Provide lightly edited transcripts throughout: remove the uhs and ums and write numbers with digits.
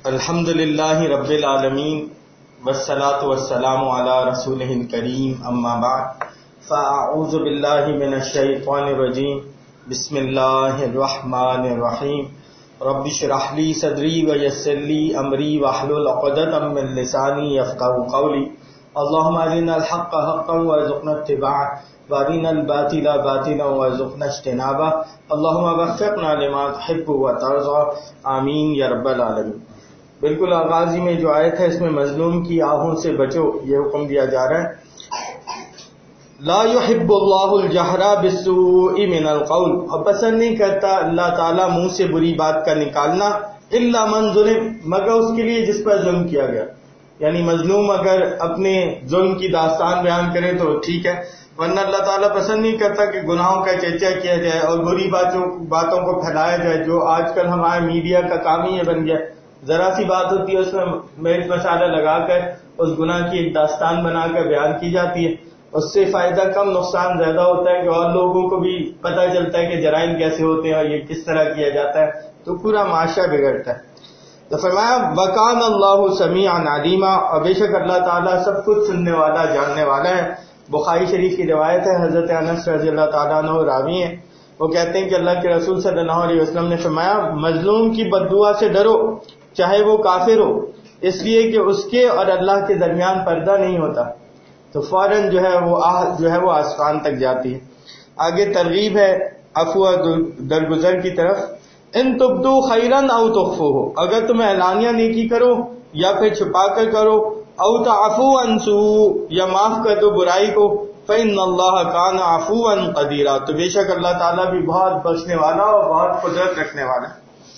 الحمد للہ رب العالمین والصلاة والسلام علی رسولہ الکریم اما بعد فاعوذ باللہ من الشیطان الرجیم بسم اللہ الرحمن الرحیم رب اشرح لی صدری ویسر لی امری واحلل عقدۃ من لسانی یفقهوا قولی اللہم ارنا الحق حقا وارزقنا اتباعہ وارنا الباطل باطلا وارزقنا اجتنابہ اللہم وفقنا لما تحب وترضى آمین یا رب العالمین۔ بالکل آغاز ہی میں جو آیت ہے اس میں مظلوم کی آہوں سے بچو یہ حکم دیا جا رہا ہے۔ لا يحب اللہ الجہر بالسوء من القول، اور پسند نہیں کرتا اللہ تعالیٰ منہ سے بری بات کا نکالنا، الا من ظلم، مگر اس کے لیے جس پر ظلم کیا گیا۔ یعنی مظلوم اگر اپنے ظلم کی داستان بیان کرے تو ٹھیک ہے، ورنہ اللہ تعالیٰ پسند نہیں کرتا کہ گناہوں کا چرچا کیا جائے اور بری باتوں کو پھیلایا جائے، جو آج کل ہمارے میڈیا کا کام ہی یہ بن گیا۔ ذرا سی بات ہوتی ہے اس میں مرچ مسالہ لگا کر اس گناہ کی ایک داستان بنا کر بیان کی جاتی ہے، اس سے فائدہ کم نقصان زیادہ ہوتا ہے کہ اور لوگوں کو بھی پتہ چلتا ہے کہ جرائم کیسے ہوتے ہیں اور یہ کس طرح کیا جاتا ہے، تو پورا معاشرہ بگڑتا ہے۔ تو فرمایا وَكَانَ اللَّهُ سَمِيعًا عَلِيمًا، اور بے شک اللہ تعالیٰ سب کچھ سننے والا جاننے والا ہے۔ بخاری شریف کی روایت ہے، حضرت انس رضی اللہ تعالیٰ عنہ راوی ہیں، وہ کہتے ہیں کہ اللہ کے رسول صلی اللہ علیہ وسلم نے فرمایا مظلوم کی بددعا سے ڈرو چاہے وہ کافر ہو، اس لیے کہ اس کے اور اللہ کے درمیان پردہ نہیں ہوتا، تو فوراً جو ہے وہ آسمان تک جاتی ہے۔ آگے ترغیب ہے عفو درگزر کی طرف، ان تبدو خیرن او تخفوہ، اگر تم اعلانیہ نیکی کرو یا پھر چھپا کر کرو، او تعفو عن سوء، یا معاف کر دو برائی کو، فإن اللہ کان عفوا قدیرا، تو بے شک اللہ تعالیٰ بھی بہت بخشنے والا اور بہت قدرت رکھنے والا ہے۔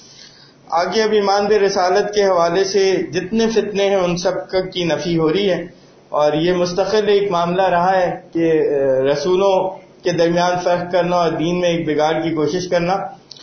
آگے اب ایمان بے رسالت کے حوالے سے جتنے فتنے ہیں ان سب کی نفی ہو رہی ہے، اور یہ مستقل ایک معاملہ رہا ہے کہ رسولوں کے درمیان فرق کرنا اور دین میں ایک بگاڑ کی کوشش کرنا۔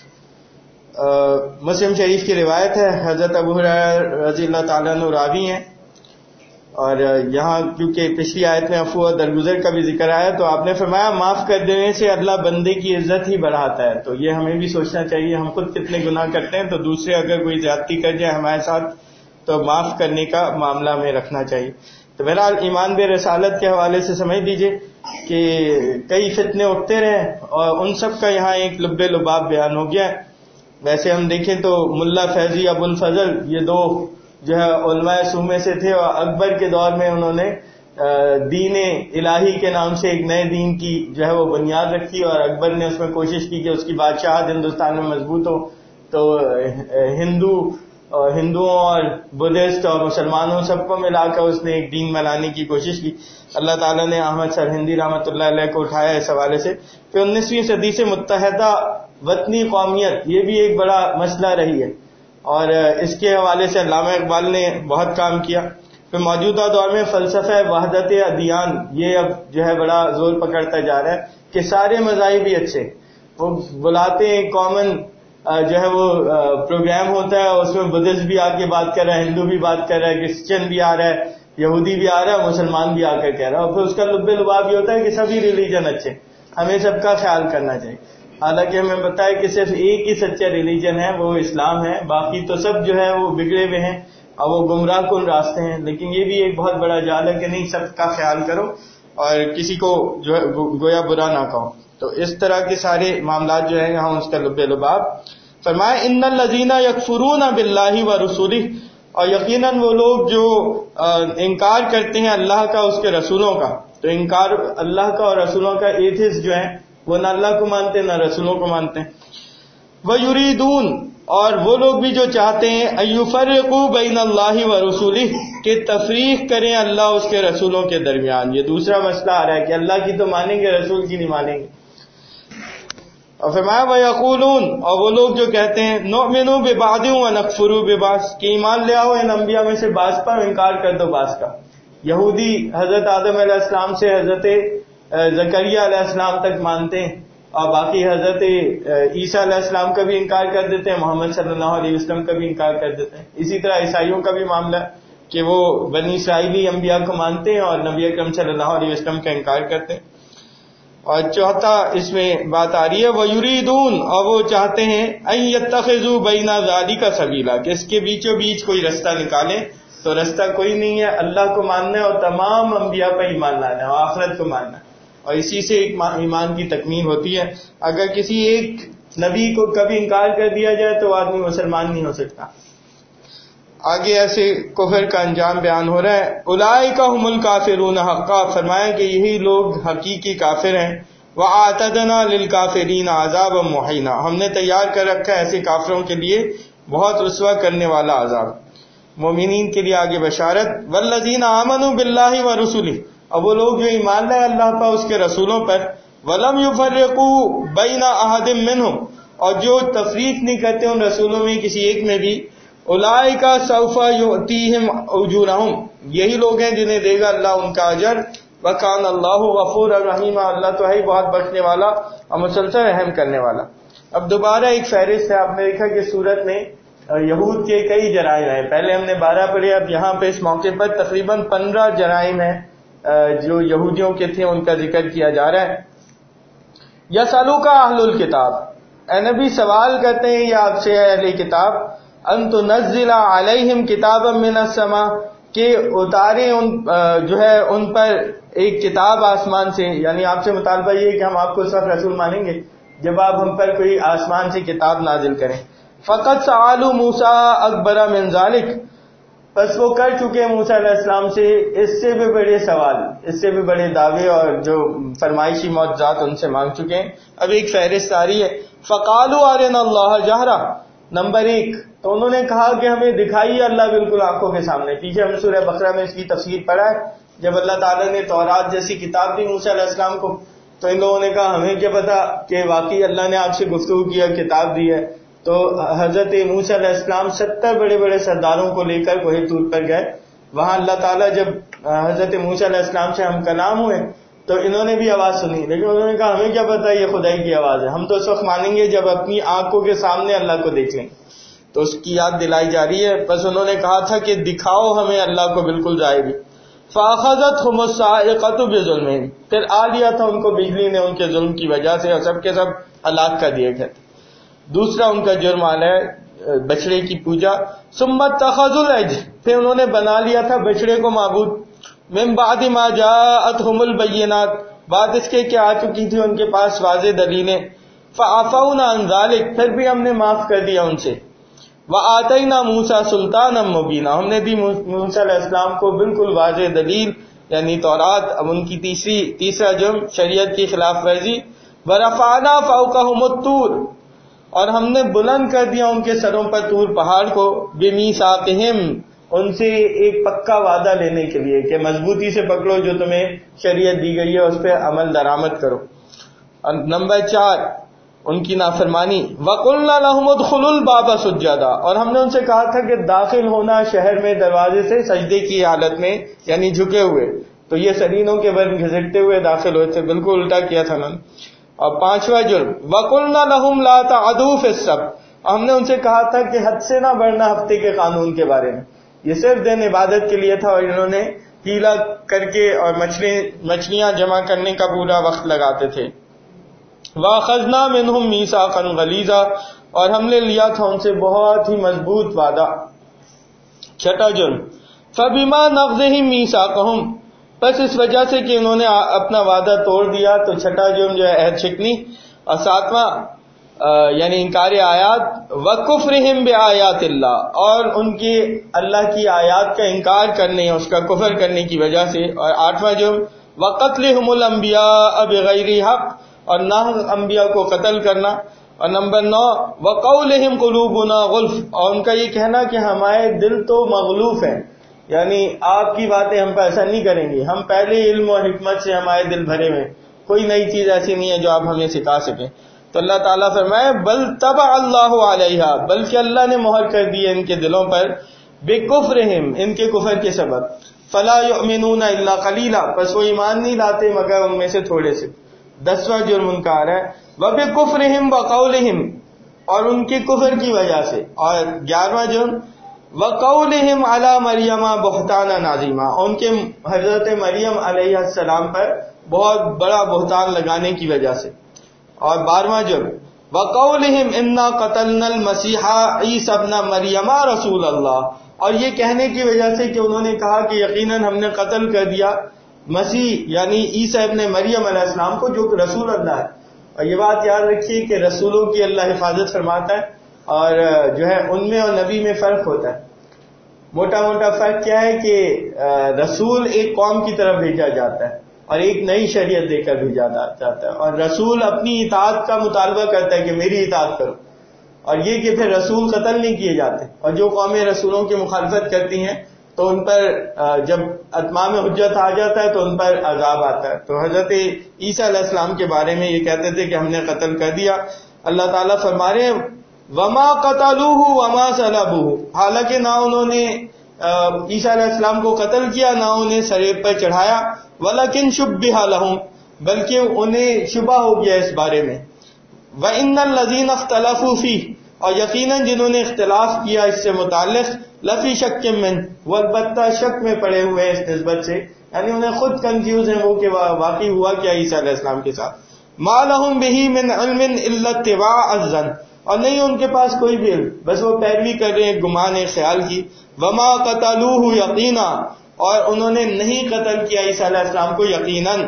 مسلم شریف کی روایت ہے، حضرت ابو ہریرہ رضی اللہ تعالیٰ عنہ راوی ہیں، اور یہاں کیونکہ پچھلی آیت میں عفو اور درگزر کا بھی ذکر آیا تو آپ نے فرمایا معاف کر دینے سے اللہ بندے کی عزت ہی بڑھاتا ہے۔ تو یہ ہمیں بھی سوچنا چاہیے، ہم خود کتنے گناہ کرتے ہیں، تو دوسرے اگر کوئی زیادتی کر جائے ہمارے ساتھ تو معاف کرنے کا معاملہ ہمیں رکھنا چاہیے۔ تو بہرحال ایمان بے رسالت کے حوالے سے سمجھ لیجئے کہ کئی فتنے اٹھتے رہے اور ان سب کا یہاں ایک لب لباب بیان ہو گیا ہے۔ ویسے ہم دیکھیں تو ملا فیضی ابو الفضل یہ دو جو ہے علماء سو میں سے تھے، اور اکبر کے دور میں انہوں نے دین الہی کے نام سے ایک نئے دین کی جو ہے وہ بنیاد رکھی، اور اکبر نے اس میں کوشش کی کہ اس کی بادشاہت ہندوستان میں مضبوط ہو، تو ہندوؤں اور بدھسٹ اور مسلمانوں سب کو ملا کر اس نے ایک دین بنانے کی کوشش کی۔ اللہ تعالیٰ نے احمد سرہندی رحمۃ اللہ علیہ کو اٹھایا اس حوالے سے کہ 19ویں صدی سے متحدہ وطنی قومیت یہ بھی ایک بڑا مسئلہ رہی ہے، اور اس کے حوالے سے علامہ اقبال نے بہت کام کیا۔ پھر موجودہ دور میں فلسفہ وحدت ادیان یہ اب جو ہے بڑا زور پکڑتا جا رہا ہے کہ سارے مذاہب ہی اچھے، وہ بلاتے ہیں کامن جو ہے وہ پروگرام ہوتا ہے، اس میں بدھسٹ بھی آ کے بات کر رہا ہے، ہندو بھی بات کر رہا ہے، کرسچن بھی آ رہا ہے، یہودی بھی آ رہا ہے، مسلمان بھی آ کر کہہ رہا ہے، اور پھر اس کا لب لباب یہ ہوتا ہے کہ سبھی ریلیجن اچھے، ہمیں سب کا خیال کرنا چاہیے۔ حالانکہ ہمیں پتا ہے کہ صرف ایک ہی سچا ریلیجن ہے، وہ اسلام ہے، باقی تو سب جو ہے وہ بگڑے ہوئے ہیں اور وہ گمراہ کن راستے ہیں۔ لیکن یہ بھی ایک بہت بڑا جال ہے کہ نہیں، سب کا خیال کرو اور کسی کو جو ہے گویا برا نہ کہو۔ تو اس طرح کے سارے معاملات جو ہیں یہاں اس کا لب لباب۔ فرمایا ان الذین یکفرون باللہ ورسولہ، اور یقیناً وہ لوگ جو انکار کرتے ہیں اللہ کا اس کے رسولوں کا، تو انکار اللہ کا اور رسولوں کا ایتھسٹ جو ہیں وہ نہ اللہ کو مانتے نہ رسولوں کو مانتے ہیں۔ وَيُرِيدُونَ، اور وہ لوگ بھی جو چاہتے ہیں اَيُفَرِّقُوا بَيْنَ اللَّهِ وَرُسُولِهِ، کہ تفریق کریں اللہ اس کے رسولوں کے درمیان۔ یہ دوسرا مسئلہ آ رہا ہے کہ اللہ کی تو مانیں گے، رسول کی نہیں مانیں گے۔ اور فرمایا وَيَقُولُونَ، اور وہ لوگ جو کہتے ہیں نُؤْمِنُ بِبَعْضٍ وَنَكْفُرُ بِبَعْضٍ، کہ ایمان لے آؤ ان انبیاء میں سے بعض پر انکار کر دو بعض کا۔ یہودی حضرت آدم علیہ السلام سے حضرت زکریا علیہ السلام تک مانتے ہیں، اور باقی حضرت عیسیٰ علیہ السلام کا بھی انکار کر دیتے ہیں، محمد صلی اللہ علیہ وسلم کا بھی انکار کر دیتے ہیں۔ اسی طرح عیسائیوں کا بھی معاملہ ہے کہ وہ بنی اسرائیلی انبیاء کو مانتے ہیں اور نبی اکرم صلی اللہ علیہ وسلم کا انکار کرتے ہیں۔ اور چوتھا اس میں بات آ رہی ہے وَيُرِيدُونَ، اور وہ چاہتے ہیں أَن يَتَّخِذُوا بَيْنَ ذَلِكَ سَبِيلًا، کہ اس کے بیچوں بیچ کوئی رستہ نکالیں. تو رستہ کوئی نہیں ہے، اللہ کو ماننا ہے اور تمام انبیاء پر ایمان لانا ہے اور آخرت کو ماننا ہے، اور اسی سے ایمان کی تکمیل ہوتی ہے. اگر کسی ایک نبی کو کبھی انکار کر دیا جائے تو آدمی مسلمان نہیں ہو سکتا. آگے ایسے کفر کا انجام بیان ہو رہا ہے. اولئک ھم الکافرون حقا، فرمایا کہ یہی لوگ حقیقی کافر ہیں. وَأَعْتَدْنَا لِلْكَافِرِينَ عَذَابًا مُحِينًا، ہم نے تیار کر رکھا ہے ایسے کافروں کے لیے بہت رسوا کرنے والا عذاب. مومنین کے لیے آگے بشارت. وَالَّذِينَ آمَنُوا بِاللَّهِ وَرُسُلِهِ، اب وہ لوگ جو ایمان لائے اللہ پر اس کے رسولوں پر. وَلَمْ يُفَرِّقُوا بَيْنَ أَحَدٍ مِّنْهُمْ، اور جو تفریق نہیں کرتے ان رسولوں میں کسی ایک میں بھی. اولئک سوف یؤتیہم اجورہم، یہی لوگ ہیں جنہیں دے گا اللہ ان کا اجر. وکان اللہ غفورا رحیما، اللہ تو ہے بہت بخشنے والا اور مسلسل رحم کرنے والا. اب دوبارہ ایک فہرست ہے. آپ نے دیکھا کہ سورت میں یہود کے کئی جرائم ہیں. پہلے ہم نے 12 پڑھے، اب یہاں پہ اس موقع پر تقریباً 15 جرائم ہیں جو یہودیوں کے تھے، ان کا ذکر کیا جا رہا ہے. یسألوک اہل الکتاب، اے نبی سوال کرتے ہیں یا آپ سے اہل کتاب، ان تنزل علیہم کتابا من السماء، کہ اتارے جو ہے ان پر ایک کتاب آسمان سے. یعنی آپ سے مطالبہ یہ ہے کہ ہم آپ کو اس وقت رسول مانیں گے جب آپ ہم پر کوئی آسمان سے کتاب نازل کریں. فقط سألوا موسیٰ اکبر من ذالک، بس وہ کر چکے ہیں موسیٰ علیہ السلام سے اس سے بھی بڑے سوال، اس سے بھی بڑے دعوے اور جو فرمائشی معجزات ان سے مانگ چکے ہیں. اب ایک فہرست آ رہی ہے. فقالوا ارنا اللہ جہرا، نمبر 1 تو انہوں نے کہا کہ ہمیں دکھائیے اللہ بالکل آنکھوں کے سامنے. پیچھے ہم سورہ بقرہ میں اس کی تفسیر پڑھا ہے. جب اللہ تعالیٰ نے تورات جیسی کتاب دی موسیٰ علیہ السلام کو تو ان لوگوں نے کہا ہمیں کیا پتا کہ واقعی اللہ نے آپ سے گفتگو کیا، کتاب دی ہے. تو حضرت موسیٰ علیہ السلام 70 بڑے بڑے سرداروں کو لے کر کوہ طور پر گئے. وہاں اللہ تعالیٰ جب حضرت موسیٰ علیہ السلام سے ہم کلام ہوئے تو انہوں نے بھی آواز سنی، لیکن انہوں نے کہا ہمیں کیا پتا یہ خدائی کی آواز ہے، ہم تو اس وقت مانیں گے جب اپنی آنکھوں کے سامنے اللہ کو دیکھیں. تو اس کی یاد دلائی جا رہی ہے. بس انہوں نے کہا تھا کہ دکھاؤ ہمیں اللہ کو بالکل ظاہری. فَأَخَذَتْهُمُ الصَّاعِقَةُ بِظُلْمِهِمْ، پھر آ لیا تھا ان کو بجلی نے ان کے ظلم کی وجہ سے، اور سب کے سب ہلاک کر دیے گئے. دوسرا ان کا جرم آنا ہے بچڑے کی پوجا. ثُمَّ اتَّخَذُوا الْعِجْلَ، پھر انہوں نے بنا لیا تھا بچڑے کو معبود. مِن بَعْدِ مَا جَاءَتْهُمُ الْبَيِّنَاتُ، بعد اس کے کہ آ چکی تھی ان کے پاس واضح دلیلیں. فَعَفَوْنَا عَنْ ذَلِكَ، پھر بھی ہم نے معاف کر دیا ان سے. وَآتَيْنَا مُوسَىٰ سُلْطَانًا مُبِينًا، ہم نے دی موسیٰ علیہ السلام کو بالکل واضح دلیل یعنی تورات. اب ان کی تیسرا جرم شریعت کی خلاف ورزی. وَرَفَعْنَا فَوْقَهُمُ الطُّورَ، اور ہم نے بلند کر دیا ان کے سروں پر طور پہاڑ کو. بِمِيثَاقِهِمْ، ان سے ایک پکا وعدہ لینے کے لیے کہ مضبوطی سے پکڑو جو تمہیں شریعت دی گئی ہے اس پہ عمل درآمد کرو. اور نمبر 4 ان کی نافرمانی. وَقُلْنَا لَهُمُ ادْخُلُوا الْبَابَ سُجَّدًا، اور ہم نے ان سے کہا تھا کہ داخل ہونا شہر میں دروازے سے سجدے کی حالت میں یعنی جھکے ہوئے. تو یہ سرینوں کے بل گھسٹتے ہوئے داخل ہوئے تھے، بالکل الٹا کیا تھا انہوں نے. اور 5واں جرم وَقُلْنَا لَهُمْ لَا تَعْدُوا فِي السَّبْتِ، ہم نے ان سے کہا تھا کہ حد سے نہ بڑھنا ہفتے کے قانون کے بارے میں. یہ صرف دن عبادت کے لیے تھا اور انہوں نے ہیلا کر کے اور مچھلیاں جمع کرنے کا پورا وقت لگاتے تھے. وَأَخَذْنَا مِنْهُمْ مِيثَاقًا غَلِيظًا، اور ہم نے لیا تھا ان سے بہت ہی مضبوط وعدہ. 6واں جرم فَبِمَا نَقْضِهِمْ مِيثَاقَهُمْ، بس اس وجہ سے کہ انہوں نے اپنا وعدہ توڑ دیا. تو 6واں جرم جو ہے عہد شکنی. اور 7واں یعنی انکار آیات. وَكُفْرِهِمْ بِآيَاتِ اللَّهِ، اور ان کے اللہ کی آیات کا انکار کرنے اس کا کفر کرنے کی وجہ سے. اور 8واں جرم وَقَتْلِهُمُ الْأَنْبِيَاءَ بِغَيْرِ حَقٍّ، اور نہ انبیاء کو قتل کرنا. اور نمبر 9 وَقَوْلِهِمْ قُلُوبُنَا غُلْفٌ، اور ان کا یہ کہنا کہ ہمارے دل تو مغلوف ہیں، یعنی آپ کی باتیں ہم پر اثر نہیں کریں گی، ہم پہلے علم اور حکمت سے ہمارے دل بھرے ہوئے، کوئی نئی چیز ایسی نہیں ہے جو آپ ہمیں سکھا سکیں. تو اللہ تعالیٰ فرمائے بل طبع اللہ علیہا، بلکہ اللہ نے مہر کر دی ہے ان کے دلوں پر. بکفرہم، ان کے کفر کے سبب. فلا یؤمنون الا قلیلا، پس وہ ایمان نہیں لاتے مگر ان میں سے تھوڑے سے. 10واں جرم ان کا آ رہا ہے وَبِكُفْرِهِمْ وَقَوْلِهِمْ، اور ان کے کفر کی وجہ سے. اور 11واں جرم وَقَوْلِهِمْ عَلَى مَرْيَمَ بُهْتَانًا عَظِيمًا، ان کے حضرت مریم علیہ السلام پر بہت بڑا بہتان لگانے کی وجہ سے. اور 12واں جرم وَقَوْلِهِمْ إِنَّا قَتَلْنَا الْمَسِيحَ عِيسَى ابْنَ مَرْيَمَ رَسُولَ اللَّهِ، اور یہ کہنے کی وجہ سے کہ انہوں نے کہا کہ یقیناً ہم نے قتل کر دیا مسیح یعنی عیسیٰ ابن مریم علیہ السلام کو جو کہ رسول اللہ ہے. اور یہ بات یاد رکھیے کہ رسولوں کی اللہ حفاظت فرماتا ہے، اور جو ہے ان میں اور نبی میں فرق ہوتا ہے. موٹا موٹا فرق کیا ہے کہ رسول ایک قوم کی طرف بھیجا جاتا ہے اور ایک نئی شریعت دے کر بھیجا جاتا ہے، اور رسول اپنی اطاعت کا مطالبہ کرتا ہے کہ میری اطاعت کرو. اور یہ کہ پھر رسول قتل نہیں کیے جاتے، اور جو قومیں رسولوں کی مخالفت کرتی ہیں تو ان پر جب اتمام حجت آ جاتا ہے تو ان پر عذاب آتا ہے. تو حضرت عیسیٰ علیہ السلام کے بارے میں یہ کہتے تھے کہ ہم نے قتل کر دیا. اللہ تعالیٰ فرما رہے ہیں وما قتلوہ وما صلبوہ، حالانکہ نہ انہوں نے عیسیٰ علیہ السلام کو قتل کیا نہ انہیں صلیب پر چڑھایا، ولکن شبہ لہم، بلکہ انہیں شبہ ہو گیا اس بارے میں. وَإِنَّ الَّذِينَ اخْتَلَفُوا فِيهِ، اور یقیناً جنہوں نے اختلاف کیا اس سے متعلق، لفی شک من، وہ البتہ شک میں پڑے ہوئے ہیں اس نسبت سے، یعنی انہیں خود کنفیوز ہیں وہ کہ واقعی ہوا کیا عیسیٰ علیہ السلام کے ساتھ. مَا لَهُم بِهِ مِنْ عِلْمٍ إِلَّا اتِّبَاعَ الظَّنِّ، اور نہیں ان کے پاس کوئی بھی علم، بس وہ پیروی کر رہے ہیں گمان خیال کی. وَمَا قَتَلُوهُ يَقِينًا، اور انہوں نے نہیں قتل کیا عیسیٰ علیہ السلام کو یقیناً.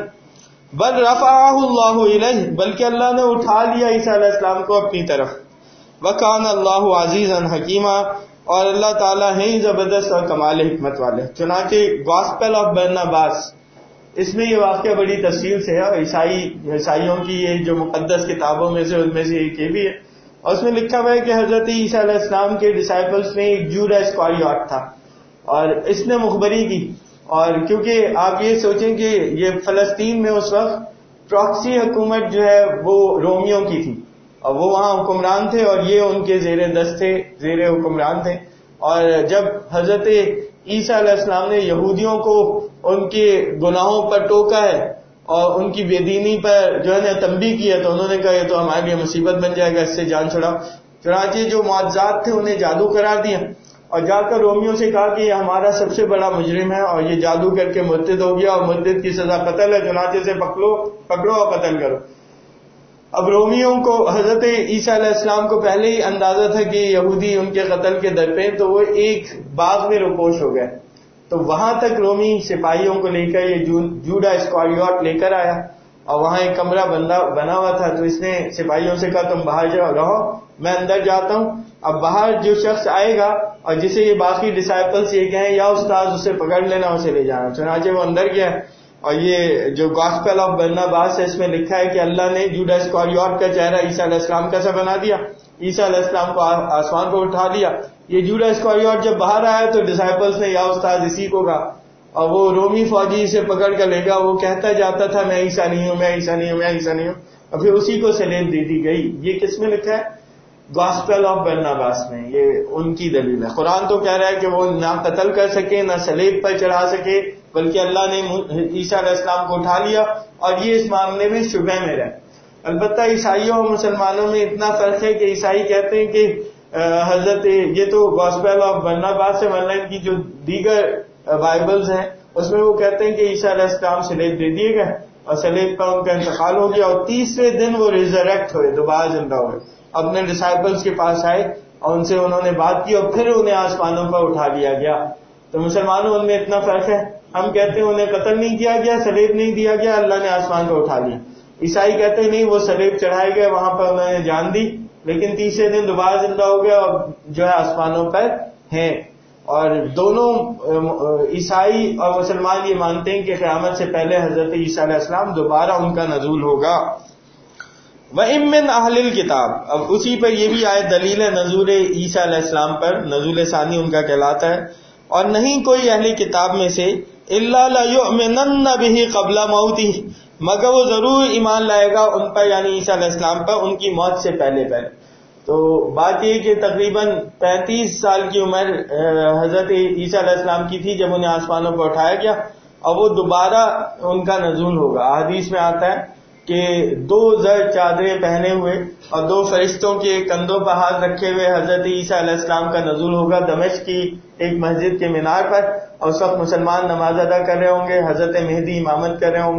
بل رفعہ اللہ الیہ، بلکہ اللہ نے اٹھا لیا عیسیٰ علیہ السلام کو اپنی طرف. وکان اللہ عزیزا حکیما، اور اللہ تعالیٰ ہے ہی زبردست اور کمال حکمت والے. چنانچہ گاسپل آف برناباس، اس میں یہ واقعہ بڑی تفصیل سے ہے، اور عیسائیوں کی یہ جو مقدس کتابوں میں سے ان میں سے ایک یہ بھی ہے. اور اس میں لکھا ہوا ہے کہ حضرت عیسیٰ علیہ السلام کے ڈسائپلس میں ایک جوڈا اسکاریوٹ تھا، اور اس نے مخبری کی. اور کیونکہ آپ یہ سوچیں کہ یہ فلسطین میں اس وقت پراکسی حکومت جو ہے وہ رومیوں کی تھی، اور وہ وہاں حکمران تھے اور یہ ان کے زیر دست تھے، زیر حکمران تھے. اور جب حضرت عیسیٰ علیہ السلام نے یہودیوں کو ان کے گناہوں پر ٹوکا ہے اور ان کی بے دینی پر جو ہے نا تنبیہ کی ہے، تو انہوں نے کہا یہ تو ہمارے لیے مصیبت بن جائے گا، اس سے جان چھڑاؤ. چنانچہ جو معجزات تھے انہیں جادو قرار دیا، اور جا کر رومیوں سے کہا کہ یہ ہمارا سب سے بڑا مجرم ہے اور یہ جادو کر کے مرتد ہو گیا، اور مرتد کی سزا قتل ہے، چنانچہ سے پکڑو اور قتل کرو. اب رومیوں کو حضرت عیسیٰ علیہ السلام کو پہلے ہی اندازہ تھا کہ یہودی ان کے قتل کے در پہ، تو وہ ایک باغ میں روپوش ہو گئے. تو وہاں تک رومی سپاہیوں کو لے کر یہ جوڈا اسکاریوٹ لے کر آیا، اور وہاں ایک کمرہ بنا ہوا تھا. تو اس نے سپاہیوں سے کہا تم باہر جاؤ، رہو میں اندر جاتا ہوں. اب باہر جو شخص آئے گا اور جسے یہ باقی ڈسائپلس یہ کہیں یا استاد اسے پکڑ لینا، اسے لے جانا. چنانچہ وہ اندر گیا، اور یہ جو گاسپل آف برناباس ہے اس میں لکھا ہے کہ اللہ نے جوڈا اسکاریوٹ کا چہرہ عیسیٰ علیہ السلام کا سا بنا دیا، عیسیٰ علیہ السلام کو آسمان کو اٹھا دیا. یہ جوڈا اسکاریوٹ جب باہر آیا تو ڈسائپلس نے یا استاد اسی کو کہا، اور وہ رومی فوجی اسے پکڑ کر لے گا. وہ کہتا جاتا تھا میں عیسیٰ نہیں ہوں، میں عیسیٰ نہیں ہوں، میں عیسیٰ نہیں ہوں، اور پھر اسی کو سلیب دے دی گئی. یہ کس میں لکھا ہے؟ گاسپل آف برناباس میں. یہ ان کی دلیل ہے. قرآن تو کہہ رہا ہے کہ وہ نہ قتل کر سکے نہ سلیب پر چڑھا سکے، بلکہ اللہ نے عیسیٰ علیہ السلام کو اٹھا لیا، اور یہ اس معاملے میں شبہ میں رہے. البتہ عیسائیوں اور مسلمانوں میں اتنا فرق ہے کہ عیسائی کہتے ہیں کہ حضرت یہ تو گاسپل آف برناباس سے، ورنہ ان کی جو دیگر بائبلز ہیں اس میں وہ کہتے ہیں کہ عیسیٰ علیہ السلام سلیب دے دیے گئے اور سلیب پر ان کا انتقال ہو گیا، اور تیسرے دن وہ ریزریکٹ ہوئے، دوبارہ زندہ ہوئے، اپنے ڈسائپلز کے پاس آئے اور ان سے انہوں نے بات کی، اور پھر انہیں آسمانوں پر اٹھا لیا گیا. تو مسلمانوں ان میں اتنا فرق ہے. ہم کہتے ہیں انہیں قتل نہیں کیا گیا، سلیب نہیں دیا گیا، اللہ نے آسمان پر اٹھا لیا. عیسائی کہتے ہیں نہیں، وہ سلیب چڑھائے گئے، وہاں پر انہوں نے جان دی، لیکن تیسرے دن دوبارہ زندہ ہو گیا اور جو ہے آسمانوں پر ہیں. اور دونوں عیسائی اور مسلمان یہ مانتے ہیں کہ قیامت سے پہلے حضرت عیسیٰ علیہ السلام دوبارہ ان کا نزول ہوگا. وَإِن مِّنْ أَهْلِ الْكِتَابِ، اب اسی پر یہ بھی آئے دلیل ہے نزول عیسیٰ علیہ السلام پر، نزول ثانی ان کا کہلاتا ہے. اور نہیں کوئی اہل کتاب میں سے إِلَّا لَيُؤْمِنَنَّ بِهِ قَبْلَ مَوْتِهِ، مگر وہ ضرور ایمان لائے گا ان پر، یعنی عیسیٰ علیہ السلام پر، ان کی موت سے پہلے. تو بات یہ کہ تقریباً 35 سال کی عمر حضرت عیسیٰ علیہ السلام کی تھی جب انہیں آسمانوں پر اٹھایا گیا، اور وہ دوبارہ ان کا نزول ہوگا. حدیث میں آتا ہے کہ 2 زرد چادریں پہنے ہوئے اور 2 فرشتوں کے کندھوں پر ہاتھ رکھے ہوئے حضرت عیسیٰ علیہ السلام کا نزول ہوگا دمشق کی ایک مسجد کے مینار پر، اور اس وقت مسلمان نماز ادا کر رہے ہوں گے، حضرت مہدی امامت کر رہے ہوں گے،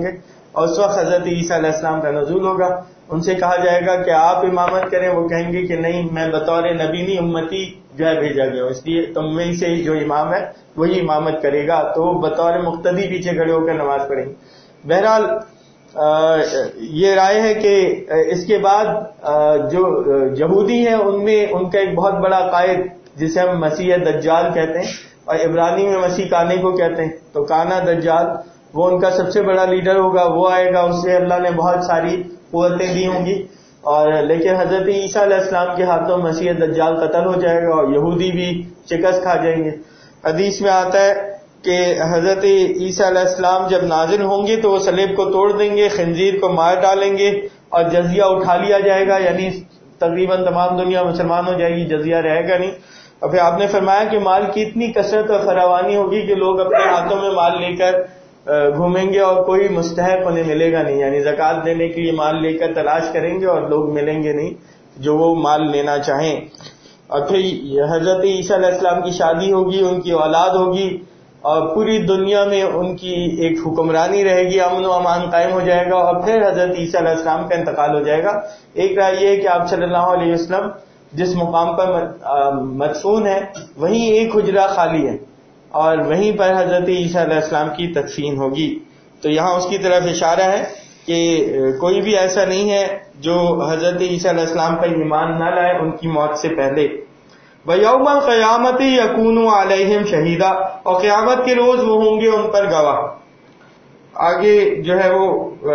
اور اس وقت حضرت عیسیٰ علیہ السلام کا نزول ہوگا. ان سے کہا جائے گا کہ آپ امامت کریں، وہ کہیں گے کہ نہیں، میں بطور نبی نہیں، امتی جو ہے بھیجا گیا ہوں، اس لیے تم میں سے جو امام ہے وہی امامت کرے گا. تو وہ بطور مقتدی پیچھے کھڑے ہو کر نماز پڑھیں گے. بہرحال یہ رائے ہے کہ اس کے بعد جو یہودی ہیں ان میں ان کا ایک بہت بڑا قائد جسے ہم مسیح دجال کہتے ہیں، اور عبرانی میں مسیح کانے کو کہتے ہیں، تو کانا دجال وہ ان کا سب سے بڑا لیڈر ہوگا. وہ آئے گا، اسے اللہ نے بہت ساری قوتیں دی ہوں گی، اور لیکن حضرت عیسیٰ علیہ السلام کے ہاتھوں مسیح دجال قتل ہو جائے گا اور یہودی بھی شکست کھا جائیں گے. حدیث میں آتا ہے کہ حضرت عیسیٰ علیہ السلام جب نازل ہوں گے تو وہ صلیب کو توڑ دیں گے، خنزیر کو مار ڈالیں گے اور جزیہ اٹھا لیا جائے گا، یعنی تقریباً تمام دنیا مسلمان ہو جائے گی، جزیہ رہے گا نہیں. اور پھر آپ نے فرمایا کہ مال کی اتنی کثرت اور فراوانی ہوگی کہ لوگ اپنے ہاتھوں میں مال لے کر گھومیں گے اور کوئی مستحق انہیں ملے گا نہیں، یعنی زکوٰۃ دینے کے لیے مال لے کر تلاش کریں گے اور لوگ ملیں گے نہیں جو وہ مال لینا چاہیں. اور پھر حضرت عیسیٰ علیہ السلام کی شادی ہوگی، ان کی اولاد ہوگی، اور پوری دنیا میں ان کی ایک حکمرانی رہے گی، امن و امان قائم ہو جائے گا، اور پھر حضرت عیسیٰ علیہ السلام کا انتقال ہو جائے گا. ایک رائے یہ ہے کہ آپ صلی اللہ علیہ وسلم جس مقام پر مدفون ہے وہیں ایک حجرہ خالی ہے اور وہیں پر حضرت عیسیٰ علیہ السلام کی تدفین ہوگی. تو یہاں اس کی طرف اشارہ ہے کہ کوئی بھی ایسا نہیں ہے جو حضرت عیسیٰ علیہ السلام پر ایمان نہ لائے ان کی موت سے پہلے. وَيَوْمَ الْقِيَامَةِ يَكُونُ عَلَيْهِمْ شَهِيدًا، اور قیامت کے روز وہ ہوں گے ان پر گواہ. آگے جو ہے وہ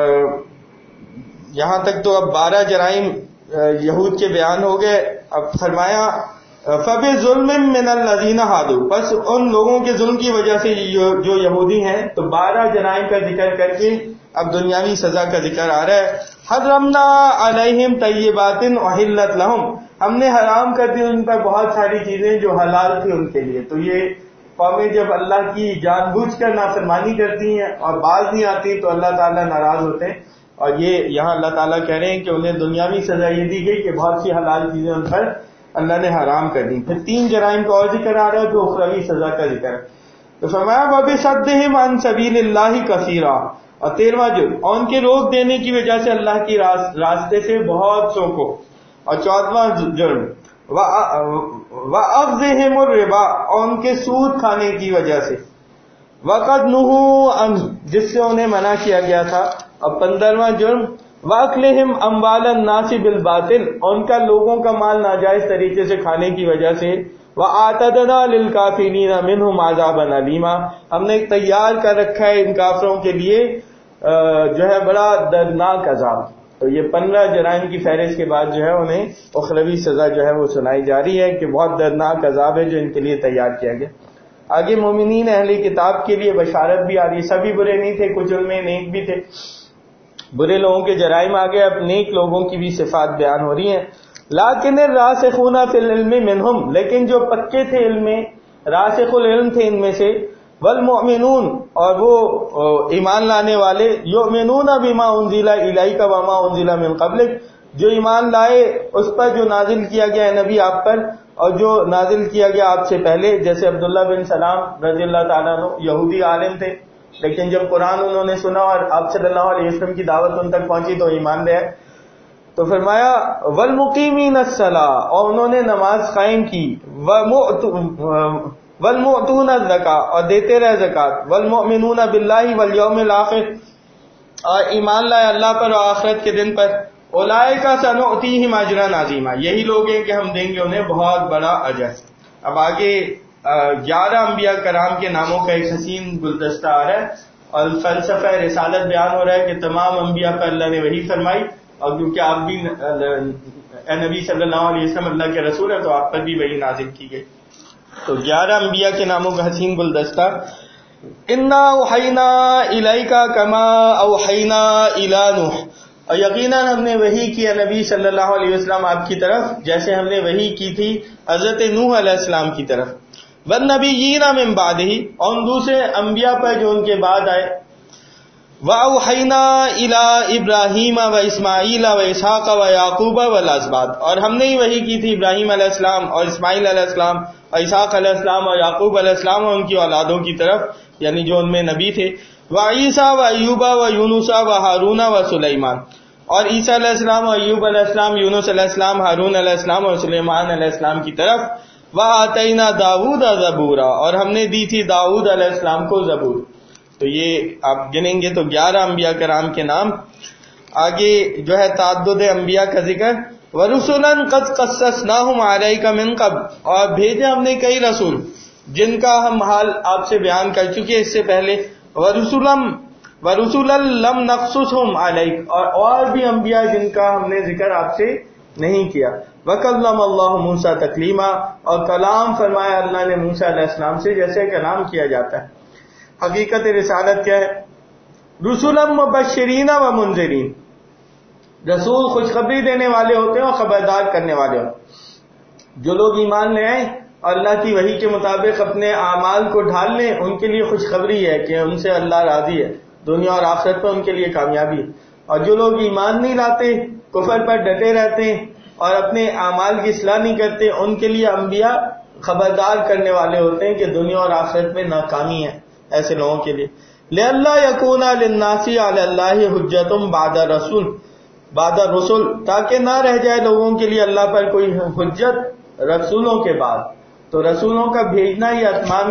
یہاں تک تو اب 12 جرائم یہود کے بیان ہو گئے. اب فرمایا فَبِظُلْمٍ مِّنَ الَّذِينَ هَادُوا، بس ان لوگوں کے ظلم کی وجہ سے جو یہودی ہیں، تو 12 جرائم کا ذکر کر کے اب دنیاوی سزا کا ذکر آ رہا ہے. حرمنا علیہم طیبات احلت لہم، ہم نے حرام کر دی ان پر بہت ساری چیزیں جو حلال تھی ان کے لیے. تو یہ قومیں جب اللہ کی جان بوجھ کر نافرمانی کرتی ہیں اور باز نہیں آتی تو اللہ تعالیٰ ناراض ہوتے ہیں. اور یہ یہاں اللہ تعالیٰ کہہ رہے ہیں کہ انہیں دنیاوی سزا یہ دی گئی کہ بہت سی حلال چیزیں ان پر اللہ نے حرام کر دی. پھر 3 جرائم کا اور ذکر آ رہا ہے جو اخروی سزا کا ذکر ہے. تو فرمایا وَبِصَدِّهِمْ عَنْ سَبِيلِ اللَّهِ كَثِيرًا، اور 13واں جرم، اور ان کے روک دینے کی وجہ سے اللہ کی راستے سے بہت سو کو. اور 14واں جرم وَأَخْذِهِمُ الرِّبَا، اور ان کے سود کھانے کی وجہ سے. وَقَدْ نُهُوا عَنْهُ، جس سے انہیں منع کیا گیا تھا. اور 15واں جرم وَأَكْلِهِمْ أَمْوَالَ النَّاسِ بِالْبَاطِلِ، اور ان کا لوگوں کا مال ناجائز طریقے سے کھانے کی وجہ سے. وَأَعْتَدْنَا لِلْكَافِرِينَ مِنْهُمْ عَذَابًا أَلِيمًا، ہم نے تیار کر رکھا ہے ان کافروں کے لیے جو ہے بڑا دردناک عذاب. تو یہ 15 جرائم کی فہرست کے بعد جو ہے انہیں اخروی سزا جو ہے وہ سنائی جا رہی ہے کہ بہت دردناک عذاب ہے جو ان کے لیے تیار کیا گیا. آگے مومنین اہل کتاب کے لیے بشارت بھی آ رہی ہے. سبھی برے نہیں تھے، کچھ ان میں نیک بھی تھے. برے لوگوں کے جرائم آگے، اب نیک لوگوں کی بھی صفات بیان ہو رہی ہیں. لیکن الراسخون فی العلم منہم، لیکن جو پکے تھے علم میں، راسخ العلم تھے ان میں سے. والمؤمنون، اور وہ ایمان لانے والے. یؤمنون بما انزل الیک وما انزل من قبلک، جو ایمان لائے اس پر جو نازل کیا گیا ہے نبی آپ پر اور جو نازل کیا گیا آپ سے پہلے. جیسے عبداللہ بن سلام رضی اللہ تعالیٰ عنہ یہودی عالم تھے، لیکن جب قرآن انہوں نے سنا اور آپ صلی اللہ علیہ وسلم کی دعوت ان تک پہنچی تو ایمان لے آئے. تو فرمایا والمقیمین الصلاۃ، اور انہوں نے نماز قائم کی. والمؤتون الزکاۃ، اور دیتے رہے زکات. والمؤمنون باللہ والیوم الآخر، اور ایمان لائے اللہ پر اور آخرت کے دن پر. اولئک سنؤتیہم اجرا عظیما، یہی لوگ ہیں کہ ہم دیں گے انہیں بہت بڑا اجر. اب آگے 11 انبیاء کرام کے ناموں کا ایک حسین گلدستہ آ رہا ہے اور فلسفہ رسالت بیان ہو رہا ہے کہ تمام انبیاء پر اللہ نے وحی فرمائی، اور کیونکہ آپ بھی اے نبی صلی اللہ علیہ وسلم اللہ کے رسول ہیں تو آپ پر بھی وحی نازل کی گئی. تو 11 انبیاء کے ناموں کا حسین گلدستہ. انا اوحینا الیک کما اوحینا الی نوح، اور یقیناً ہم نے وحی کیا نبی صلی اللہ علیہ وسلم آپ کی طرف جیسے ہم نے وحی کی تھی حضرت نوح علیہ السلام کی طرف. والنبیین من بعدہ، اور دوسرے انبیاء پر جو ان کے بعد آئے. وَأَوْحَيْنَا إِلَىٰ إِبْرَاهِيمَ وَإِسْمَاعِيلَ وَإِسْحَاقَ وَيَعْقُوبَ وَالْأَسْبَاطِ، اور ہم نے ہی وحی کی تھی ابراہیم علیہ السلام اور اسماعیل علیہ السلام اسحاق علیہ السلام اور یعقوب علیہ السلام اور ان کی اولادوں کی طرف، یعنی جو ان میں نبی تھے، وعیسیٰ و ایوبا و یونسا و ہارون و سلیمان، اور عیسیٰ علیہ السلام اور ایوب علیہ السلام، یونس علیہ السلام، ہارون علیہ السلام اور سلیمان علیہ السلام کی طرف، وآتینا داؤد زبورا، اور ہم نے دی تھی داؤد علیہ السلام کو زبور۔ تو یہ آپ گنیں گے تو 11 انبیاء کرام کے نام۔ آگے جو ہے تعدد انبیاء کا ذکر، وَرُسُلًا قَدْ قَصَّصْنَاهُمْ عَلَيْكَ مِنْ قَبْلُ، اور بھیجے ہم نے کئی رسول جن کا ہم حال آپ سے بیان کر چکے اس سے پہلے، وَرُسُلًا لَمْ نَقْصُصْهُمْ عَلَيْكَ، اور بھی انبیاء جن کا ہم نے ذکر آپ سے نہیں کیا۔ وَكَلَّمَ اللَّهُ مُوسَىٰ تَكْلِيمًا، اور کلام فرمایا اللہ نے موسیٰ علیہ السلام سے جیسے کلام کیا جاتا ہے۔ حقیقت رسالت کیا ہے؟ رسولا مبشرین و منذرین، رسول خوشخبری دینے والے ہوتے ہیں اور خبردار کرنے والے ہوتے ہیں۔ جو لوگ ایمان لے آئیں اور اللہ کی وحی کے مطابق اپنے اعمال کو ڈھال لیں، ان کے لیے خوشخبری ہے کہ ان سے اللہ راضی ہے، دنیا اور آخرت میں ان کے لیے کامیابی ہے۔ اور جو لوگ ایمان نہیں لاتے، کفر پر ڈٹے رہتے ہیں اور اپنے اعمال کی اصلاح نہیں کرتے، ان کے لیے انبیاء خبردار کرنے والے ہوتے ہیں کہ دنیا اور آخرت میں ناکامی ہے ایسے لوگوں کے لیے۔ لِأَلَّا يَكُونَ لِلنَّاسِ عَلَى اللَّهِ حُجَّةٌ بعد الرسل، تاکہ نہ رہ جائے لوگوں کے لیے اللہ پر کوئی حجت رسولوں کے بعد۔ تو رسولوں کا بھیجنا یہ اتمام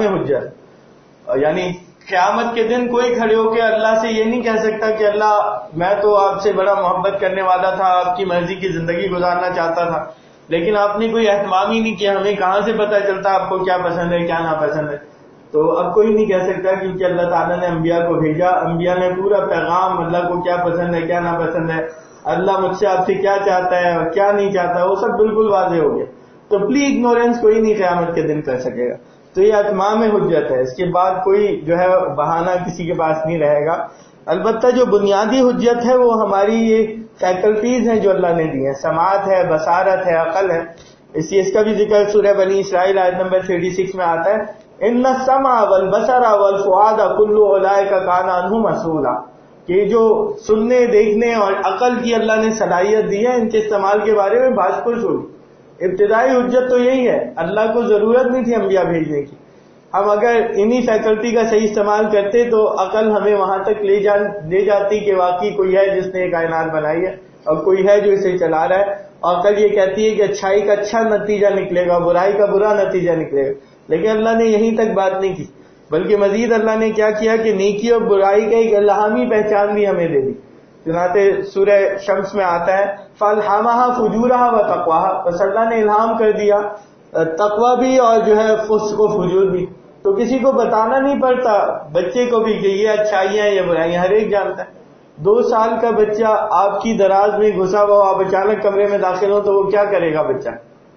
حجت، یعنی قیامت کے دن کوئی کھڑے ہو کے اللہ سے یہ نہیں کہہ سکتا کہ اللہ میں تو آپ سے بڑا محبت کرنے والا تھا، آپ کی مرضی کی زندگی گزارنا چاہتا تھا، لیکن آپ نے کوئی اہتمام ہی نہیں کیا، ہمیں کہاں سے پتہ چلتا آپ کو کیا پسند ہے کیا ناپسند ہے۔ تو اب کوئی نہیں کہہ سکتا کیونکہ اللہ تعالیٰ نے انبیاء کو بھیجا، انبیاء نے پورا پیغام اللہ کو کیا پسند ہے کیا ناپسند ہے، اللہ مجھ سے آپ سے کیا چاہتا ہے اور کیا نہیں چاہتا، وہ سب بالکل واضح ہو گیا۔ تو پلی اگنورینس کوئی نہیں قیامت کے دن کر سکے گا۔ تو یہ اتمام حجت ہے، اس کے بعد کوئی جو ہے بہانہ کسی کے پاس نہیں رہے گا۔ البتہ جو بنیادی حجت ہے وہ ہماری یہ فیکلٹیز ہیں جو اللہ نے دی ہیں، سماعت ہے، بصارت ہے، عقل ہے۔ اس کا بھی ذکر سورہ بنی اسرائیل آیت نمبر 36 میں آتا ہے، ان السمع والبصر والفؤاد کل اولئک کان عنہ مسئولا، کہ جو سننے، دیکھنے اور عقل کی اللہ نے صلاحیت دی ہے، ان کے استعمال کے بارے میں بات کچھ ہوئی۔ ابتدائی حجت تو یہی ہے، اللہ کو ضرورت نہیں تھی انبیاء بھیجنے کی، ہم اگر انہی فیکلٹی کا صحیح استعمال کرتے تو عقل ہمیں وہاں تک لے جاتی کہ واقعی کوئی ہے جس نے یہ کائنات بنائی ہے اور کوئی ہے جو اسے چلا رہا ہے، اور عقل یہ کہتی ہے کہ اچھائی کا اچھا نتیجہ نکلے گا، برائی کا برا نتیجہ نکلے گا۔ لیکن اللہ نے یہیں تک بات نہیں کی، بلکہ مزید اللہ نے کیا کیا کہ نیکی اور برائی کا ایک الہامی پہچان بھی ہمیں دے دی۔ چنانچہ سورہ شمس میں آتا ہے فَأَلْهَمَهَا فُجُورَهَا وَتَقْوَاهَا، بس اللہ نے الہام کر دیا تقوی بھی اور جو ہے فسق و فجور بھی۔ تو کسی کو بتانا نہیں پڑتا، بچے کو بھی کہ یہ اچھائیاں یہ برائیاں ہر ایک جانتا ہے۔ 2 سال کا بچہ آپ کی دراز میں گھسا ہوا، آپ اچانک کمرے میں داخل ہو تو وہ کیا کرے گا؟ بچہ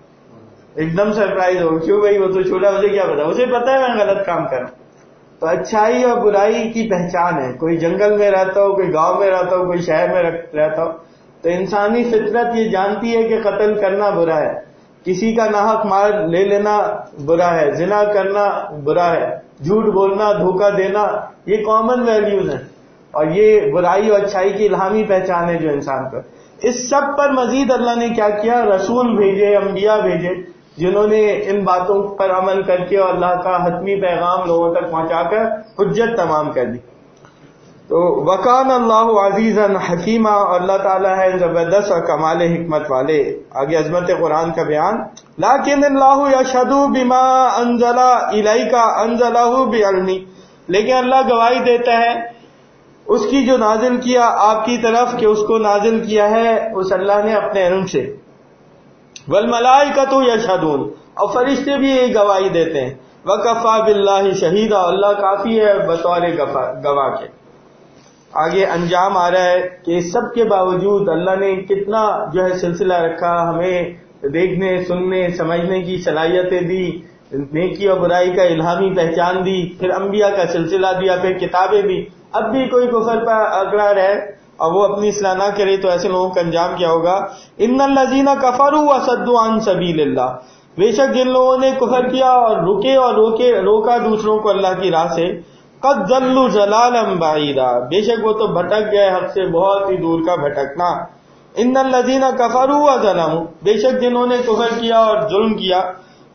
ایک دم سرپرائز ہو، کیوں بھائی وہ تو چھوٹا، مجھے کیا پتا، اسے پتا ہے میں غلط کام کروں۔ تو اچھائی اور برائی کی پہچان ہے، کوئی جنگل میں رہتا ہو، کوئی گاؤں میں رہتا ہو، کوئی شہر میں رہتا ہو، تو انسانی فطرت یہ جانتی ہے کہ قتل کرنا برا ہے، کسی کا ناحق مال لے لینا برا ہے، زنا کرنا برا ہے، جھوٹ بولنا، دھوکہ دینا، یہ کامن ویلیوز ہیں، اور یہ برائی اور اچھائی کی الہامی پہچان ہے جو انسان پر۔ اس سب پر مزید اللہ نے کیا کیا؟ رسول بھیجے، انبیاء بھیجے، جنہوں نے ان باتوں پر عمل کر کے اور اللہ کا حتمی پیغام لوگوں تک پہنچا کر حجت تمام کر دی۔ تو وکان اللہ عزیزا حکیما، اور اللہ تعالیٰ ہے زبردست اور کمال حکمت والے۔ آگے عظمت قرآن کا بیان، لیکن اللہ یشہد بما انزل الیک انزلہ بعلمی، لیکن اللہ گواہی دیتا ہے اس کی جو نازل کیا آپ کی طرف کہ اس کو نازل کیا ہے اس اللہ نے اپنے علم سے۔ والملائکۃ یشہدون، اور فرشتے بھی یہ گواہی دیتے ہیں۔ وکفیٰ باللہ شہیدا، اللہ کافی ہے بطور گواہ کے۔ آگے انجام آ رہا ہے کہ اس سب کے باوجود اللہ نے کتنا جو ہے سلسلہ رکھا، ہمیں دیکھنے، سننے، سمجھنے کی صلاحیتیں دی، نیکی اور برائی کا الہامی پہچان دی، پھر انبیاء کا سلسلہ دیا، پھر کتابیں دی۔ اب بھی کوئی کفر پر اگڑا رہے اور وہ اپنی اصلاح نہ کرے تو ایسے لوگوں کا انجام کیا ہوگا؟ ان الذین کفروا وصدوا عن سبیل اللہ، بے شک جن لوگوں نے کفر کیا اور روکا دوسروں کو اللہ کی راہ سے، قد ضلوا ضلالا بعیدا، بے شک وہ تو بھٹک گئے حق سے بہت ہی دور کا بھٹکنا۔ ان الذین کفروا وظلموا، بے شک جنہوں نے کفر کیا اور ظلم کیا،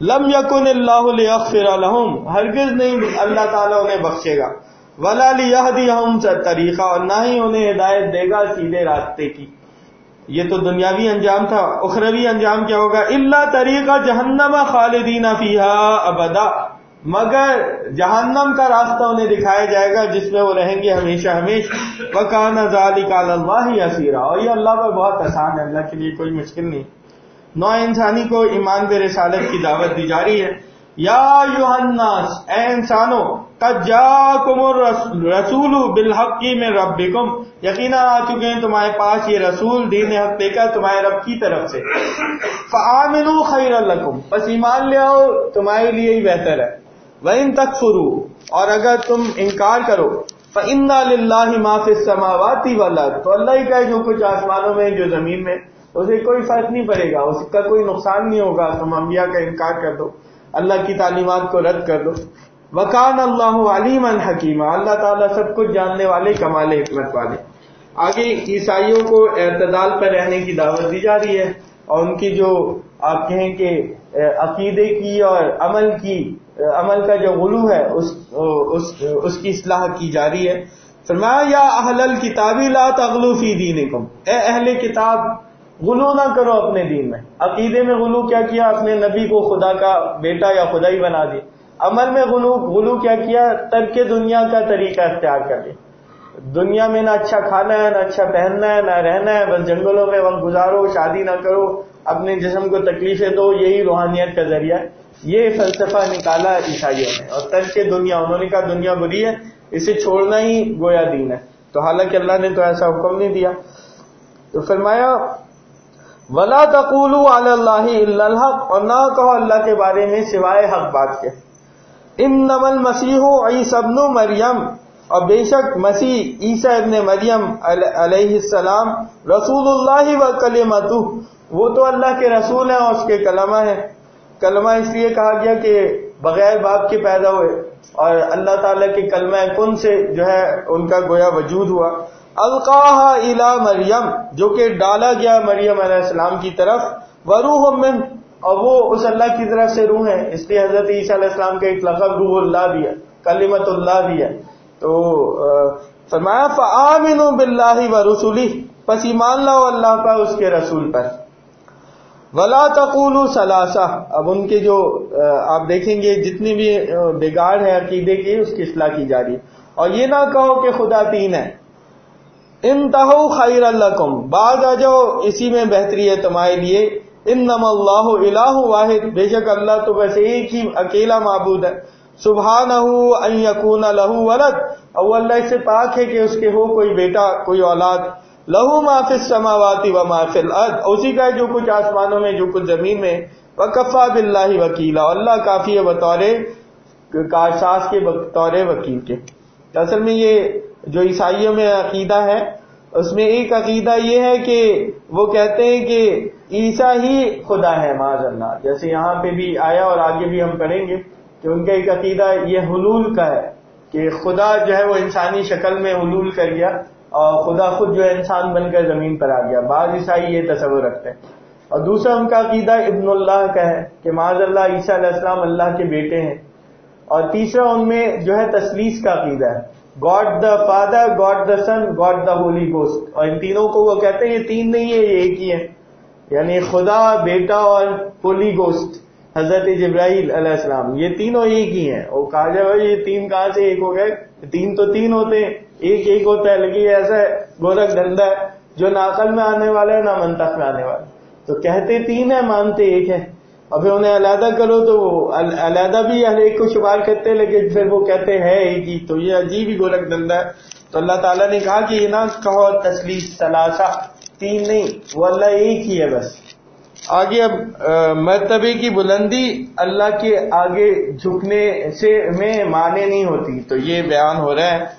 لم یکن اللہ لیغفر لہم، ہرگز نہیں اللہ تعالیٰ انہیں بخشے گا، ولا لیہدیہم طریقہ، اور نہ ہی انہیں ہدایت دے گا سیدھے راستے کی. یہ تو دنیاوی انجام تھا. اخروی انجام کیا ہوگا؟ الا طریقہ جہنم خالدین فیہا ابدا، مگر جہنم کا راستہ انہیں دکھایا جائے گا جس میں وہ رہیں گے ہمیشہ ہمیشہ. وکان ذلک علی اللہ یسیرا، اور یہ اللہ پر بہت آسان ہے، اللہ کے لیے کوئی مشکل نہیں. نوع انسانی کو ایمان بے رسالت کی دعوت دی جا رہی ہے. یا ایھا الناس، اے انسانو، قد جاءکم الرسول بالحق من ربکم، یقینا آ چکے ہیں تمہارے پاس یہ رسول دین حق لے کر تمہارے رب کی طرف سے. فآمنوا خیرا لکم، بس ایمان لے آؤ تمہارے لیے ہی بہتر ہے. وَإِن تَكْفُرُوا، اور اگر تم انکار کرو، فَإِنَّا لِلَّهِ مَا فِي السَّمَاوَاتِ وَالْأَرْضِ، تو اللہ ہی کا ہے جو کچھ آسمانوں میں جو زمین میں، اسے کوئی فرق نہیں پڑے گا، اس کا کوئی نقصان نہیں ہوگا. تم انبیاء کا انکار کر دو، اللہ کی تعلیمات کو رد کر دو. وَكَانَ اللَّهُ عَلِيمًا حَكِيمًا، اللہ تعالیٰ سب کچھ جاننے والے، کمال حکمت والے. آگے عیسائیوں کو اعتدال پر رہنے کی دعوت دی جا رہی ہے، اور ان کی جو آپ کہیں کہ عقیدے کی اور عمل کا جو غلو ہے اس کی اصلاح کی جا رہی ہے. فرمایا یا اہل الکتاب لا تغلوا فی دینکم، اے اہل کتاب غلو نہ کرو اپنے دین میں. عقیدے میں غلو کیا کیا؟ اپنے نبی کو خدا کا بیٹا یا خدائی بنا دیا. عمل میں غلو کیا کیا؟ ترک دنیا کا طریقہ اختیار کر لیا. دنیا میں نہ اچھا کھانا ہے، نہ اچھا پہننا ہے، نہ رہنا ہے، بس جنگلوں میں وقت گزارو، شادی نہ کرو، اپنے جسم کو تکلیفیں دو، یہی روحانیت کا ذریعہ ہے. یہ فلسفہ نکالا عیسائیوں نے، اور ترک دنیا، انہوں نے کہا دنیا بری ہے، اسے چھوڑنا ہی گویا دین ہے. تو حالانکہ اللہ نے تو ایسا حکم نہیں دیا. تو فرمایا وَلَا تَقُولُوا عَلَى اللَّهِ إِلَّا الْحَقَّ، اور نہ کہو اللہ کے بارے میں سوائے حق بات کے. إِنَّمَا الْمَسِيحُ عِيسَى ابْنُ مَرْيَمَ، اور بے شک مسیح عیسیٰ ابن مریم علیہ السلام رسول اللہ وکلمتہ، وہ تو اللہ کے رسول ہیں اور اس کے کلمہ ہیں. کلمہ اس لیے کہا گیا کہ بغیر باپ کے پیدا ہوئے، اور اللہ تعالیٰ کے کلمہ کن سے جو ہے ان کا گویا وجود ہوا. القاہا الی مریم، جو کہ ڈالا گیا مریم علیہ السلام کی طرف. وروح من، اور وہ اس اللہ کی طرف سے روح ہے، اس لیے حضرت عیسیٰ علیہ السلام کا ایک لقب روح اللہ بھی ہے، کلمت اللہ بھی ہے. تو فرمایا فآمنوا باللہ ورسلہ، پس ایمان لاؤ اللہ پر، اس کے رسول پر. ولا تقولوا ثلاثہ، اب ان کے جو آپ دیکھیں گے جتنی بھی بگاڑ ہے عقیدے کی، اس کی اصلاح کی جا رہی ہے. اور یہ نہ کہو کہ خدا تین ہے. انتہوا خیر لکم، بعد آ جاؤ اسی میں بہتری ہے تمہارے لیے. انما اللہ الہ واحد، بے شک اللہ تو بس ایک ہی اکیلا معبود ہے. سبحانہ ان یکون لہ ولد، اور وہ اللہ سے پاک ہے کہ اس کے ہو کوئی بیٹا، کوئی اولاد. لہ ما فی السماوات و ما فی الارض، اسی کا ہے جو کچھ آسمانوں میں جو کچھ زمین میں. وکفی باللہ وکیلا، اللہ کافی ہے بطور کارساز کے، بطور وکیل کے. اصل میں یہ جو عیسائیوں میں عقیدہ ہے، اس میں ایک عقیدہ یہ ہے کہ وہ کہتے ہیں کہ عیسیٰ ہی خدا ہے معاذ اللہ، جیسے یہاں پہ بھی آیا اور آگے بھی ہم پڑھیں گے کہ ان کا ایک عقیدہ یہ حلول کا ہے کہ خدا جو ہے وہ انسانی شکل میں حلول کر گیا، اور خدا خود جو ہے انسان بن کر زمین پر آ گیا. بعض عیسائی یہ تصور رکھتے ہیں. اور دوسرا ان کا عقیدہ ابن اللہ کا ہے کہ معاذ اللہ عیسیٰ علیہ السلام اللہ کے بیٹے ہیں. اور تیسرا ان میں جو ہے تثلیث کا عقیدہ ہے، God the father, God the son, God the Holy Ghost. اور ان تینوں کو وہ کہتے ہیں یہ تین نہیں ہے، یہ ایک ہی ہے، یعنی خدا، بیٹا اور ہولی گوسٹ حضرت جبرائیل علیہ السلام، یہ تینوں ایک ہی ہیں. وہ کہا جائے بھائی یہ تین کہاں سے ایک ہو گئے؟ تین تو تین ہوتے ہیں، ایک ہوتا ہے. لیکن یہ ایسا گورکھ دھندا ہے جو نہ عقل میں آنے والا ہے نہ منطق میں آنے والا. تو کہتے تین ہے، مانتے ایک ہے، اور پھر انہیں علیحدہ کرو تو علیحدہ بھی ہر ایک کو شمار کرتے، لیکن پھر وہ کہتے ہیں ایک ہی. تو یہ عجیب ہی گورکھ دھندا ہے. تو اللہ تعالیٰ نے کہا کہ یہ نہ کہو تثلیث ثلاثہ، تین نہیں، وہ اللہ ایک ہی ہے بس. آگے اب مرتبے کی بلندی اللہ کے آگے جھکنے سے میں مانے نہیں ہوتی، تو یہ بیان ہو رہا ہے.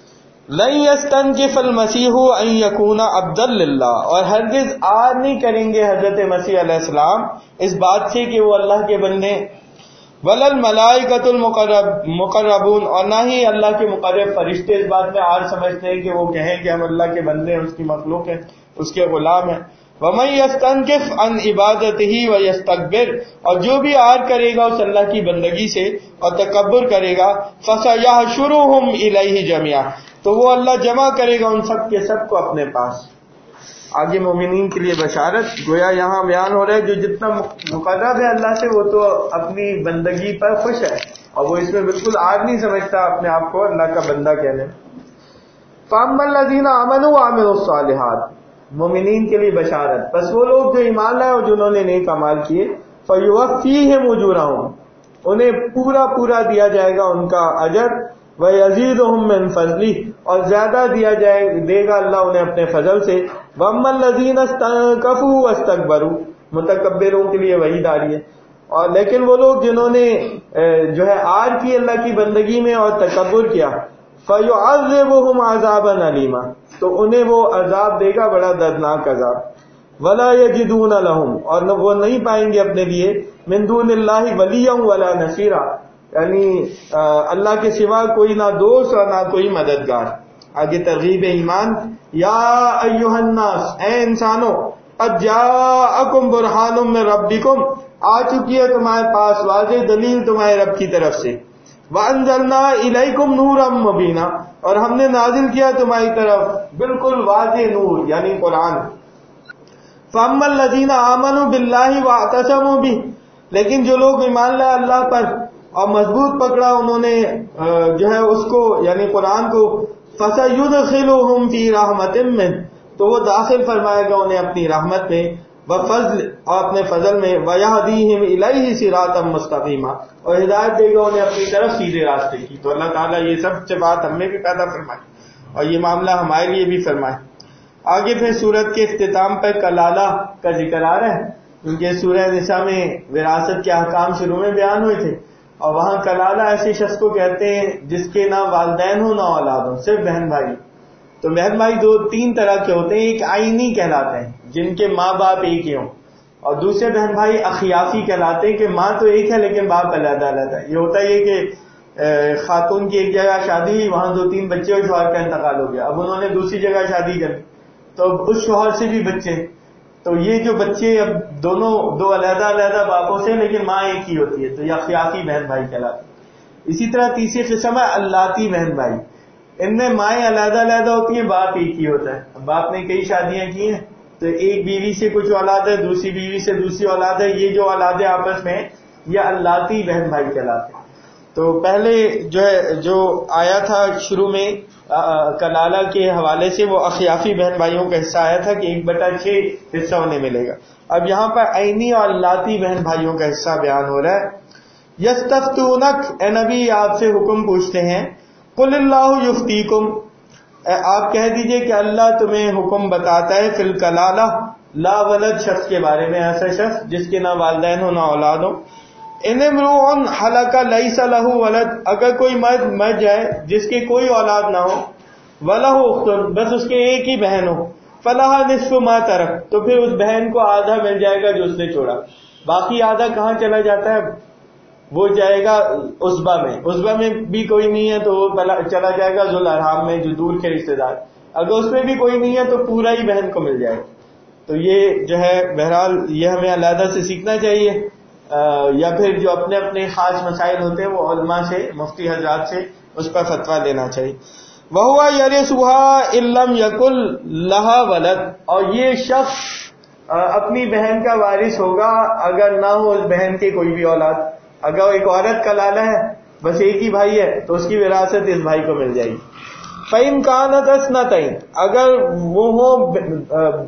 لن یستنکف المسیح ان یکون عبدا للہ، اور ہرگز آر نہیں کریں گے حضرت مسیح علیہ السلام اس بات سے کہ وہ اللہ کے بندے. ولا الملائکۃ المقربون، اور نہ ہی اللہ کے مقرب فرشتے اس بات میں آر سمجھتے ہیں کہ وہ کہیں کہ ہم اللہ کے بندے ہیں، اس کی مخلوق ہیں، اس کے غلام ہیں. وَمَن يَسْتَنكِفْ عَنْ عِبَادَتِهِ وَيَسْتَكْبِرْ، اور جو بھی آر کرے گا اس اللہ کی بندگی سے اور تکبر کرے گا، فَسَيَحْشُرُهُمْ إِلَيْهِ جَمِيعًا، تو وہ اللہ جمع کرے گا ان سب کے سب کو اپنے پاس۔ آگے مومنین کے لیے بشارت، گویا یہاں بیان ہو رہا ہے جو جتنا مقرب ہے اللہ سے وہ تو اپنی بندگی پر خوش ہے اور وہ اس میں بالکل آر نہیں سمجھتا اپنے آپ کو اللہ کا بندہ کہنے۔ فَأَمَّا الَّذِينَ آمَنُوا وَعَمِلُوا الصَّالِحَاتِ، مومنین کے لیے بشارت، بس وہ لوگ جو ایمان لائے اور جنہوں نے نیک اعمال کیے، فَيُوَفِّيهِمْ أُجُورَهُمْ، انہیں پورا دیا جائے گا ان کا اجر، وَيَزِيدُهُم مِّن فَضْلِهِ، اور زیادہ دے گا اللہ انہیں اپنے فضل سے۔ وَأَمَّا الَّذِينَ اسْتَكْبَرُوا وَاسْتَكْبَرُوا، متکبروں کے لیے وہی داری ہے، اور لیکن وہ لوگ جنہوں نے جو ہے آر کی اللہ کی بندگی میں اور تکبر کیا، فَيُعَذِّبُهُمْ عَذَابًا أَلِيمًا، تو انہیں وہ عذاب دے گا، بڑا دردناک عذاب۔ وَلَا يَجِدُونَ لَهُمْ، اور وہ نہیں پائیں گے اپنے لیے، مِن دُونِ اللَّهِ وَلِيًّا وَلَا نَصِيرًا، یعنی اللہ کے سوا کوئی نہ دوست اور نہ کوئی مددگار۔ آگے ترغیب ایمان، یا ایھا الناس، اے انسانوں، قد جاءکم برہان من ربکم، آ چکی ہے تمہارے پاس واضح دلیل تمہارے رب کی طرف سے، وَأَنزَلْنَا إِلَيْكُمْ نُورًا مُبِينًا، اور ہم نے نازل کیا تمہاری طرف بالکل واضح نور یعنی قرآن۔ فَأَمَّا الَّذِينَ آمَنُوا بِاللَّهِ وَاعْتَصَمُوا بِهِ، لیکن جو لوگ ایمان لائے اللہ پر اور مضبوط پکڑا انہوں نے جو ہے اس کو یعنی قرآن کو، فَسَيُدْخِلُهُمْ فِي رَحْمَةٍ مِّنْهُ، تو وہ داخل فرمائے گا انہیں اپنی رحمت میں، وفضل، اور اپنے فضل میں، وَيَهْدِيهِمْ إِلَيْهِ صِرَاطًا مُسْتَقِيمًا، اور ہدایت دے گا انہیں اپنی طرف سیدھے راستے کی۔ تو اللہ تعالیٰ یہ سب بات ہم میں بھی پیدا فرمائے اور یہ معاملہ ہمارے لیے بھی فرمائے۔ آگے پھر سورت کے اختتام پر کلالہ کا ذکر آ رہا ہے، کیونکہ سورہ نساء میں وراثت کے احکام شروع میں بیان ہوئے تھے، اور وہاں کلالہ ایسے شخص کو کہتے ہیں جس کے نہ والدین ہو نہ اولاد ہو، صرف بہن بھائی۔ تو بہن بھائی تین طرح کے ہوتے ہیں، ایک آئینی کہلاتے ہیں جن کے ماں باپ ایک ہی ہوں، اور دوسرے بہن بھائی اخیافی کہلاتے ہیں کہ ماں تو ایک ہے لیکن باپ علیحدہ علیحدہ ہے۔ یہ ہوتا ہے کہ خاتون کی ایک جگہ شادی ہوئی، وہاں 2-3 بچے اور شوہر کا انتقال ہو گیا، اب انہوں نے دوسری جگہ شادی کر لی تو اب اس شوہر سے بھی بچے، تو یہ جو بچے اب دو علیحدہ علیحدہ باپوں سے لیکن ماں ایک ہی ہوتی ہے، تو یہ اخیافی بہن بھائی کہلاتے ہیں۔ اسی طرح تیسری قسم ہے اللاتی بہن بھائی، ان میں مائیں علیحدہ علیحدہ ہوتی ہیں، باپ ایک ہی ہوتا ہے، باپ نے کئی شادیاں کی ہیں تو ایک بیوی سے کچھ اولاد ہے، دوسری بیوی سے دوسری اولاد ہے، یہ جو اولادیں آپس میں یہ اللاتی بہن بھائی کہلاتے ہیں۔ تو پہلے جو آیا تھا شروع میں کلالہ کے حوالے سے وہ اخیافی بہن بھائیوں کا حصہ آیا تھا کہ 1/6 حصہ انہیں ملے گا۔ اب یہاں پر عینی اور اللاتی بہن بھائیوں کا حصہ بیان ہو رہا ہے۔ یستفتونک، اے نبی آپ سے حکم پوچھتے ہیں، قل اللہ یفتیکم، آپ کہہ دیجئے کہ اللہ تمہیں حکم بتاتا ہے، فی الکلالہ، لا ولد شخص کے بارے میں، ایسا شخص جس کے نہ والدین ہو نہ اولاد ہو، ان امرؤ ہلک لیس لہ ولد، اگر کوئی مرد مر جائے جس کے کوئی اولاد نہ ہو، ولہ اخت، بس اس کے ایک ہی بہن ہو، فلہا نصف ما ترک، تو پھر اس بہن کو آدھا مل جائے گا جو اس نے چھوڑا، باقی آدھا کہاں چلا جاتا ہے؟ وہ جائے گا عصبہ میں، عصبہ میں بھی کوئی نہیں ہے تو وہ چلا جائے گا ذو الارحام میں جو دور کے رشتے دار، اگر اس میں بھی کوئی نہیں ہے تو پورا ہی بہن کو مل جائے گا۔ تو یہ جو ہے بہرحال یہ ہمیں علیحدہ سے سیکھنا چاہیے، یا پھر جو اپنے اپنے خاص مسائل ہوتے ہیں وہ علماء سے، مفتی حضرات سے اس پر فتویٰ لینا چاہیے۔ وَهُوَ يَرِثُهَا إِن لَّمْ يَكُن لَّهَا وَلَدٌ، اور یہ شخص اپنی بہن کا وارث ہوگا اگر نہ ہو اس بہن کے کوئی بھی اولاد۔ اگر ایک عورت کا لالا ہے، بس ایک ہی بھائی ہے تو اس کی وراثت اس بھائی کو مل جائے گی۔ فَإِن كَانَتْ اثْنَتَيْنِ، اگر وہ ہوں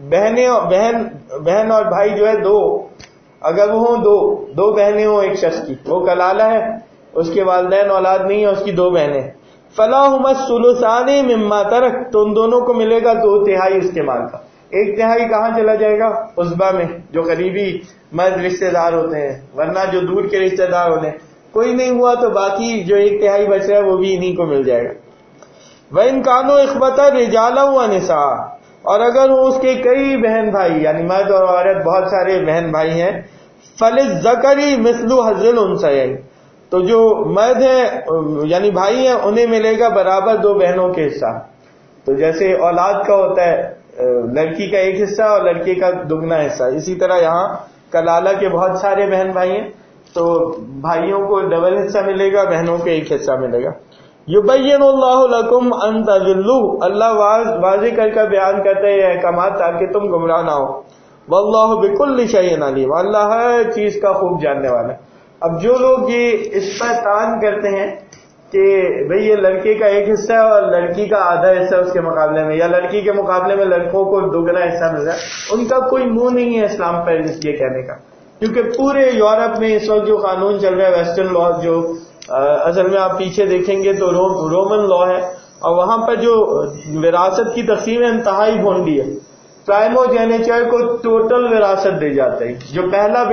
بہن اور بھائی جو ہے دو، اگر وہ ہوں دو بہنیں ہوں ایک شخص کی، وہ کا لالا ہے، اس کے والدین اولاد نہیں ہے، اس کی 2 بہنیں، فَلَهُمَا الثُّلُثَانِ مِمَّا تَرَكَ، تو ان دونوں کو ملے گا 2/3 اس کے مال کا۔ 1/3 کہاں چلا جائے گا؟ عصبہ میں، جو قریبی مرد رشتے دار ہوتے ہیں، ورنہ جو دور کے رشتے دار ہوتے ہیں کوئی نہیں ہوا تو باقی جو 1/3 بچ رہا ہے وہ بھی انہیں کو مل جائے گا۔ وَإِن كَانُوا إِخْوَةً رِجَالًا وَنِسَاءً، اور اگر وہ اس کے کئی بہن بھائی یعنی مرد اور عورت بہت سارے بہن بھائی ہیں، فَلِلذَّكَرِ مِثْلُ حَظِّ الْأُنثَيَيْنِ، تو جو مرد ہیں یعنی بھائی ہیں انہیں ملے گا برابر 2 بہنوں کے حصہ۔ تو جیسے اولاد کا ہوتا ہے لڑکی کا ایک حصہ اور لڑکے کا دگنا حصہ. اسی طرح یہاں کلالہ کے بہت سارے بہن بھائی ہیں تو بھائیوں کو ڈبل حصہ ملے گا، بہنوں کو ایک حصہ ملے گا. یبین اللہ لکم ان تضلوا، اللہ واضح کر کے بیان کرتے ہیں یہ احکامات تاکہ تم گمراہ نہ ہو. واللہ بکل شیء علیم، اللہ ہر چیز کا خوب جاننے والا ہے. اب جو لوگ یہ اس پر تان کرتے ہیں کہ بھئی یہ لڑکے کا ایک حصہ ہے اور لڑکی کا آدھا حصہ اس کے مقابلے میں، یا لڑکی کے مقابلے میں لڑکوں کو دگنا حصہ مل رہا ہے، ان کا کوئی منہ نہیں ہے اسلام پر یہ کہنے کا. کیونکہ پورے یورپ میں اس وقت جو قانون چل رہا ہے ویسٹرن لا، جو اصل میں آپ پیچھے دیکھیں گے تو رومن لا ہے، اور وہاں پر جو وراثت کی تقسیم ہے انتہائی بھونڈی ہے. پرائموجینیچر کو ٹوٹل وراثت دے جاتے ہیں. جو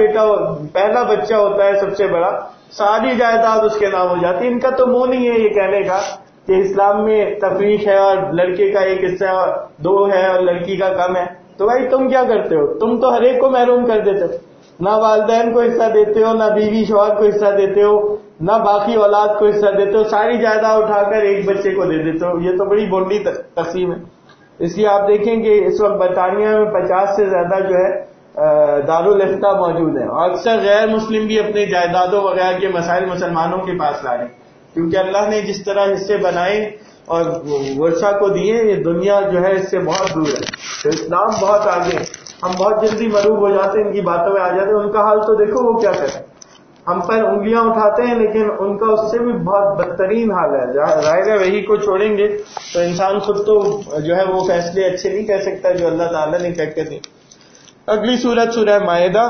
پہلا بچہ ہوتا ہے سب سے بڑا، ساری جائیداد اس کے نام ہو جاتی ہے. ان کا تو منہ نہیں ہے یہ کہنے کا کہ اسلام میں تفریق ہے اور لڑکے کا ایک حصہ اور 2 ہے اور لڑکی کا کم ہے. تو بھائی تم کیا کرتے ہو؟ تم تو ہر ایک کو محروم کر دیتے ہو، نہ والدین کو حصہ دیتے ہو، نہ بیوی شوہر کو حصہ دیتے ہو، نہ باقی اولاد کو حصہ دیتے ہو، ساری جائیداد اٹھا کر ایک بچے کو دے دیتے ہو. یہ تو بڑی بونڈی تقسیم ہے. اس لیے آپ دیکھیں کہ اس وقت برطانیہ میں 50 سے زیادہ جو ہے دارالافتاء موجود ہیں، اور اکثر غیر مسلم بھی اپنے جائیدادوں وغیرہ کے مسائل مسلمانوں کے پاس لا رہے ہیں. کیونکہ اللہ نے جس طرح حصے بنائے اور ورثہ کو دیے، یہ دنیا جو ہے اس سے بہت دور ہے. تو اسلام بہت آگے ہے. ہم بہت جلدی مروب ہو جاتے ہیں، ان کی باتوں میں آ جاتے ہیں. ان کا حال تو دیکھو وہ کیا کریں. ہم پر انگلیاں اٹھاتے ہیں لیکن ان کا اس سے بھی بہت بدترین حال ہے. ظاہر ہے وہی کو چھوڑیں گے تو انسان خود تو جو ہے وہ فیصلے اچھے نہیں کر سکتا جو اللہ تعالیٰ نے کر کے دی. اگلی سورت سورہ مائدہ،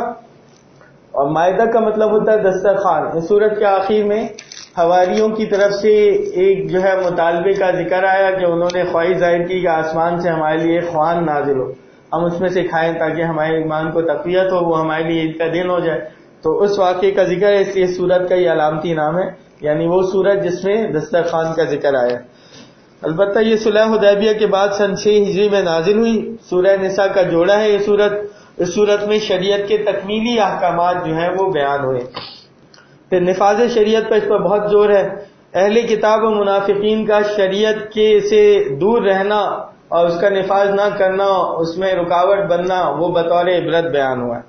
اور مائدہ کا مطلب ہوتا ہے دسترخوان. اس سورت کے آخر میں حواریوں کی طرف سے ایک جو ہے مطالبے کا ذکر آیا کہ انہوں نے خواہش ظاہر کی کہ آسمان سے ہمارے لیے خوان نازل ہو، ہم اس میں سے کھائیں تاکہ ہمارے ایمان کو تقویت ہو، وہ ہمارے لیے عید کا دن ہو جائے. تو اس واقعے کا ذکر ہے، اس لیے سورت کا یہ علامتی نام ہے، یعنی وہ سورت جس میں دسترخوان کا ذکر آیا. البتہ یہ صلح حدیبیہ کے بعد سن 6 ہجری میں نازل ہوئی. سورہ نساء کا جوڑا ہے یہ سورت. اس سورت میں شریعت کے تکمیلی احکامات جو ہیں وہ بیان ہوئے. پھر نفاذ شریعت پر اس پر بہت زور ہے. اہل کتاب و منافقین کا شریعت کے سے دور رہنا اور اس کا نفاذ نہ کرنا، اس میں رکاوٹ بننا، وہ بطور عبرت بیان ہوا ہے.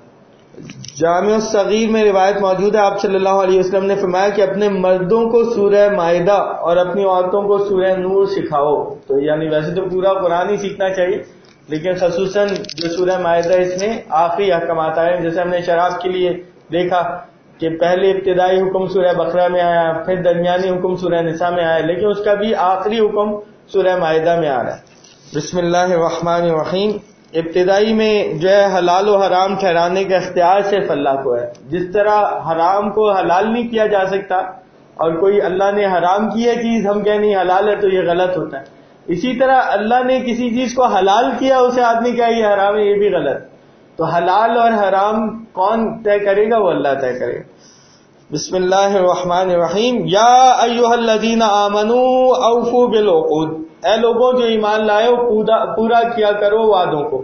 جامع الصغیر میں روایت موجود ہے، آپ صلی اللہ علیہ وسلم نے فرمایا کہ اپنے مردوں کو سورہ مائدہ اور اپنی عورتوں کو سورہ نور سکھاؤ. تو یعنی ویسے تو پورا قرآن ہی سیکھنا چاہیے، لیکن خصوصاً جو سورہ مائدہ اس میں آخری احکامات آئے ہیں. جیسے ہم نے شراب کے لیے دیکھا کہ پہلے ابتدائی حکم سورہ بقرہ میں آیا، پھر درمیانی حکم سورہ نساء میں آیا، لیکن اس کا بھی آخری حکم سورہ مائدہ میں آ رہا ہے. بسم اللہ الرحمن الرحیم. ابتدائی میں جو ہے حلال و حرام ٹھہرانے کا اختیار صرف اللہ کو ہے. جس طرح حرام کو حلال نہیں کیا جا سکتا، اور کوئی اللہ نے حرام کی ہے چیز ہم کہیں نہیں حلال ہے تو یہ غلط ہوتا ہے، اسی طرح اللہ نے کسی چیز کو حلال کیا اسے آدمی کہے یہ حرام ہے، یہ بھی غلط. تو حلال اور حرام کون طے کرے گا؟ وہ اللہ طے کرے گا. بسم اللہ الرحمن الرحیم. یا ایھا الذین آمنوا اوفوا بالعقود، اے لوگوں جو ایمان لائے ہو پورا کیا کرو وعدوں کو.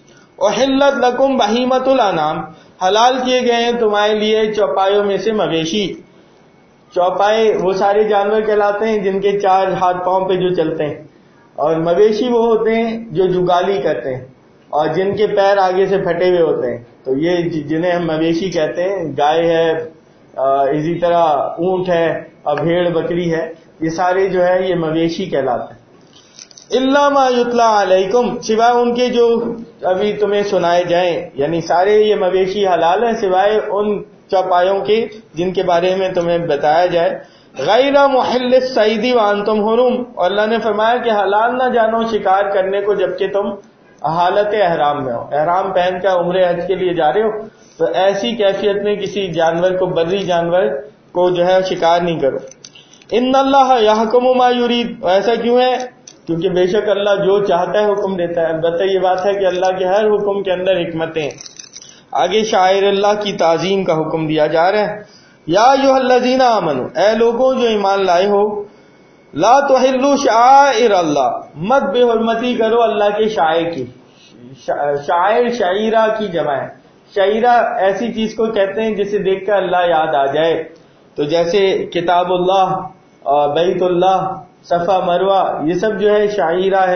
احلت لکم بہیمۃ الانعام، حلال کیے گئے ہیں تمہارے لیے چوپایوں میں سے مویشی. چوپائے وہ سارے جانور کہلاتے ہیں جن کے 4 ہاتھ پاؤں پہ جو چلتے ہیں، اور مویشی وہ ہوتے ہیں جو جگالی کرتے ہیں اور جن کے پیر آگے سے پھٹے ہوئے ہوتے ہیں. تو یہ جنہیں ہم مویشی کہتے ہیں، گائے ہے، اسی طرح اونٹ ہے اور بھیڑ بکری ہے، یہ سارے جو ہے یہ مویشی کہلاتے ہیں. الا ما یتلی علیکم، سوائے ان کے جو ابھی تمہیں سنائے جائیں، یعنی سارے یہ مویشی حلال ہیں سوائے ان چوپایوں کے جن کے بارے میں تمہیں بتایا جائے. غیر محل الصید وانتم حرم، اور اللہ نے فرمایا کہ حلال نہ جانو شکار کرنے کو جبکہ تم حالت احرام میں ہو. احرام پہن کر عمرے حج کے لیے جا رہے ہو تو ایسی کیفیت میں کسی جانور کو، بری جانور کو جو ہے شکار نہیں کرو. ان اللہ یحکم ما یرید، ایسا کیوں ہے؟ کیونکہ بے شک اللہ جو چاہتا ہے حکم دیتا ہے. البتہ یہ بات ہے کہ اللہ کے ہر حکم کے اندر حکمتیں. آگے شاعر اللہ کی تعظیم کا حکم دیا جا رہا ہے. یا ایھا الذین آمنوا، اے لوگوں جو ایمان لائے ہو، لا تحلوا شعائر اللہ، مت بے حرمتی کرو اللہ کے شعائر کی. شاعر شعیرہ کی جمع ہے. شعیرہ ایسی چیز کو کہتے ہیں جسے دیکھ کر اللہ یاد آ جائے. تو جیسے کتاب اللہ، بیت اللہ، صفا مروہ، یہ سب جو ہے شعیرہ ہے.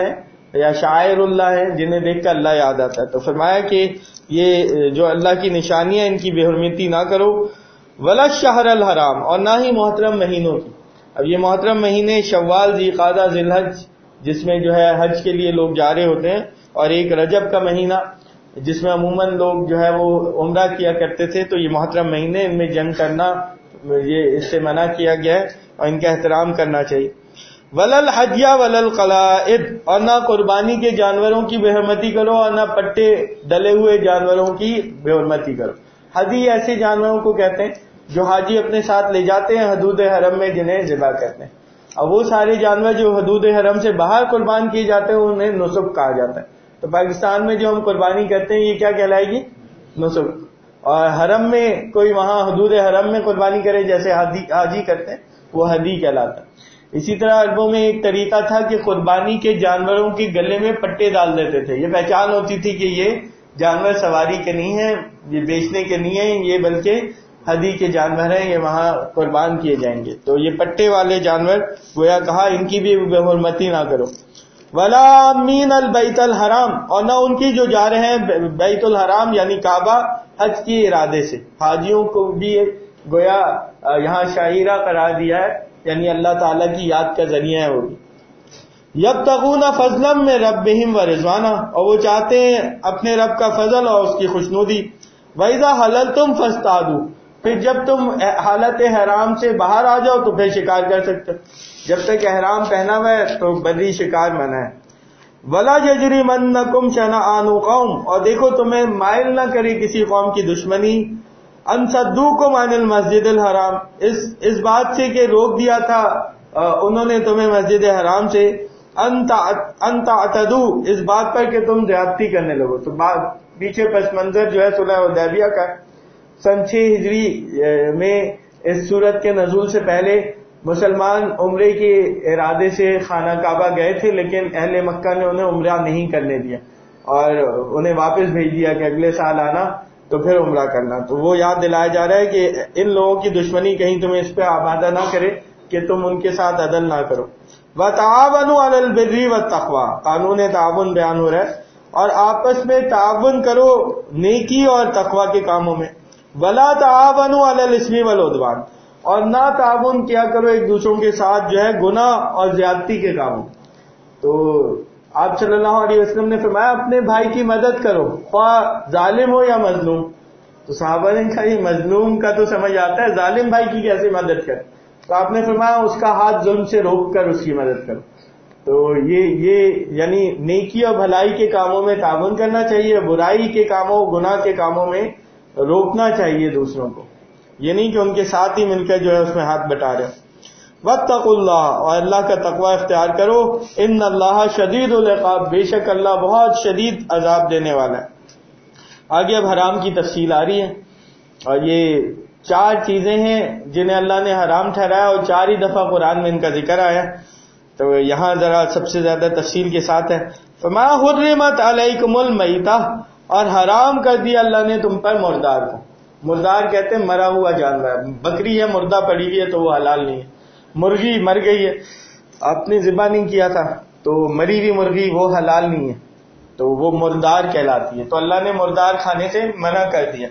یا شاعر اللہ ہیں جنہیں دیکھ کر اللہ یاد آتا ہے. تو فرمایا کہ یہ جو اللہ کی نشانیاں ان کی بے حرمتی نہ کرو. ولا الشہر الحرام، اور نہ ہی محترم مہینوں کی. اب یہ محترم مہینے شوال، ذی قعدہ، ذی الحج، جس میں جو ہے حج کے لیے لوگ جا رہے ہوتے ہیں، اور ایک رجب کا مہینہ جس میں عموماً لوگ جو ہے وہ عمرہ کیا کرتے تھے. تو یہ محترم مہینے، ان میں جنگ کرنا یہ اس سے منع کیا گیا ہے اور ان کا احترام کرنا چاہیے. ولا الحدی ولا القلائد، اور نہ قربانی کے جانوروں کی بے حرمتی کرو اور نہ پٹے ڈلے ہوئے جانوروں کی بے حرمتی کرو. حدی ایسے جانوروں کو کہتے ہیں جو حاجی اپنے ساتھ لے جاتے ہیں حدود حرم میں، جنہیں ذبح کرتے ہیں. اور وہ سارے جانور جو حدود حرم سے باہر قربان کیے جاتے ہیں انہیں نسک کہا جاتا ہے. تو پاکستان میں جو ہم قربانی کرتے ہیں یہ کیا کہلائے گی؟ نسک. اور حرم میں کوئی وہاں حدود حرم میں قربانی کرے جیسے حاجی کرتے ہیں وہ حدی کہلاتا ہے. اسی طرح عربوں میں ایک طریقہ تھا کہ قربانی کے جانوروں کے گلے میں پٹے ڈال دیتے تھے. یہ پہچان ہوتی تھی کہ یہ جانور سواری کے نہیں ہیں، یہ بیچنے کے نہیں ہیں، یہ بلکہ حدی کے جانور ہیں، یہ وہاں قربان کیے جائیں گے. تو یہ پٹے والے جانور گویا کہا ان کی بھی بے حرمتی نہ کرو. ولا من البیت الحرام، اور نہ ان کی جو جا رہے ہیں بیت الحرام یعنی کعبہ حج کے ارادے سے. حاجیوں کو بھی گویا یہاں شاعرہ قرار دیا ہے، یعنی اللہ تعالیٰ کی یاد کا ذریعہ ہے وہ بھی. یبتغون فضلا من ربہم ورضوانا، اور وہ چاہتے ہیں اپنے رب کا فضل اور اس کی خوشنودی. وَإِذَا حَلَلْتُمْ فَاصْطَادُوا، پھر جب تم حالت حرام سے باہر آ جاؤ تو پھر شکار کر سکتے. جب تک احرام پہنا ہوا ہے تو بری شکار منع ہے. وَلَا يَجْرِمَنَّكُمْ شَنَآنُ قَوْمٍ، اور دیکھو تمہیں مائل نہ کرے کسی قوم کی دشمنی، ان صدوکم عن المسجد الحرام، اس بات سے کہ روک دیا تھا انہوں نے تمہیں مسجد حرام سے، ان تعتدوا، اس بات پر کہ تم زیادتی کرنے لگو. تو پیچھے پس منظر جو ہے صلح حدیبیہ کا سن 6 ہجری میں اس سورت کے نزول سے پہلے مسلمان عمرے کے ارادے سے خانہ کعبہ گئے تھے، لیکن اہل مکہ نے انہیں عمرہ نہیں کرنے دیا اور انہیں واپس بھیج دیا کہ اگلے سال آنا تو پھر عمرہ کرنا. تو وہ یاد دلایا جا رہا ہے کہ ان لوگوں کی دشمنی کہیں تمہیں اس پہ آمادہ نہ کرے کہ تم ان کے ساتھ عدل نہ کرو. وَتَعَاوَنُوا عَلَى الْبِرِّ وَالتَّقْوَىٰ، قانون تعاون بیان ہو رہا ہے، اور آپس میں تعاون کرو نیکی اور تقوی کے کاموں میں. وَلَا تَعَاوَنُوا عَلَى الْإِثْمِ وَالْعُدْوَانِ، اور نہ تعاون کیا کرو ایک دوسروں کے ساتھ جو ہے گناہ اور زیادتی کے کاموں. تو آپ صلی اللہ علیہ وسلم نے فرمایا اپنے بھائی کی مدد کرو خواہ ظالم ہو یا مظلوم. تو صحابہ نے کہا یہ مظلوم کا تو سمجھ آتا ہے، ظالم بھائی کی کیسے مدد کرے؟ تو آپ نے فرمایا اس کا ہاتھ ظلم سے روک کر اس کی مدد کرو. تو یہ یعنی نیکی اور بھلائی کے کاموں میں تعاون کرنا چاہیے، برائی کے کاموں گناہ کے کاموں میں روکنا چاہیے دوسروں کو، یہ نہیں کہ ان کے ساتھ ہی مل کر جو ہے اس میں ہاتھ بٹا رہے. واتقوا اللہ، اور اللہ کا تقوی اختیار کرو. ان اللہ شدید العقاب، بے شک اللہ بہت شدید عذاب دینے والا ہے. آگے اب حرام کی تفصیل آ رہی ہے، اور یہ 4 چیزیں ہیں جنہیں اللہ نے حرام ٹھہرایا اور 4 ہی دفعہ قرآن میں ان کا ذکر آیا. تو یہاں ذرا سب سے زیادہ تفصیل کے ساتھ ہے. فما حرمت علیکم المیتہ، اور حرام کر دیا اللہ نے تم پر مردار کو. مردار کہتے ہیں مرا ہوا جانور، بکری ہے مردہ پڑی ہوئی ہے تو وہ حلال نہیں ہے. مرغی مر گئی ہے، آپ نے ذبح نہیں کیا تھا تو مری ہوئی مرغی وہ حلال نہیں ہے، تو وہ مردار کہلاتی ہے. تو اللہ نے مردار کھانے سے منع کر دیا.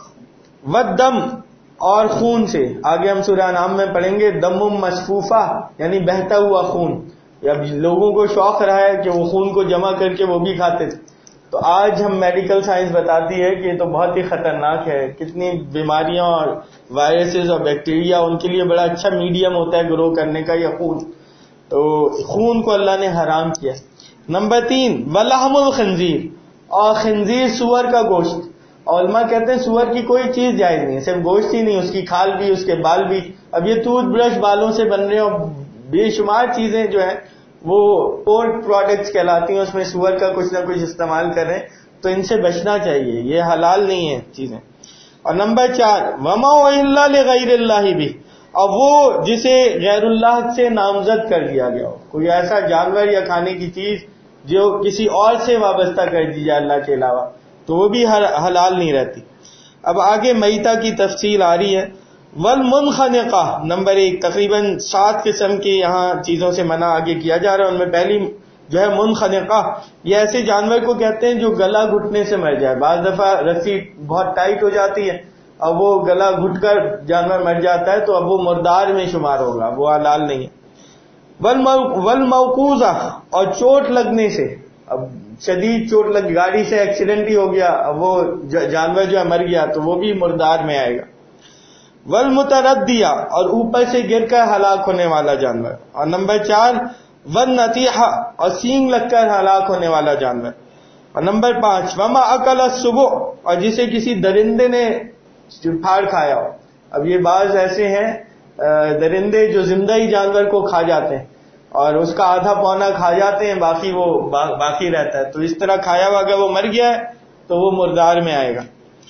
والدم، اور خون سے. آگے ہم سورہ انعام میں پڑھیں گے دم مصفوفہ یعنی بہتا ہوا خون. اب لوگوں کو شوق رہا ہے کہ وہ خون کو جمع کر کے وہ بھی کھاتے تھے. تو آج ہم میڈیکل سائنس بتاتی ہے کہ یہ تو بہت ہی خطرناک ہے، کتنی بیماریاں اور وائرسز اور بیکٹیریا ان کے لیے بڑا اچھا میڈیم ہوتا ہے گرو کرنے کا یہ خون. تو خون کو اللہ نے حرام کیا. نمبر 3 ولحم الخنزیر، اور خنزیر سور کا گوشت. علماء کہتے ہیں سور کی کوئی چیز جائز نہیں، صرف گوشت ہی نہیں، اس کی کھال بھی، اس کے بال بھی. اب یہ ٹوتھ برش بالوں سے بن رہے ہیں اور بے شمار چیزیں جو ہیں وہ پورک پروڈکٹس کہلاتی ہیں، اس میں سور کا کچھ نہ کچھ استعمال کر رہے ہیں. تو ان سے بچنا چاہیے، یہ حلال نہیں ہے چیزیں. اور نمبر 4 وما الا لغیر اللہ بھی، اور وہ جسے غیر اللہ سے نامزد کر دیا گیا ہو، کوئی ایسا جانور یا کھانے کی چیز جو کسی اور سے وابستہ کر دی جائے اللہ کے علاوہ، تو وہ بھی حلال نہیں رہتی. اب آگے میتہ کی تفصیل آ رہی ہے. والمنخنقہ نمبر 1، تقریباً 7 قسم کی یہاں چیزوں سے منع آگے کیا جا رہا ہے. ان میں پہلی جو ہے منخنقہ، یہ ایسے جانور کو کہتے ہیں جو گلا گھٹنے سے مر جائے. بعض دفعہ رسی بہت ٹائٹ ہو جاتی ہے، اب وہ گلا گھٹ کر جانور مر جاتا ہے تو اب وہ مردار میں شمار ہوگا، وہ حلال نہیں ہے. والموقوذہ، اور چوٹ لگنے سے، اب شدید چوٹ لگ، گاڑی سے ایکسیڈنٹ ہی ہو گیا، اب وہ جانور جو ہے مر گیا تو وہ بھی مردار میں آئے گا. والمتردیہ، اور اوپر سے گر کر ہلاک ہونے والا جانور. اور نمبر 4 والنطیحہ، اور سینگ لگ کر ہلاک ہونے والا جانور. اور نمبر 5 وما اکل السبع، اور جسے کسی درندے نے پھاڑ کھایا ہو. اب یہ بعض ایسے ہیں درندے جو زندہ ہی جانور کو کھا جاتے ہیں اور اس کا آدھا پونا کھا جاتے ہیں، باقی وہ باقی رہتا ہے. تو اس طرح کھایا ہوا اگر وہ مر گیا ہے تو وہ مردار میں آئے گا.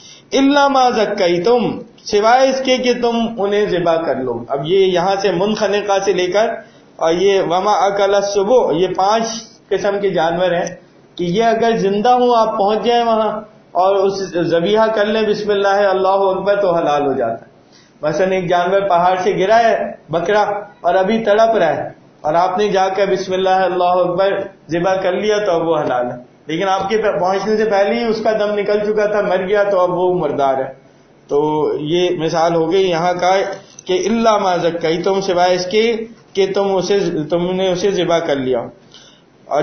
الا ما زکیتم، سوائے اس کے کہ تم انہیں ذبح کر لو. اب یہ یہاں سے منخنقہ سے لے کر اور یہ وما اکل السبع، یہ 5 قسم کے جانور ہیں کہ یہ اگر زندہ ہوں، آپ پہنچ جائیں وہاں اور اس ذبیحہ کر لیں بسم اللہ اللہ اکبر تو حلال ہو جاتا ہے. مثلا ایک جانور پہاڑ سے گرا ہے بکرا اور ابھی تڑپ رہا ہے اور آپ نے جا کر بسم اللہ اللہ اکبر ذبح کر لیا تو اب وہ حلال ہے. لیکن آپ کے پہنچنے سے پہلے ہی اس کا دم نکل چکا تھا، مر گیا تو اب وہ مردار ہے. تو یہ مثال ہو گئی یہاں کا کہ الا ما زکیتم، سوائے اس کے کہ تم نے اسے ذبح کر لیا. اور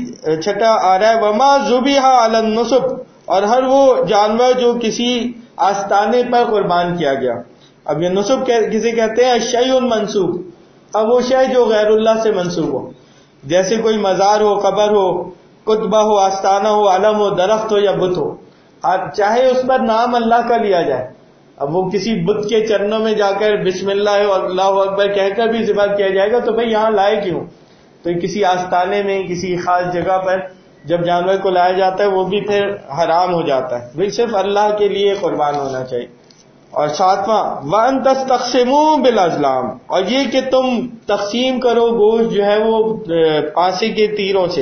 چھٹا آ رہا ہے وما ذبح علی النصب، اور ہر وہ جانور جو کسی آستانے پر قربان کیا گیا. اب یہ نصب کسے کہتے ہیں؟ الشیء المنصوب. اب وہ شے جو غیر اللہ سے منسوب ہو، جیسے کوئی مزار ہو، قبر ہو، کتبہ ہو، آستانہ ہو، علم ہو، درخت ہو یا بت ہو، چاہے اس پر نام اللہ کا لیا جائے. اب وہ کسی بت کے چرنوں میں جا کر بسم اللہ اللہ اکبر کہہ کر بھی ذبح کیا جائے گا تو بھئی یہاں لائے کیوں؟ تو کسی آستانے میں کسی خاص جگہ پر جب جانور کو لایا جاتا ہے وہ بھی پھر حرام ہو جاتا ہے. بھئی صرف اللہ کے لیے قربان ہونا چاہیے. اور 7واں وَأَن تَسْتَقْسِمُوا بِالْأَزْلَامِ، اور یہ کہ تم تقسیم کرو گوشت جو ہے وہ پانسے کے تیروں سے.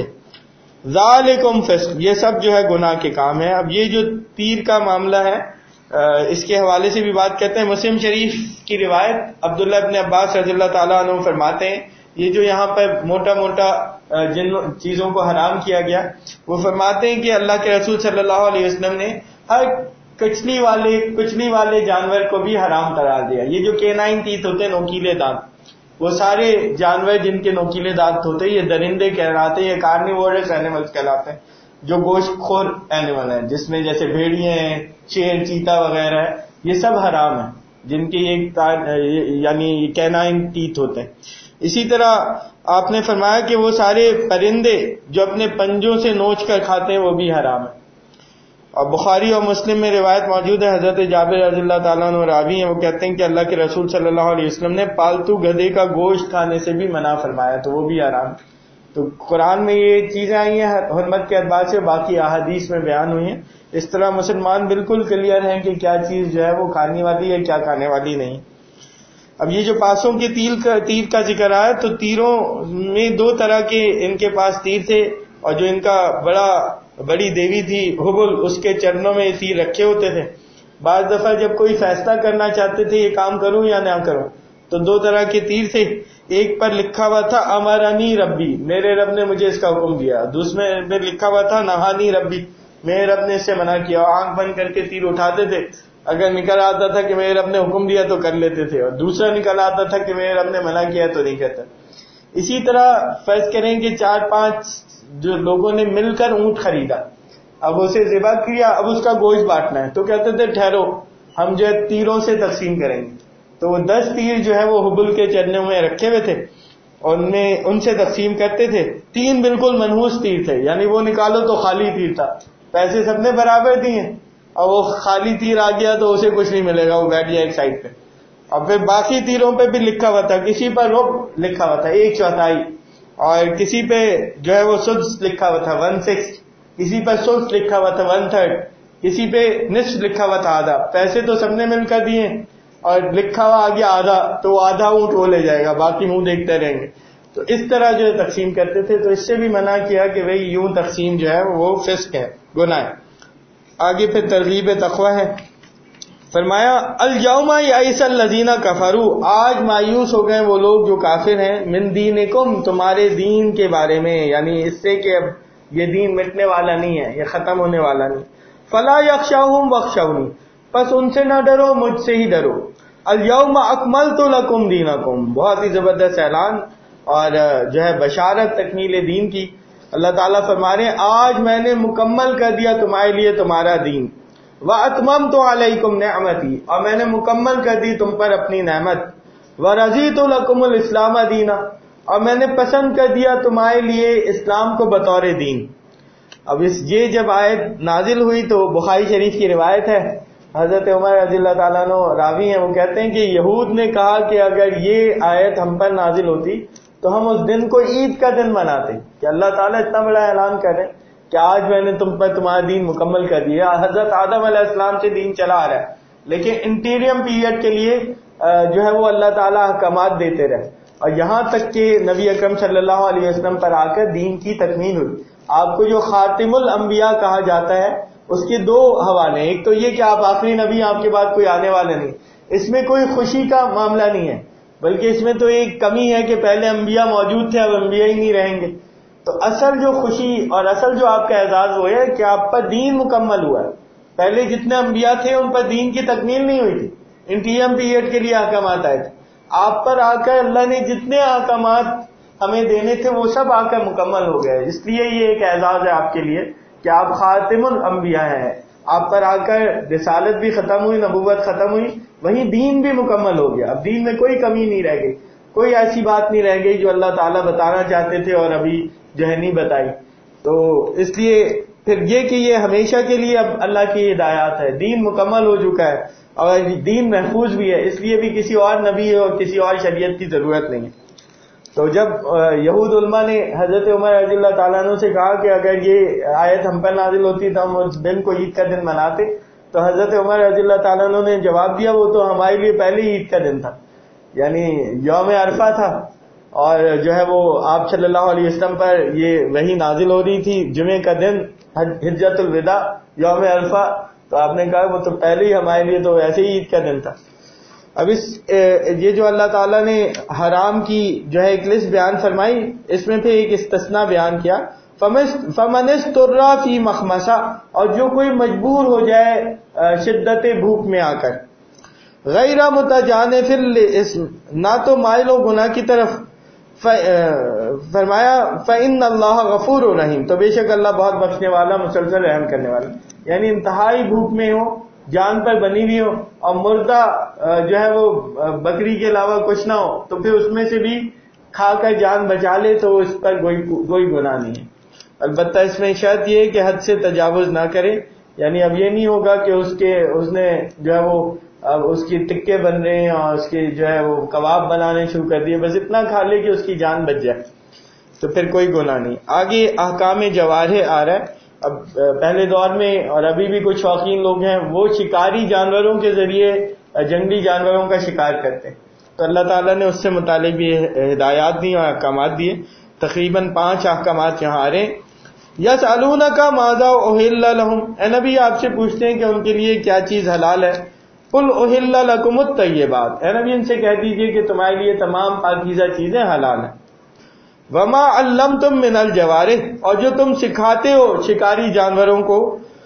ذَالِكُمْ فِسْقٌ، یہ سب جو ہے گناہ کے کام ہے. اب یہ جو تیر کا معاملہ ہے اس کے حوالے سے بھی بات کرتے ہیں. مسلم شریف کی روایت عبداللہ ابن عباس رضی اللہ تعالیٰ عنہ فرماتے ہیں یہ جو یہاں پر موٹا موٹا جن چیزوں کو حرام کیا گیا، وہ فرماتے ہیں کہ اللہ کے رسول صلی اللہ علیہ وسلم نے ہر کچلی والے جانور کو بھی حرام قرار دیا. یہ جو کینائن تیت ہوتے ہیں، نوکیلے دانت، وہ سارے جانور جن کے نوکیلے دانت ہوتے ہیں یہ درندے کہلاتے ہیں، یہ کارنیورس اینیملز کہلاتے ہیں، جو گوشت خور اینیمل ہیں، جس میں جیسے بھیڑیے ہیں، شیر، چیتا وغیرہ ہے، یہ سب حرام ہیں جن کے یعنی کینائن تیت ہوتے ہیں. اسی طرح آپ نے فرمایا کہ وہ سارے پرندے جو اپنے پنجوں سے نوچ کر کھاتے ہیں وہ بھی حرام ہیں. اور بخاری اور مسلم میں روایت موجود ہے، حضرت جابر رضی اللہ تعالیٰ عنہ راوی ہیں، وہ کہتے ہیں کہ اللہ کے رسول صلی اللہ علیہ وسلم نے پالتو گدھے کا گوشت کھانے سے بھی منع فرمایا، تو وہ بھی حرام. تو قرآن میں یہ چیزیں آئی ہیں حرمت کے اعتبار سے، باقی احادیث میں بیان ہوئی ہیں. اس طرح مسلمان بالکل کلیئر ہیں کہ کیا چیز جو ہے وہ کھانے والی ہے، کیا کھانے والی نہیں. اب یہ جو پاسوں کے تیر کا ذکر آیا تو تیروں میں 2 طرح کے ان کے پاس تیر تھے، اور جو ان کا بڑی دیوی تھی حبل، اس کے چرنوں میں تیر رکھے ہوتے تھے. بعض دفعہ جب کوئی فیصلہ کرنا چاہتے تھے یہ کام کروں یا نہ کروں تو 2 طرح کے تیر تھے. ایک پر لکھا ہوا تھا امرانی ربی، میرے رب نے مجھے اس کا حکم دیا. دوسرے میں لکھا ہوا تھا نہانی ربی، میرے رب نے اس سے منع کیا. آنکھ بند کر کے تیر اٹھاتے تھے، اگر نکل آتا تھا کہ میرے رب نے حکم دیا تو کر لیتے تھے، اور دوسرا نکل آتا تھا کہ میرے رب نے منع کیا تو نہیں کرتا. اسی طرح فرض کریں کہ 4-5 جو لوگوں نے مل کر اونٹ خریدا، اب اسے ذبح کیا، اب اس کا گوشت بانٹنا ہے، تو کہتے تھے ٹھہرو ہم جو ہے تیروں سے تقسیم کریں گے. تو وہ 10 تیر جو ہے وہ حبل کے چرنوں میں رکھے ہوئے تھے اور ان سے تقسیم کرتے تھے. 3 بالکل منحوس تیر تھے، یعنی وہ نکالو تو خالی تیر تھا، پیسے سب نے برابر دیے، اور وہ خالی تیر آ گیا تو اسے کچھ نہیں ملے گا، وہ بیٹھ جائے ایک سائڈ پہ. اور پھر باقی تیروں پہ بھی لکھا ہوا تھا، کسی پر رب لکھا ہوا تھا 1/4، اور کسی پہ جو ہے وہ سدس لکھا ہوا تھا 1/6، کسی پہ سدس لکھا ہوا تھا 1/3، کسی پہ نصف لکھا ہوا تھا آدھا. پیسے تو سب نے مل کر دیے اور لکھا ہوا آ گیا آدھا، تو وہ آدھا اونٹ وہ لے جائے گا، باقی منہ دیکھتے رہیں گے. تو اس طرح جو ہے تقسیم کرتے تھے. تو اس سے بھی منع کیا کہ بھئی یوں تقسیم جو ہے وہ فسق ہے، گناہ ہے. آگے پھر ترغیب تقوی ہے. فرمایا الیوم یئس الذین کفروا، آج مایوس ہو گئے وہ لوگ جو کافر ہیں، من دینکم، تمہارے دین کے بارے میں، یعنی اس سے کہ اب یہ دین مٹنے والا نہیں ہے، یہ ختم ہونے والا نہیں. فلا یخشوہم واخشونی، پس ان سے نہ ڈرو، مجھ سے ہی ڈرو. الیوم اکملت لکم دینکم، بہت ہی زبردست اعلان اور جو ہے بشارت تکمیل دین کی. اللہ تعالیٰ فرما رہے ہیں آج میں نے مکمل کر دیا تمہارے لیے تمہارا دین. وَأَتْمَمْتُ عَلَيْكُمْ نِعْمَتِي، اور میں نے مکمل کر دی تم پر اپنی نعمت. وَرَضِيتُ لَكُمُ الْإِسْلَامَ دِينًا، اور میں نے پسند کر دیا تمہارے لیے اسلام کو بطور دین. اب یہ جب آیت نازل ہوئی تو بخاری شریف کی روایت ہے، حضرت عمر رضی اللہ تعالیٰ عنہ راوی ہیں، وہ کہتے ہیں کہ یہود نے کہا کہ اگر یہ آیت ہم پر نازل ہوتی تو ہم اس دن کو عید کا دن مناتے، کہ اللہ تعالیٰ اتنا بڑا اعلان کر رہے ہیں کہ آج میں نے تم پر تمہارا دین مکمل کر دیا. حضرت آدم علیہ السلام سے دین چلا آ رہا ہے، لیکن انٹیریم پیریڈ کے لیے جو ہے وہ اللہ تعالیٰ احکامات دیتے رہے، اور یہاں تک کہ نبی اکرم صلی اللہ علیہ وسلم پر آ کر دین کی تکمیل ہوئی. آپ کو جو خاتم الانبیاء کہا جاتا ہے اس کے دو حوالے ہیں. ایک تو یہ کہ آپ آخری نبی، آپ کے بعد کوئی آنے والا نہیں، اس میں کوئی خوشی کا معاملہ نہیں ہے، بلکہ اس میں تو ایک کمی ہے کہ پہلے انبیاء موجود تھے، اب انبیاء ہی نہیں رہیں گے. تو اصل جو خوشی اور اصل جو آپ کا اعزاز وہ ہے کہ آپ پر دین مکمل ہوا ہے. پہلے جتنے انبیاء تھے ان پر دین کی تکمیل نہیں ہوئی تھی، انٹیریم پیریڈ کے لیے احکامات آئے تھے. آپ پر آ کر اللہ نے جتنے احکامات ہمیں دینے تھے وہ سب آ کر مکمل ہو گئے. اس لیے یہ ایک اعزاز ہے آپ کے لیے کہ آپ خاتم الانبیاء ہیں. آپ پر آ کر رسالت بھی ختم ہوئی، نبوت ختم ہوئی، وہیں دین بھی مکمل ہو گیا. اب دین میں کوئی کمی نہیں رہ گئی، کوئی ایسی بات نہیں رہ گئی جو اللہ تعالیٰ بتانا چاہتے تھے اور ابھی جو ہے نہیں بتائی. تو اس لیے پھر یہ کہ یہ ہمیشہ کے لیے اب اللہ کی ہدایات ہے، دین مکمل ہو چکا ہے اور دین محفوظ بھی ہے، اس لیے بھی کسی اور نبی اور کسی اور شریعت کی ضرورت نہیں ہے. تو جب یہود علماء نے حضرت عمر رضی اللہ تعالیٰ عنہ سے کہا کہ اگر یہ آیت ہم پر نازل ہوتی تو ہم اس دن کو عید کا دن مناتے، تو حضرت عمر رضی اللہ تعالیٰ عنہ نے جواب دیا وہ تو ہمارے لیے پہلے ہی عید کا دن تھا، یعنی یوم عرفہ تھا، اور جو ہے وہ آپ صلی اللہ علیہ وسلم پر یہ وحی نازل ہو رہی تھی جمعے کا دن، حجۃ الوداع، یوم عرفہ. تو آپ نے کہا وہ تو پہلے ہی ہمارے لیے تو ایسے ہی عید کا دن تھا. اب یہ جو اللہ تعالیٰ نے حرام کی جو ہے ایک لسٹ بیان فرمائی، اس میں پھر ایک استثناء بیان کیا، فَمَنِ اسْتُرَّ فِي مَخْمَصَةٍ، اور جو کوئی مجبور ہو جائے شدت بھوک میں آ کر، غیر متجانف للإثم، نہ تو مائل و گناہ کی طرف، فرمایا فَإِنَّ اللَّهَ غَفُورٌ رَحِيمٌ، تو بے شک اللہ بہت بخشنے والا، مسلسل رحم کرنے والا. یعنی انتہائی بھوک میں ہو، جان پر بنی ہوئی ہو، اور مردہ جو ہے وہ بکری کے علاوہ کچھ نہ ہو، تو پھر اس میں سے بھی کھا کر جان بچا لے تو اس پر کوئی گناہ نہیں ہے. البتہ اس میں شرط یہ ہے کہ حد سے تجاوز نہ کرے، یعنی اب یہ نہیں ہوگا کہ اس نے جو ہے وہ اس کی ٹکے بن رہے ہیں اور اس کے جو ہے وہ کباب بنانے شروع کر دیے، بس اتنا کھا لے کہ اس کی جان بچ جائے تو پھر کوئی گناہ نہیں. آگے احکام جوارح آ رہا ہے. اب پہلے دور میں اور ابھی بھی کچھ شوقین لوگ ہیں وہ شکاری جانوروں کے ذریعے جنگلی جانوروں کا شکار کرتے ہیں، تو اللہ تعالیٰ نے اس سے متعلق بھی ہدایات دی اور احکامات دیے. تقریباً 5 احکامات یہاں آ رہے ہیں. یسألونک ماذا احل لہم، اے نبی آپ سے پوچھتے ہیں کہ ان کے لیے کیا چیز حلال ہے. قل احل لکم الطیبات، اے نبی ان سے کہہ دیجئے کہ تمہارے لیے تمام پاکیزہ چیزیں حلال ہیں. وما علمتم من الجوارح، اور جو تم سکھاتے ہو شکاری جانوروں کو،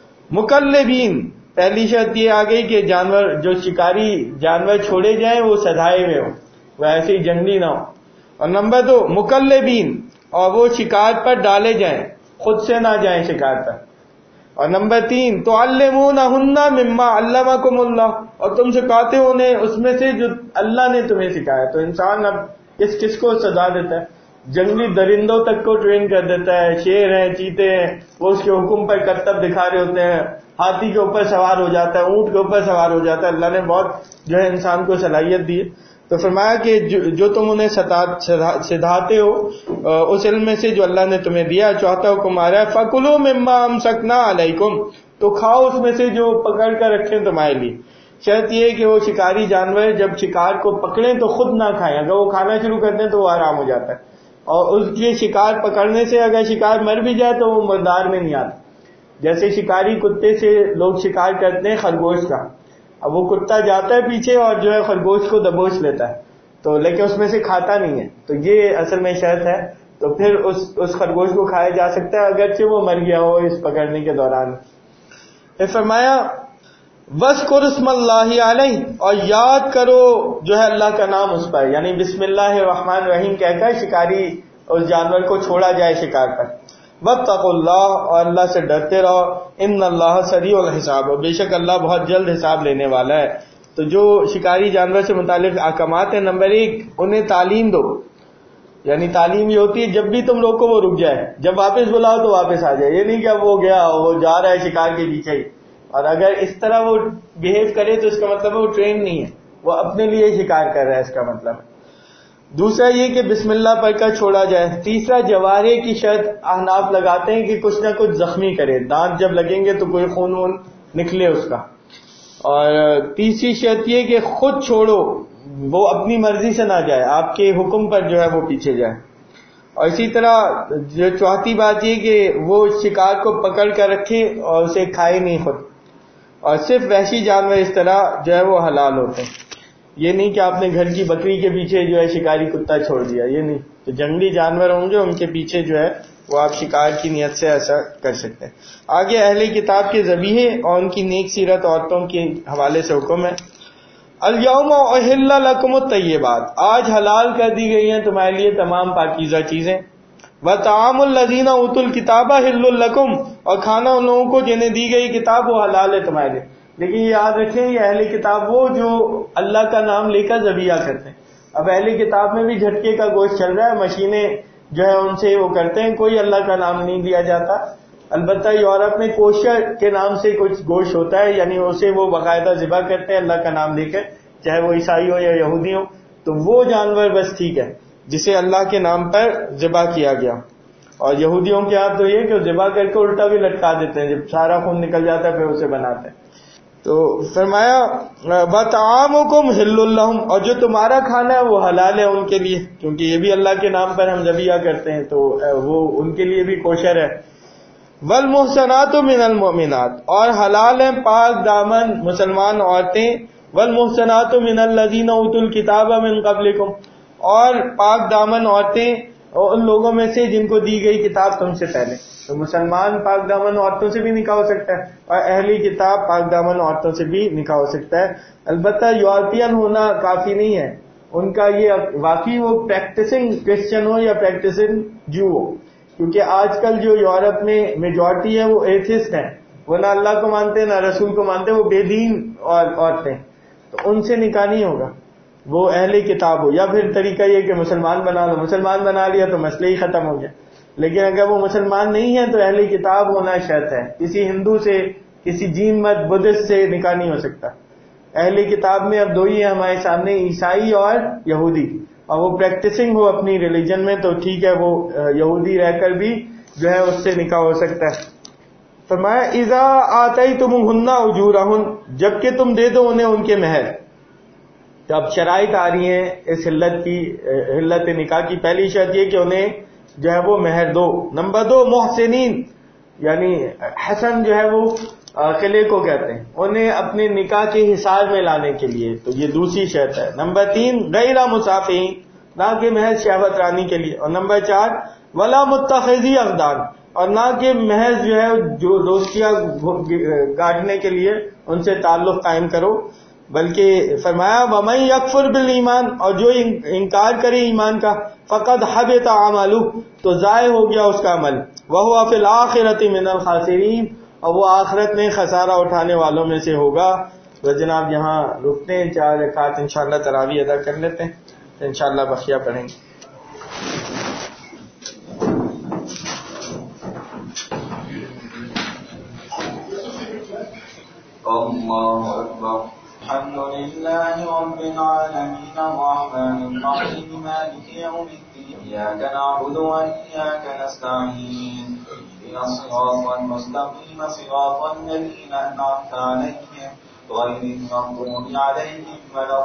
مکلبین، پہلی شرط یہ آ گئی کہ جانور جو شکاری جانور چھوڑے جائیں وہ سدھائے ہوئے ہوں، وہ ایسے ہی جنگلی نہ ہو. اور نمبر 2 مکلبین، اور وہ شکار پر ڈالے جائیں، خود سے نہ جائیں شکار پر. اور نمبر 3 تعلمونہن مما علمکم اللہ، اور تم سکھاتے ہو انہیں اس میں سے جو اللہ نے تمہیں سکھایا. تو انسان اب کس کو سزا دیتا ہے؟ جنگلی درندوں تک کو ٹرین کر دیتا ہے، شیر ہیں، چیتے ہیں، وہ اس کے حکم پر کرتب دکھا رہے ہوتے ہیں، ہاتھی کے اوپر سوار ہو جاتا ہے، اونٹ کے اوپر سوار ہو جاتا ہے. اللہ نے بہت جو ہے انسان کو صلاحیت دی ہے. تو فرمایا کہ جو تم انہیں سدھاتے ہو اس علم میں سے جو اللہ نے تمہیں دیا. چوتھا حکم آ رہا ہے فَكُلُوا مِمَّا أَمْسَكْنَا عَلَيْكُمْ، تو کھاؤ اس میں سے جو پکڑ کر رکھیں تمہارے لیے. شرط یہ ہے کہ وہ شکاری جانور جب شکار کو پکڑیں تو خود نہ کھائیں، اگر وہ کھانا شروع کر دیں تو وہ حرام ہو جاتا ہے. اور اس کے شکار پکڑنے سے اگر شکار مر بھی جائے تو وہ مردار میں نہیں آتا. جیسے شکاری کتے سے لوگ شکار کرتے ہیں خرگوش کا، اب وہ کتا جاتا ہے پیچھے اور جو ہے خرگوش کو دبوچ لیتا ہے، تو لیکن اس میں سے کھاتا نہیں ہے، تو یہ اصل میں شرط ہے، تو پھر اس خرگوش کو کھایا جا سکتا ہے اگرچہ وہ مر گیا ہو اس پکڑنے کے دوران۔ پھر فرمایا وَاذْكُرِ اسْمَ اللَّهِ عَلَيْهِ، اور یاد کرو جو ہے اللہ کا نام اس پر، یعنی بسم اللہ الرحمن الرحیم کہہ کر شکاری اس جانور کو چھوڑا جائے شکار پر۔ وَاتَّقُوا اللَّهَ، اور اللہ سے ڈرتے رہو، إِنَّ اللَّهَ سَرِيعُ الْحِسَابِ، اور بے شک اللہ بہت جلد حساب لینے والا ہے۔ تو جو شکاری جانور سے متعلق احکامات ہیں، نمبر 1 انہیں تعلیم دو، یعنی تعلیم یہ ہوتی ہے جب بھی تم روکو وہ رک جائے، جب واپس بلاؤ تو واپس آ جائے، یہ نہیں کہ اب وہ گیا وہ جا رہا ہے شکار کے پیچھے ہی، اور اگر اس طرح وہ بہیو کرے تو اس کا مطلب ہے وہ ٹرین نہیں ہے، وہ اپنے لیے شکار کر رہا ہے، اس کا مطلب ہے۔ دوسرا یہ کہ بسم اللہ پڑھ کر چھوڑا جائے۔ تیسرا جوارے کی شرط احناف لگاتے ہیں کہ کچھ نہ کچھ زخمی کرے، دانت جب لگیں گے تو کوئی خون وون نکلے اس کا۔ اور تیسری شرط یہ کہ خود چھوڑو، وہ اپنی مرضی سے نہ جائے، آپ کے حکم پر جو ہے وہ پیچھے جائے۔ اور اسی طرح جو چوتھی بات یہ کہ وہ شکار کو پکڑ کر رکھے اور اسے کھائے نہیں خود، اور صرف وحشی جانور اس طرح جو ہے وہ حلال ہوتے ہیں، یہ نہیں کہ آپ نے گھر کی بکری کے پیچھے جو ہے شکاری کتا چھوڑ دیا، یہ نہیں، تو جنگلی جانور ہوں گے ان کے پیچھے جو ہے وہ آپ شکار کی نیت سے ایسا کر سکتے ہیں۔ آگے اہل کتاب کے ذبیحے اور ان کی نیک سیرت عورتوں کے حوالے سے حکم ہے۔ الیوم احل لکم الطیبات، آج حلال کر دی گئی ہیں تمہارے لیے تمام پاکیزہ چیزیں۔ وطعام الذین اوتوا الکتاب حل لکم، اور کھانا ان لوگوں کو جنہیں دی گئی کتاب وہ حلال ہے تمہارے لیے۔ لیکن یہ یاد رکھیں یہ اہل کتاب وہ جو اللہ کا نام لے کر ذبیحہ کرتے ہیں۔ اب اہل کتاب میں بھی جھٹکے کا گوشت چل رہا ہے، مشینیں جو ہے ان سے وہ کرتے ہیں، کوئی اللہ کا نام نہیں لیا جاتا۔ البتہ یورپ میں کوشر کے نام سے کچھ گوشت ہوتا ہے، یعنی اسے وہ باقاعدہ ذبح کرتے ہیں اللہ کا نام لے کر، چاہے وہ عیسائی ہو یا یہودی ہو، تو وہ جانور بس ٹھیک ہے جسے اللہ کے نام پر ذبح کیا گیا۔ اور یہودیوں کے ہاں تو یہ کہ ذبح کر کے الٹا بھی لٹکا دیتے ہیں، جب سارا خون نکل جاتا ہے پھر اسے بناتے ہیں۔ تو فرمایا وَطَعَامُكُمْ حِلٌّ لَّهُمْ، اور جو تمہارا کھانا ہے وہ حلال ہے ان کے لیے، کیونکہ یہ بھی اللہ کے نام پر ہم ذبیحہ کرتے ہیں تو وہ ان کے لیے بھی کوشر ہے۔ وَالْمُحْصَنَاتُ مِنَ الْمُؤْمِنَاتِ، اور حلال ہیں پاک دامن مسلمان عورتیں، وَالْمُحْصَنَاتُ مِنَ الَّذِينَ أُوتُوا الْكِتَابَ مِنْ قَبْلِكُمْ، اور پاک دامن عورتیں ان لوگوں میں سے جن کو دی گئی کتاب تم سے پہلے۔ تو مسلمان پاک دامن عورتوں سے بھی نکاح ہو سکتا ہے، اور اہلی کتاب پاک دامن عورتوں سے بھی نکاح ہو سکتا ہے۔ البتہ یورپین ہونا کافی نہیں ہے، ان کا یہ واقعی وہ پریکٹسنگ کرسچن ہو یا پریکٹسنگ جو ہو، کیونکہ آج کل جو یورپ میں میجورٹی ہے وہ ایتھسٹ ہیں، وہ نہ اللہ کو مانتے نہ رسول کو مانتے، وہ بے دین عورتیں، تو ان سے نکاح نہیں ہوگا، وہ اہل کتاب ہو۔ یا پھر طریقہ یہ کہ مسلمان بنا لو، مسلمان بنا لیا تو مسئلہ ہی ختم ہو گیا۔ لیکن اگر وہ مسلمان نہیں ہے تو اہل کتاب ہونا شرط ہے، کسی ہندو سے، کسی جین مت بدھسٹ سے نکاح نہیں ہو سکتا۔ اہل کتاب میں اب دو ہی ہیں ہمارے سامنے، عیسائی اور یہودی، اور وہ پریکٹسنگ ہو اپنی ریلیجن میں تو ٹھیک ہے، وہ یہودی رہ کر بھی جو ہے اس سے نکاح ہو سکتا ہے۔ فرمایا اذا آتیتموہن اجورہن، جبکہ تم دے دو انہیں ان کے مہر۔ تو اب شرائط آ رہی ہیں اس حلت نکاح کی۔ پہلی شرط یہ کہ انہیں جو ہے وہ مہر دو۔ نمبر 2 محسنین، یعنی حسن جو ہے وہ قلعے کو کہتے ہیں، انہیں اپنے نکاح کے حصار میں لانے کے لیے، تو یہ دوسری شرط ہے۔ نمبر 3 غیر مسافین، نہ کہ محض شہوت رانی کے لیے۔ اور نمبر 4 ولا متخذی اقدان، اور نہ کہ محض جو ہے جو دوستیاں گاڑنے کے لیے ان سے تعلق قائم کرو، بلکہ فرمایا وَمَن یکفر بالایمان، اور جو انکار کرے ایمان کا، فقد حبط عملہ، تو ضائع ہو گیا اس کا عمل، وَهُوَ فِي الْآخِرَةِ مِنَ الْخَاسِرِينَ، اور وہ آخرت میں خسارہ اٹھانے والوں میں سے ہوگا۔ تو جناب یہاں رکتے ہیں، 4 رکعت انشاءاللہ تراویح ادا کر لیتے ہیں، انشاءاللہ بقیہ پڑھیں گے۔ اللہ اکبر۔ الحمد للہ رب العالمین الرحمن الرحیم مالک یوم الدین ایاک نعبد وإیاک نستعین اهدنا الصراط المستقیم صراط الذین انعمت علیہم غیر المغضوب علیہم ولا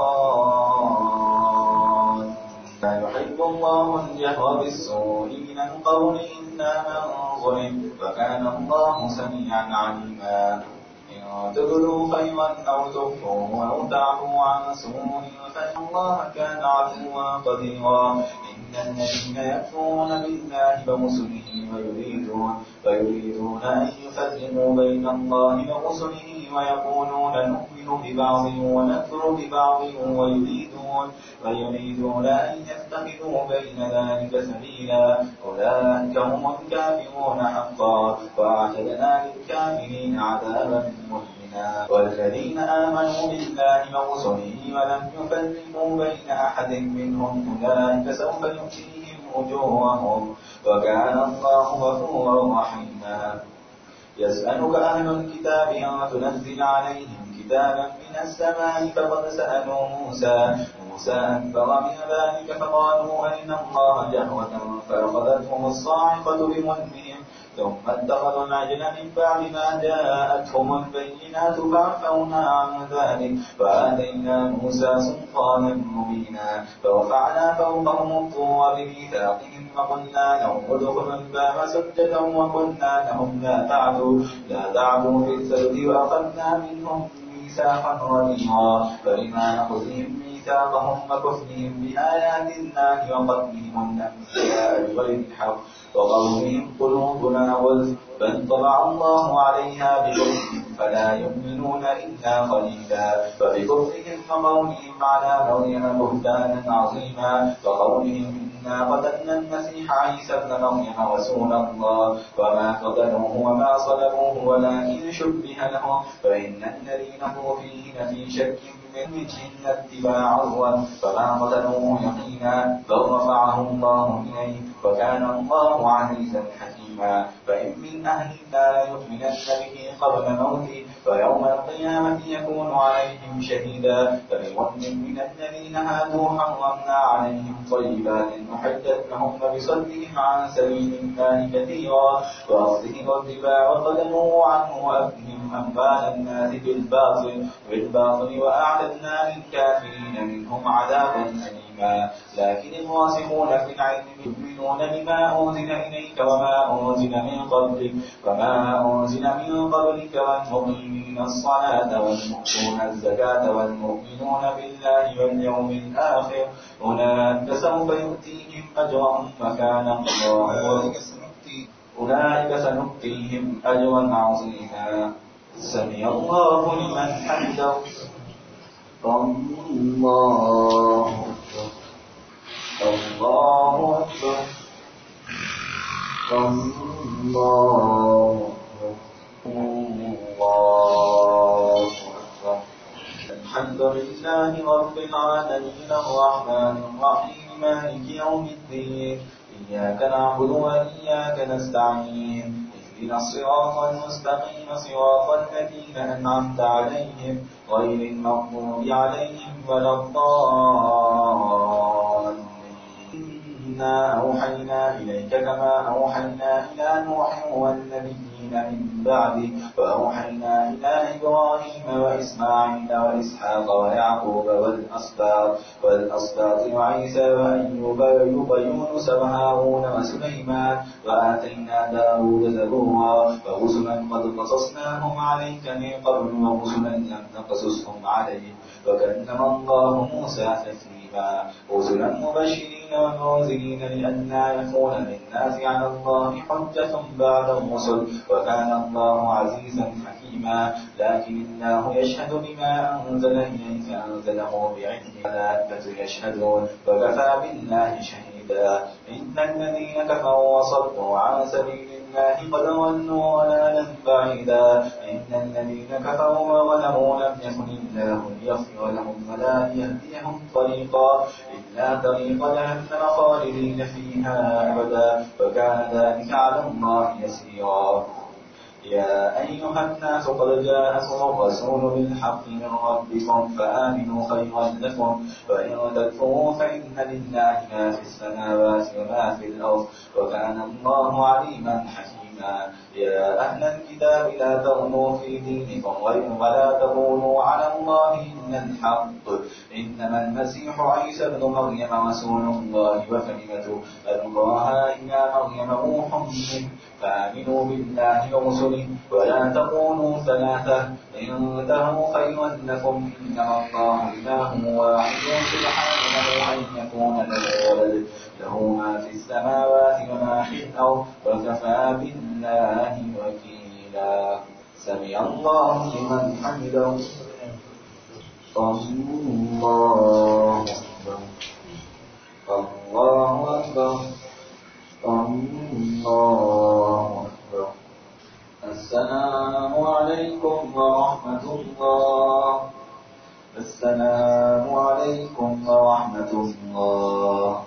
الضالین۔ لا يحب الله الجهر بالسوء من القول إلا من ظلم وكان الله سميعا عليما۔ إن تبدوا خيرا أو تخفوه أو تعفوا عن سوء فإن الله كان عفوا قديرا. إن الذين يكفرون بالله ورسله ويريدون أن يفرقوا بين الله ورسله ويقولون نؤمن ببعض ونكفر ببعض ويريدون أن يتخذوا بين ذلك سبيلا أولئك هم الكافرون حقا وأعتدنا للكافرين عذابا مهينا. والذين آمنوا بالله ورسله ولم يفرقوا بين أحد منهم أولئك سوف يؤتيهم أجورهم وكان الله غفورا رحيما. يسألك أهل الكتاب أن تنزل عليهم كتابا من السماء فقد سألوا موسى أكبر من ذلك فقالوا أرنا الله جهرة فأخذتهم الصاعقة بظلمهم ثم اتخذوا العجل من بعد ما جاءتهم البينات فعفونا عن ذلك وآتينا موسى سلطانا مبينا. فرفعنا فوقهم الطور بميثاقهم وقلنا لهم ادخلوا الباب سجدا وقلنا لهم لا تعدوا في السبت وأخذنا منهم ميثاقا غليظا. فبما نقضهم ميثاقهم وكفرهم بآيات الله وقتلهم الأنبياء بغير الحق وقولهم قلوبنا غلف بل طبع الله عليها بكفرهم فلا يؤمنون إلا قليلا. فبكفرهم وقولهم على مريم بهتانا عظيما وقولهم إنا قتلنا المسيح عيسى ابن مريم رسول الله وما قتلوه وما صلبوه ولكن شبه لهم فإن الذين هو فيه لفي شك من اتباع الظن فما قتلوه يقينا بل رفعه الله إليه وكان الله عزيزا حكيما. فإن من أهل لا يؤمنن به قبل موته فيوم القيامة يكون عليهم شهيدا. فبظلم من الذين هادوا حرمنا عليهم طيبات أحلت لهم وبصدهم عن سبيل الله كثيرا وأخذهم الربا وقدموا عنه وأكلهم أموال الناس بالباطل وأعتدنا للكافرين منهم عذابا أليما. لكن الراسخون في العلم يؤمنون بما أنزل إليك وما أنزل من قبلك والمقيمين الصلاة والمؤتون الزكاة والمؤمنون بالله واليوم الآخر أولئك سوف يؤتيهم أجرهم وكان الله أولئك سنؤتيهم أجرا عظيما. سمع الله لمن حمده. الله أكبر. الله أكبر. الحمد لله رب العالمين الرحمن الرحيم مالك يوم الدين إياك نعبد وإياك نستعين اهدنا الصراط المستقيم صراط الذين أنعمت عليهم غير المغضوب عليهم ولا الضالين. إنا أوحينا إليك كما أوحينا إلى نوح والنبيين من بعده وأوحينا إلى إبراهيم وإسماعيل وإسحاق ويعقوب والأسباط وعيسى وأيوب ويونس وهارون وسليمان وآتينا داود زبورا ورسلا قد قصصناهم عليك من قبل ورسلا لم نقصصهم عليك وكلم الله موسى تكليما. رسلا مبشرين ومنذرين لئلا يكون للناس على الله حجة بعد الرسل وكان الله عزيزا حكيما. لكن الله يشهد بما أنزل إليك أنزله بعلمه الملائكة يشهدون وكفى بالله شهيدا. إن الذين كفروا وصدوا عن سبيل الله قد ضلوا ضلالا بعيدا. إن الذين كفروا وظلموا لم يكن الله ليغفر لهم ولا يهديهم طريقا إلا طريق جهنم خالدين فيها أبدا وكان ذلك على الله يسيرا. يا أيها الناس قد جاءكم الرسول بالحق من ربكم فآمنوا خيرا لكم وإن تكفروا فإن لله ما في السماوات وما في الأرض وكان الله عليما حكيما. يا أهل الكتاب لا تغلوا في دينكم ولا تقولوا على الله إلا الحق إنما المسيح عيسى ابن مريم رسول الله وكلمته ألقاها إلى مريم روح منه فآمنوا بالله ورسله ولا تقولوا ثلاثة فإن انتهوا خيرا لكم إنما الله إله واحد سبحانه أن يكون له ولد له ما في السماوات وما في الأرض وكفى بالله وكيلا سمع الله لمن حمده الله أكبر الله أكبر الله أكبر السلام عليكم ورحمة الله السلام عليكم ورحمة الله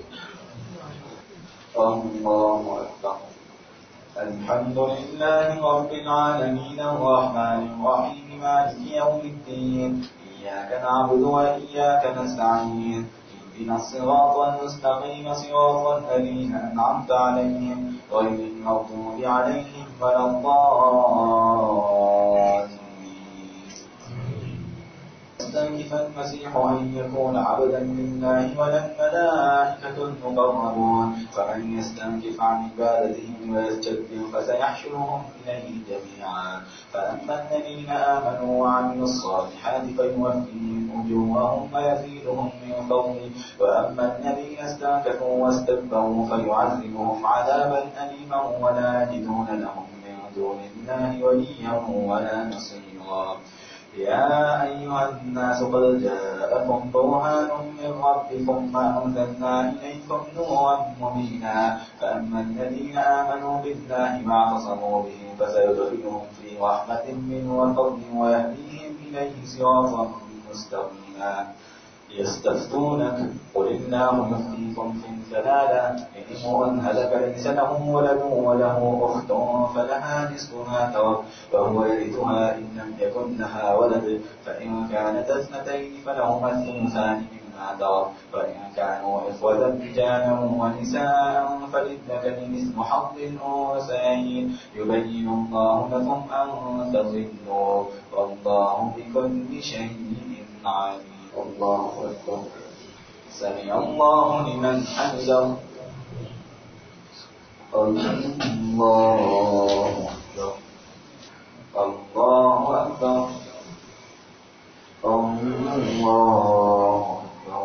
الله أكبر الحمد لله رب العالمين الرحمن الرحيم مالك يوم الدين إياك نعبد وإياك نستعين اهدنا الصراط المستقيم صراط الذين أنعمت عليهم غير المغضوب عليهم ولا الضالين يستنكف المسيح أن يكون عبدا لله ولا الملائكة المقربون فمن يستنكف عن عبادته ويستكبر فسيحشرهم إليه جميعا فأما الذين آمنوا وعملوا الصالحات فيوفيهم أجورهم ويزيدهم من فضله وأما الذين استنكفوا واستكبروا فيعذبهم عذابا أليما ولا يجدون لهم من دون الله وليا ولا نصيرا يا أيها الناس قد جاءكم برهان من ربكم فأنزلنا إليكم نورا مبينا فأما الذين آمنوا بالله واعتصموا به فسيدخلهم في رحمة منه وفضل ويهديهم إليه صراطا مستقيما يستفتونك قل الله يفتيكم في الكلالة إن امرؤ هلك ليس له ولد وله أخت فلها نصف ما ترك وهو يرثها إن لم يكن لها ولد فإن كانت اثنتين فلهما الثلثان مما ترك وإن كانوا إخوة رجالا ونساء فللذكر مثل حظ الأنثيين يبين الله لكم أن تضلوا والله بكل شيء عليم الله أكبر سمع الله لمن حمده الله أكبر الله أكبر الله أكبر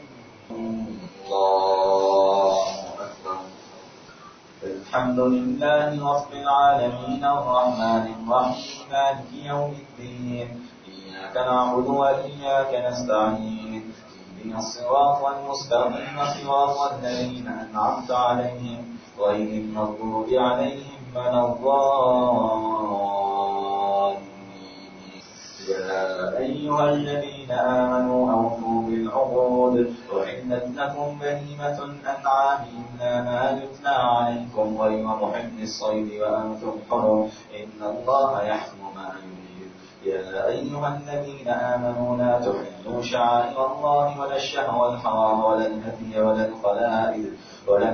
الله أكبر الحمد لله رب العالمين الرحمن الرحيم مالك يوم الدين إياك نعبد وإياك نستعين اهدنا الصراط المستقيم صراط الذين أنعمت عليهم غير المغضوب عليهم ولا الضالين يا أيها الذين آمنوا أوفوا بالعقود أحلت لكم بهيمة الأنعام إلا ما يتلى عليكم غير محل الصيد وأنتم حرم إن الله يحكم ما يريد يا أيها الذين آمنوا لا تحلوا شعائر الله ولا الشهر الحرام ولا الهدي ولا القلائد ولا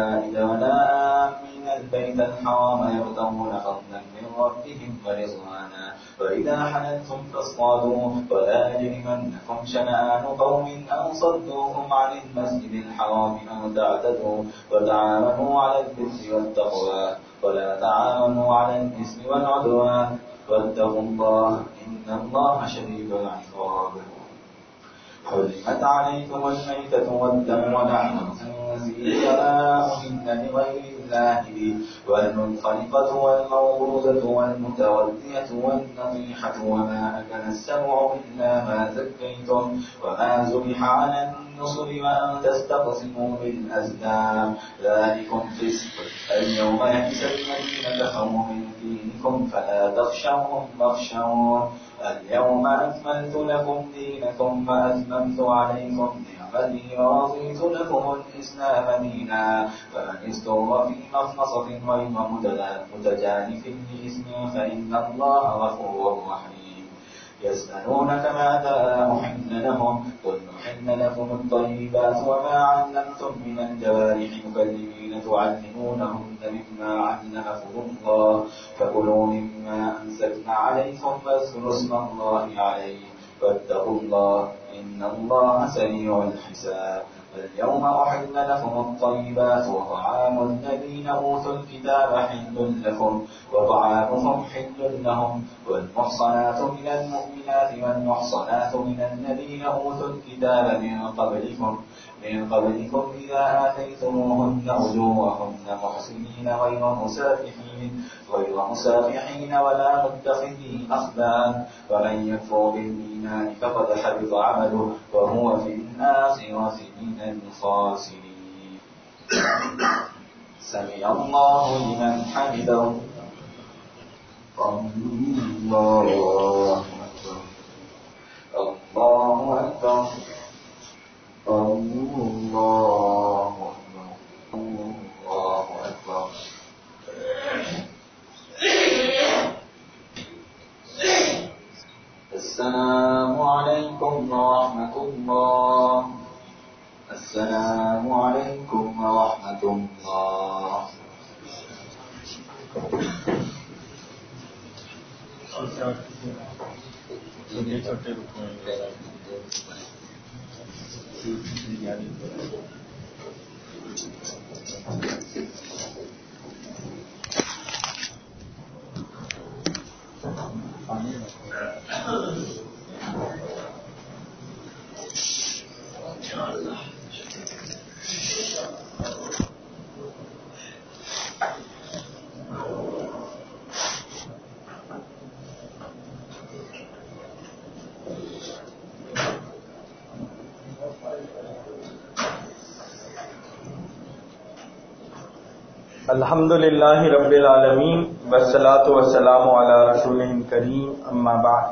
آمين البيت الحرام يبتغون فضلا من ربهم ورضوانا وإذا حللتم فاصطادوا ولا يجرمنكم شنآن قوم أن صدوكم عن المسجد الحرام أن تعتدوا وتعاونوا على البر والتقوى ولا تعاونوا على الإثم والعدوان واتقوا الله إن الله شديد العقاب حرمت عليكم الميتة والدم ولحم الخنزير وما أهل لغير الله به والمنخنقة والموقوذة والمتردية والنطيحة وما أكل السبع إلا ما زكيتم وما ذبح على النصب وأن تستقسموا بالأزلام ذلكم فسق اليوم يئس الذين كفروا من دينكم فلا تخشوهم واخشون اليوم أكملت لكم دينكم وأتممت عليكم نعمتي ورضيت لكم الإسلام دينا فمن استر في مخمصة غير متجانف لإثم فإن الله غفور رحيم يسألونك ماذا أحل لهم قل أحل لكم الطيبات وما علمتم من الجوارح مكلمين تعلمونهن مما علمكم الله فكلوا مما أمسكنا عليكم واذكروا اسم الله عليه واتقوا الله إن الله سريع الحساب اليوم أحل لكم الطيبات وطعام الذين أوتوا الكتاب حل لكم وطعامكم حل لهم والمحصنات من المؤمنات والمحصنات من الذين أوتوا الكتاب من قبلكم إذا آتيتموهن أجورهن محسنين غير مسافحين ولا متخذي أخدان فمن يكفر بالإيمان فقد حبط عمله وهو في الآخرة من الخاسرين. سمع الله لمن حمده. الله أكبر. الله أكبر. الله أكبر. الله أكبر. السلام عليكم ورحمة الله. السلام عليكم ورحمة الله. چھوٹے چھوٹے رکن الحمد للہ رب العالمین والصلاة والسلام علی رسولہ الکریم اما بعد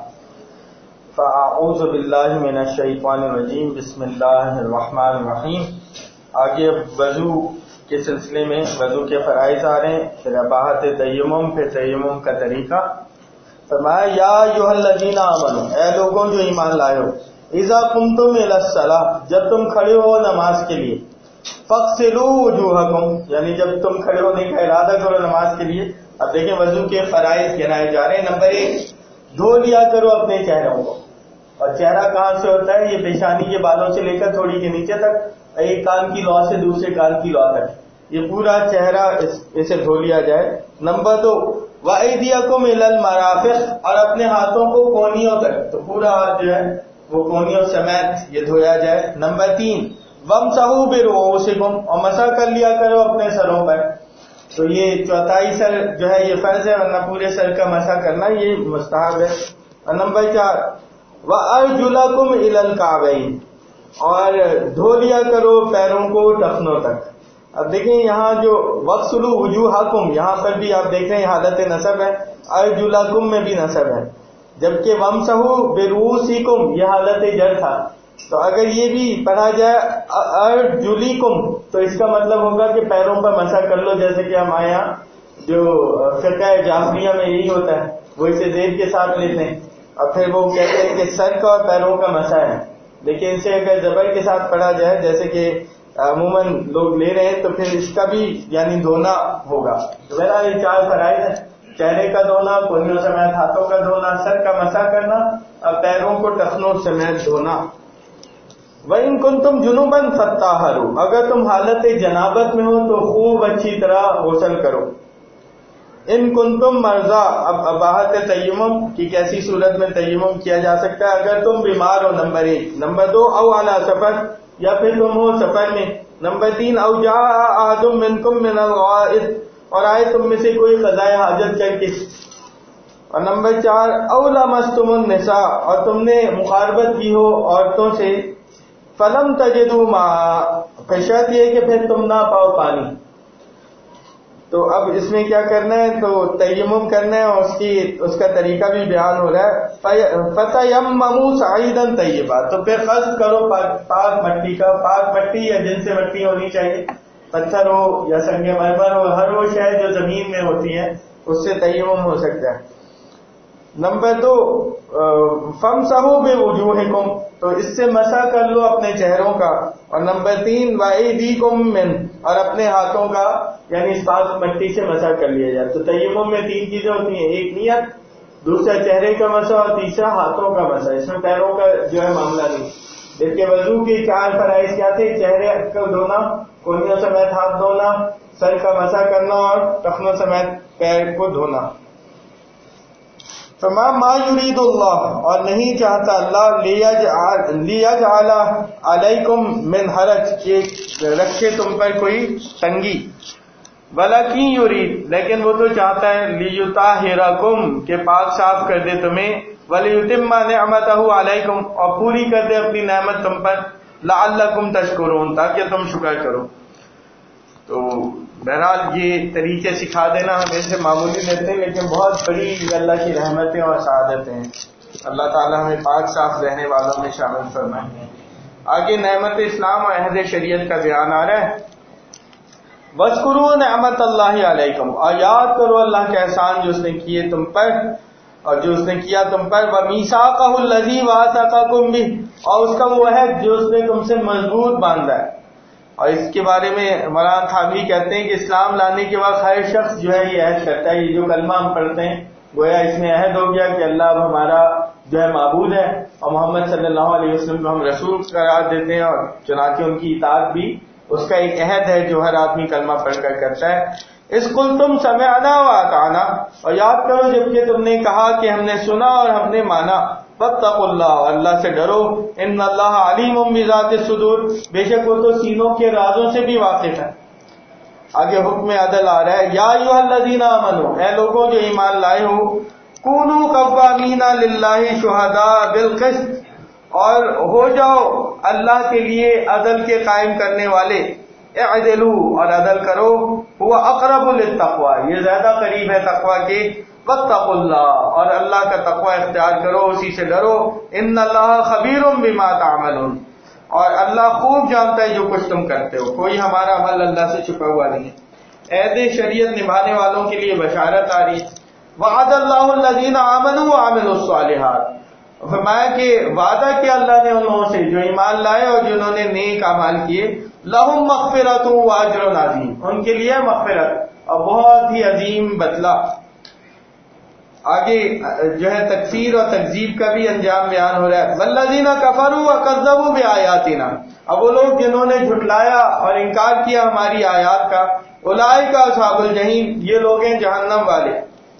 فاعوذ باللہ من الشیطان الرجیم بسم اللہ الرحمن الرحیم. آگے وضو کے سلسلے میں وضو کے فرائض آ رہے ہیں، پھر اباحت تیمم، پھر تیمم کا طریقہ. فرمایا یا ایھا الذین آمنوا، اے لوگوں جو ایمان لائے ہو، اذا قمتم الی الصلاۃ، جب تم کھڑے ہو نماز کے لیے، فاغسلوا وجوہکم، یعنی جب تم کھڑے ہونے کا ارادہ کرو نماز کے لیے. اب دیکھیں وضو کے فرائض گنائے جا رہے ہیں. نمبر 1، دھو لیا کرو اپنے چہروں کو. اور چہرہ کہاں سے ہوتا ہے؟ یہ پیشانی کے بالوں سے لے کر تھوڑی کے نیچے تک، ایک کان کی لو سے دوسرے کان کی لو تک، یہ پورا چہرہ اسے دھو لیا جائے. نمبر 2، وَأَيْدِيَكُمْ إِلَى الْمَرَافِقِ، اور اپنے ہاتھوں کو کونیوں تک، تو پورا ہاتھ جو ہے وہ کونیوں سمیت یہ دھویا جائے. نمبر 3، وَامْسَحُوا بِرُؤُوسِكُمْ، اور مسح کر لیا کرو اپنے سروں پر. تو یہ چوتھائی سر جو ہے یہ فرض ہے، ورنہ پورے سر کا مسح کرنا یہ مستحب ہے. اور نمبر 4، وَأَرْجُلَكُمْ إِلَى الْكَعْبَيْنِ، اور دھو لیا کرو پیروں کو ٹخنوں تک. اب دیکھیں یہاں جو وَاغْسِلُوا وُجُوهَكُمْ، یہاں پر بھی آپ دیکھ رہے ہیں حالت نصب ہے، أَرْجُلَكُمْ میں بھی نصب ہے، جبکہ وَامْسَحُوا بِرُؤُوسِكُمْ یہ حالت جر تھا. تو اگر یہ بھی پڑھا جائے ارجلیکم تو اس کا مطلب ہوگا کہ پیروں پر مسح کر لو، جیسے کہ ہمارے یہاں جو فقہ جعفریہ میں یہی ہوتا ہے، وہ اسے زیر کے ساتھ لیتے ہیں اور پھر وہ کہتے ہیں کہ سر کا اور پیروں کا مسح ہے. لیکن اسے اگر زبر کے ساتھ پڑھا جائے جیسے کہ عموماً لوگ لے رہے ہیں تو پھر اس کا بھی یعنی دھونا ہوگا. تو بہرحال یہ 4 فرائض ہیں: چہرے کا دھونا، کونیوں سمیت ہاتھوں کا دھونا، سر کا مسح کرنا اور پیروں کو ٹخنوں سمیت دھونا. وَإِن كُنتُمْ جُنُبًا فَطَّهَّرُوا، اگر تم حالت جنابت میں ہو تو خوب اچھی طرح غسل کرو. ان کنتم مرضى، اب اباحت تیمم کی کیسی صورت میں تیمم کیا جا سکتا ہے؟ اگر تم بیمار ہو، نمبر 1. نمبر 2، او علی سفر، یا پھر تم ہو سفر میں. نمبر 3، او جاء احد منکم من الغائط، اور آئے تم میں سے کوئی قضاء حاجت کر کے. اور نمبر 4، او لمستم النساء، اور تم نے مقاربت کی ہو عورتوں سے. فلم تجدوا ماء، پھر شرط یہ کہ پھر تم نہ پاؤ پانی. تو اب اس میں کیا کرنا ہے؟ تو تیمم کرنا ہے اور اس کا طریقہ بھی بیان ہو رہا ہے. فَتَيَمَّمُوا صَعِيدًا طَيِّبًا، تو پھر قصد کرو پاک مٹی کا. پاک مٹی یا جن سے مٹی ہونی چاہیے، پتھر ہو یا سنگ مرمر ہو، ہر وہ شے جو زمین میں ہوتی ہے اس سے تیمم ہو سکتا ہے. نمبر 2، فَامْسَحُوا بِوُجُوهِكُمْ، تو اس سے مسح کر لو اپنے چہروں کا. اور نمبر 3، وَأَيْدِيكُمْ مِنْ، اور اپنے ہاتھوں کا یعنی اس پاک مٹی سے مسح کر لیا جائے. تو تیمم میں 3 چیزیں ہوتی ہیں: ایک نیت، دوسرا چہرے کا مسح اور تیسرا ہاتھوں کا مسح. اس میں پیروں کا جو ہے معاملہ نہیں. جبکہ وضو کی 4 فرائض کیا تھے؟ چہرے کو دھونا، کونیوں سمیت ہاتھ دھونا، سر کا مسح کرنا اور ٹخنوں سمیت پیر کو دھونا۔ فما ما یرید اللہ، اور نہیں چاہتا اللہ لیجعل علیکم من حرج، کہ رکھے تم پر کوئی تنگی، ولکن یرید، لیکن وہ تو چاہتا ہے لیطہرکم، کہ پاک صاف کر دے تمہیں، ولیتم نعمتہ علیکم، اور پوری کر دے اپنی نعمت تم پر، لعلکم تشکرون، تاکہ تم شکر کرو۔ تو بہرحال یہ طریقے سکھا دینا ہم ایسے معمولی لیتے ہیں، لیکن بہت بڑی اللہ کی رحمتیں اور سعادتیں ہیں۔ اللہ تعالیٰ ہمیں پاک صاف رہنے والوں میں شامل فرمائے۔ آگے نعمت اسلام اور عہد شریعت کا بیان آ رہا ہے۔ وَاذْكُرُوا نِعْمَتَ اللَّهِ عَلَيْكُمْ، اور یاد کرو اللہ کے احسان جو اس نے کیے تم پر، اور جو اس نے کیا تم پر، وَمِيثَاقَهُ الَّذِي وَاثَقَكُم بِهِ، اور اس کا وہ عہد جو اس نے تم سے مضبوط باندھا ہے۔ اور اس کے بارے میں مولانا تھانوی کہتے ہیں کہ اسلام لانے کے بعد ہر شخص جو ہے یہ عہد کرتا ہے، یہ جو کلمہ ہم پڑھتے ہیں گویا اس میں عہد ہو گیا کہ اللہ اب ہمارا جو ہے معبود ہے، اور محمد صلی اللہ علیہ وسلم کو ہم رسول قرار دیتے ہیں، اور چنانچہ ان کی اطاعت بھی اس کا ایک عہد ہے جو ہر آدمی کلمہ پڑھ کر کرتا ہے۔ اس قلتم سمعنا واطعنا، اور یاد کرو جب کہ تم نے کہا کہ ہم نے سنا اور ہم نے مانا، واتقوا اللہ، اور اللہ سے ڈرو، ان اللہ علیم بذات الصدور، بے شک وہ تو سینوں کے رازوں سے بھی واقف ہے۔ آگے حکم عدل آ رہا ہے، یا ایھا الذین آمنوا، اے لوگوں جو ایمان لائے ہو، کونوا قوامین للہ شہداء بالقسط، اور ہو جاؤ اللہ کے لیے عدل کے قائم کرنے والے، اعدلوا، اور عدل کرو، هو اقرب للتقوی، یہ زیادہ قریب ہے تقوی کے، واتقوا اللہ، اور اللہ کا تقوی اختیار کرو، اسی سے ڈرو، ان اللہ خبیر بما تعملون، اور اللہ خوب جانتا ہے جو کچھ تم کرتے ہو، کوئی ہمارا عمل اللہ سے چھپا ہوا نہیں ہے۔ عہد شریعت نبھانے والوں کے لیے بشارت آ رہی ہے۔ وعد اللہ الذین آمنوا وعملوا الصالحات، فرمایا کہ وعدہ کیا اللہ نے ان لوگوں سے جو ایمان لائے اور جنہوں نے نیک اعمال کیے، لہم مغفرۃ واجر عظیم، ان کے لیے مغفرت اور بہت ہی عظیم بدلہ۔ آگے جو ہے تکفیر اور تکذیب کا بھی انجام بیان ہو رہا ہے۔ والذین کفروا وکذبوا بآیاتنا، اب وہ لوگ جنہوں نے جھٹلایا اور انکار کیا ہماری آیات کا، اولئک اصحاب الجحیم، یہ لوگ ہیں جہنم والے۔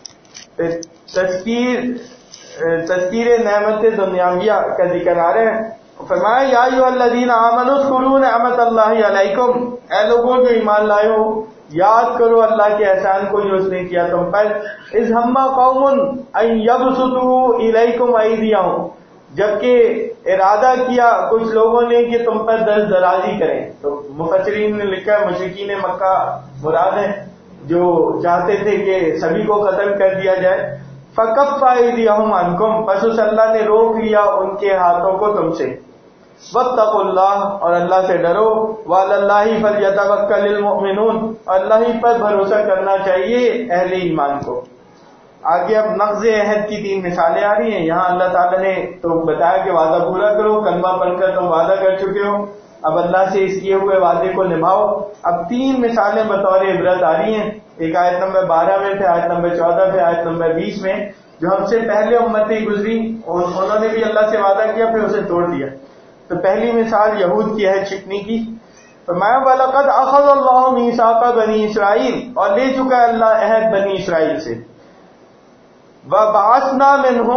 تذکیر نعمت دنیاویہ کا ذکر آ رہا ہے۔ فرمایا یا ایھا الذین آمنوا اذکروا نعمت اللہ علیکم، اے لوگوں جو ایمان لائے ہو یاد کرو اللہ کے احسان کو جو اس نے کیا تم پر، اذ ہم قوم ان یبسطوا الیکم ایدیہم، جبکہ ارادہ کیا کچھ لوگوں نے کہ تم پر دست درازی کریں۔ تو مفسرین نے لکھا ہے مشرکین مکہ مراد ہیں جو چاہتے تھے کہ سبھی کو قتل کر دیا جائے۔ فکف ایدیہم عنکم، پس اس اللہ نے روک لیا ان کے ہاتھوں کو تم سے۔ واتقوا اللہ، اور اللہ سے ڈرو، وعلی اللہ فلیتوکل المؤمنون، اللہ ہی پر بھروسہ کرنا چاہیے اہل ایمان کو۔ آگے اب نقض عہد کی 3 مثالیں آ رہی ہیں۔ یہاں اللہ تعالیٰ نے تو بتایا کہ وعدہ پورا کرو، کلمہ پڑھ کر تم وعدہ کر چکے ہو، اب اللہ سے اس کیے ہوئے وعدے کو نبھاؤ۔ اب 3 مثالیں بطور عبرت آ رہی ہیں، ایک آیت نمبر 12 میں، پھر آیت نمبر 14، پھر آیت نمبر 20 میں۔ جو ہم سے پہلے امتیں گزری انہوں نے بھی اللہ سے وعدہ کیا پھر اسے توڑ دیا۔ تو پہلی مثال یہود کی عہد شکنی کی۔ فرمایا وَلَقَدْ أَخَذَ اللَّهُ مِيثَاقَ بَنِي إِسْرَائِيلَ، اور لے چکا ہے اللہ عہد بنی اسرائیل سے۔ وَبَعَثْنَا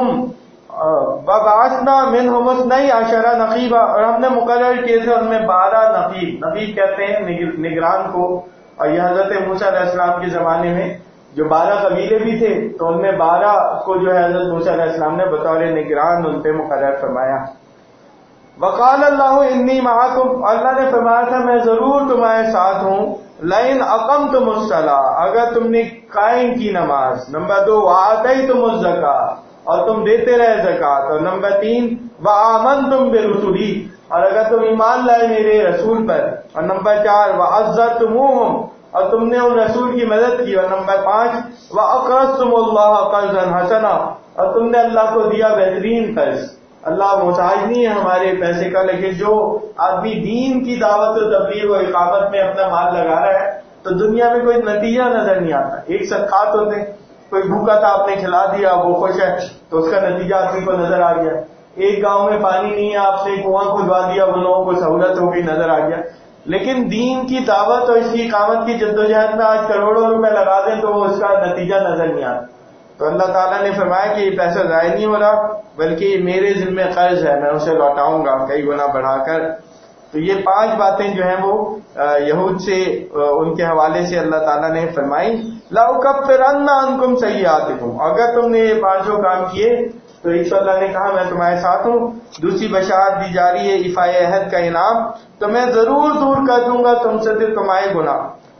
مِنْهُمُ اثْنَيْ عَشَرَ نَقِيبًا، اور ہم نے مقرر کیے تھے ان میں 12 نقیب، نقیب کہتے ہیں نگران کو، اور یہ حضرت موسیٰ علیہ السلام کے زمانے میں جو 12 قبیلے بھی تھے تو ان میں 12 کو جو ہے حضرت موسیٰ علیہ السلام نے بطور نگران ان پہ مقرر فرمایا۔ وقال اللہ انی معکم، اللہ نے فرمایا تھا میں ضرور تمہارے ساتھ ہوں، لئن اقمتم الصلاۃ، اگر تم نے قائم کی نماز، نمبر 2 وآتیتم الزکاۃ، اور تم دیتے رہے زکات، اور نمبر 3 وآمنتم برسلی، اور اگر تم ایمان لائے میرے رسول پر، اور نمبر 4 وعزرتموہم، اور تم نے ان رسول کی مدد کی، اور نمبر 5 وَأَقْرَضْتُمُ اللَّهَ قَرْضًا حَسَنًا، اور تم نے اللہ کو دیا بہترین قرض۔ اللہ محتاج نہیں ہے ہمارے پیسے کا، لیکن جو آدمی دین کی دعوت و تبلیغ و اقامت میں اپنا مال لگا رہا ہے تو دنیا میں کوئی نتیجہ نظر نہیں آتا۔ ایک صدقات ہوتے ہیں، کوئی بھوکا تھا آپ نے کھلا دیا وہ خوش ہے تو اس کا نتیجہ آدمی کو نظر آ گیا، ایک گاؤں میں پانی نہیں ہے، آپ نے کنواں کھدوا دیا، ان لوگوں کو سہولت ہو گئی، نظر آ گیا. لیکن دین کی دعوت اور اس کی اقامت کی جدوجہد میں آج کروڑوں روپے لگا دیں تو اس کا نتیجہ نظر نہیں آتا. تو اللہ تعالیٰ نے فرمایا کہ یہ پیسہ ضائع نہیں ہو رہا، بلکہ یہ میرے ذمہ قرض ہے، میں اسے لوٹاؤں گا کئی گنا بڑھا کر. تو یہ 5 باتیں جو ہیں وہ یہود سے ان کے حوالے سے اللہ تعالیٰ نے فرمائی. لَأُكَفِّرَنَّ عَنْكُمْ سَيِّئَاتِكُمْ، اگر تم نے یہ 5 کام کیے تو ایک تو اللہ نے کہا میں تمہارے ساتھ ہوں. دوسری بشارت دی جا رہی ہے ایفائے عہد کا انعام، تو میں ضرور دور کر دوں گا تم سے تمہارے گناہ.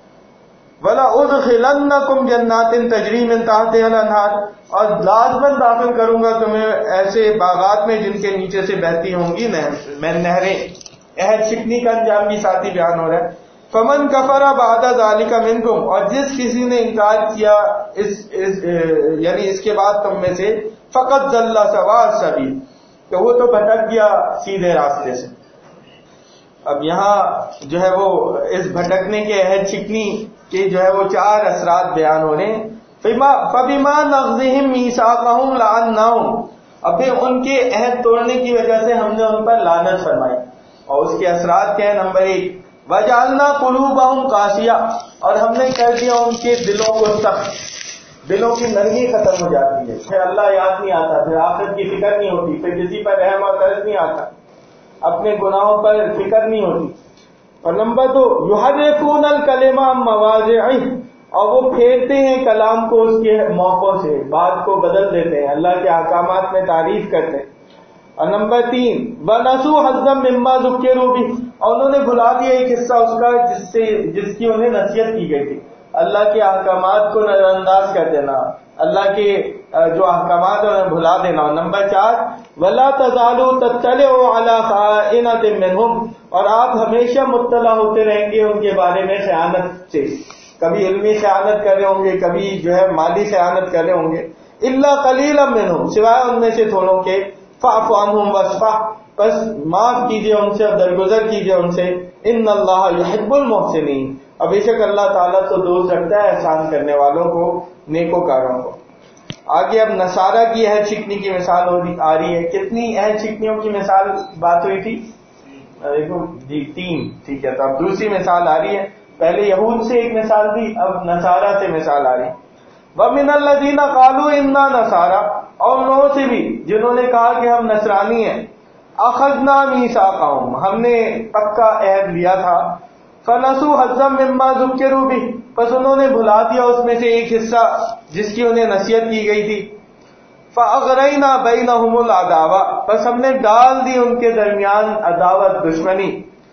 وَلَأُدْخِلَنَّكُمْ جَنَّاتٍ تَجْرِي مِن تَحْتِهَا الْأَنْهَارُ، اور لازماً داخل کروں گا تمہیں ایسے باغات میں جن کے نیچے سے بہتی ہوں گی نہریں. عہد شکنی کا انجام بھی ساتھ ہی بیان ہو رہا ہے. فَمَن كَفَرَ بَعْدَ ذَلِكَ مِنْكُمْ، اور جس کسی نے انکار کیا یعنی اس کے بعد تم میں سے، فَقَدْ ضَلَّ سَوَاءَ السَّبِيلِ، تو وہ تو بھٹک گیا سیدھے راستے سے. اب یہاں جو ہے وہ اس بھٹکنے کے عہد شکنی کے جو ہے وہ 4 اثرات بیان ہو رہے ہیں. فَبِمَا نَقْضِهِمْ مِيثَاقَهُمْ لَعَنَّاهُمْ، اب پھر ان کے عہد توڑنے کی وجہ سے ہم نے ان پر لعنت فرمائی. اور اس کے اثرات کیا ہیں؟ نمبر 1، وَجَعَلْنَا قُلُوبَهُمْ قَاسِيَةً، اور ہم نے کر دیا ان کے دلوں کو سخت، دلوں کی نرمی ختم ہو جاتی ہے، پھر اللہ یاد نہیں آتا، پھر آخرت کی فکر نہیں ہوتی، پھر کسی پر رحم اور ترس نہیں آتا، اپنے گناہوں پر فکر نہیں ہوتی. اور نمبر 2، يُحَرِّفُونَ الْكَلِمَ عَن مَّوَاضِعِهِ، اور وہ پھیرتے ہیں کلام کو اس کے موقعوں سے، بات کو بدل دیتے ہیں، اللہ کے احکامات میں تعریف کرتے ہیں. اور نمبر 3، وَنَسُوا حَظًّا مِّمَّا ذُكِّرُوا بِهِ، اور انہوں نے بھلا دیا ایک حصہ اس کا جس کی انہیں نصیحت کی گئی تھی. اللہ کے احکامات کو نظر انداز کر دینا، اللہ کے جو احکامات انہیں بھلا دینا. اور نمبر 4، وَلَا تَزَالُوا تَطَّلِعُوا عَلَىٰ خَائِنَةٍ مِّنْهُمْ، اور آپ ہمیشہ مطلع ہوتے رہیں گے ان کے بارے میں خیانت سے، کبھی علمی خیانت کر رہے ہوں گے، کبھی جو ہے مالی خیانت کر رہے ہوں گے. إِلَّا قَلِيلًا مِّنْهُمْ، سوائے ان میں سے تھوڑوں کے. فَاعْفُ عَنْهُمْ وَاصْفَحْ، بس معاف کیجئے ان سے اور درگزر کیجئے ان سے. إِنَّ اللَّهَ يُحِبُّ الْمُحْسِنِينَ، اور بے شک اللہ تعالیٰ تو دوست رکھتا ہے احسان کرنے والوں کو، نیکوکاروں کو. آگے اب نصارہ کی عہد شکنی کی مثال آ رہی ہے. کتنی عہد شکنیوں کی مثال بات ہوئی تھی؟ دیکھو جی 3، ٹھیک ہے. تو اب دوسری مثال آ رہی ہے. پہلے یہود سے ایک مثال تھی، اب نصارہ سے مثال آ رہی ہے. وَمِنَ الَّذِينَ قَالُوا إِنَّا نَصَارَىٰ، اور ان لوگوں سے بھی جنہوں نے کہا کہ ہم نصرانی ہیں. أَخَذْنَا مِيثَاقَهُمْ، ہم نے پکا عہد لیا تھا. فَنَسُوا حَظًّا مِّمَّا ذُكِّرُوا بِهِ، بس انہوں نے بھلا دیا اس میں سے ایک حصہ جس کی انہیں نصیحت کی گئی تھی. فَأَغْرَيْنَا بَيْنَهُمُ الْعَدَاوَةَ، بس ہم نے ڈال دی ان کے درمیان عداوت، دشمنی.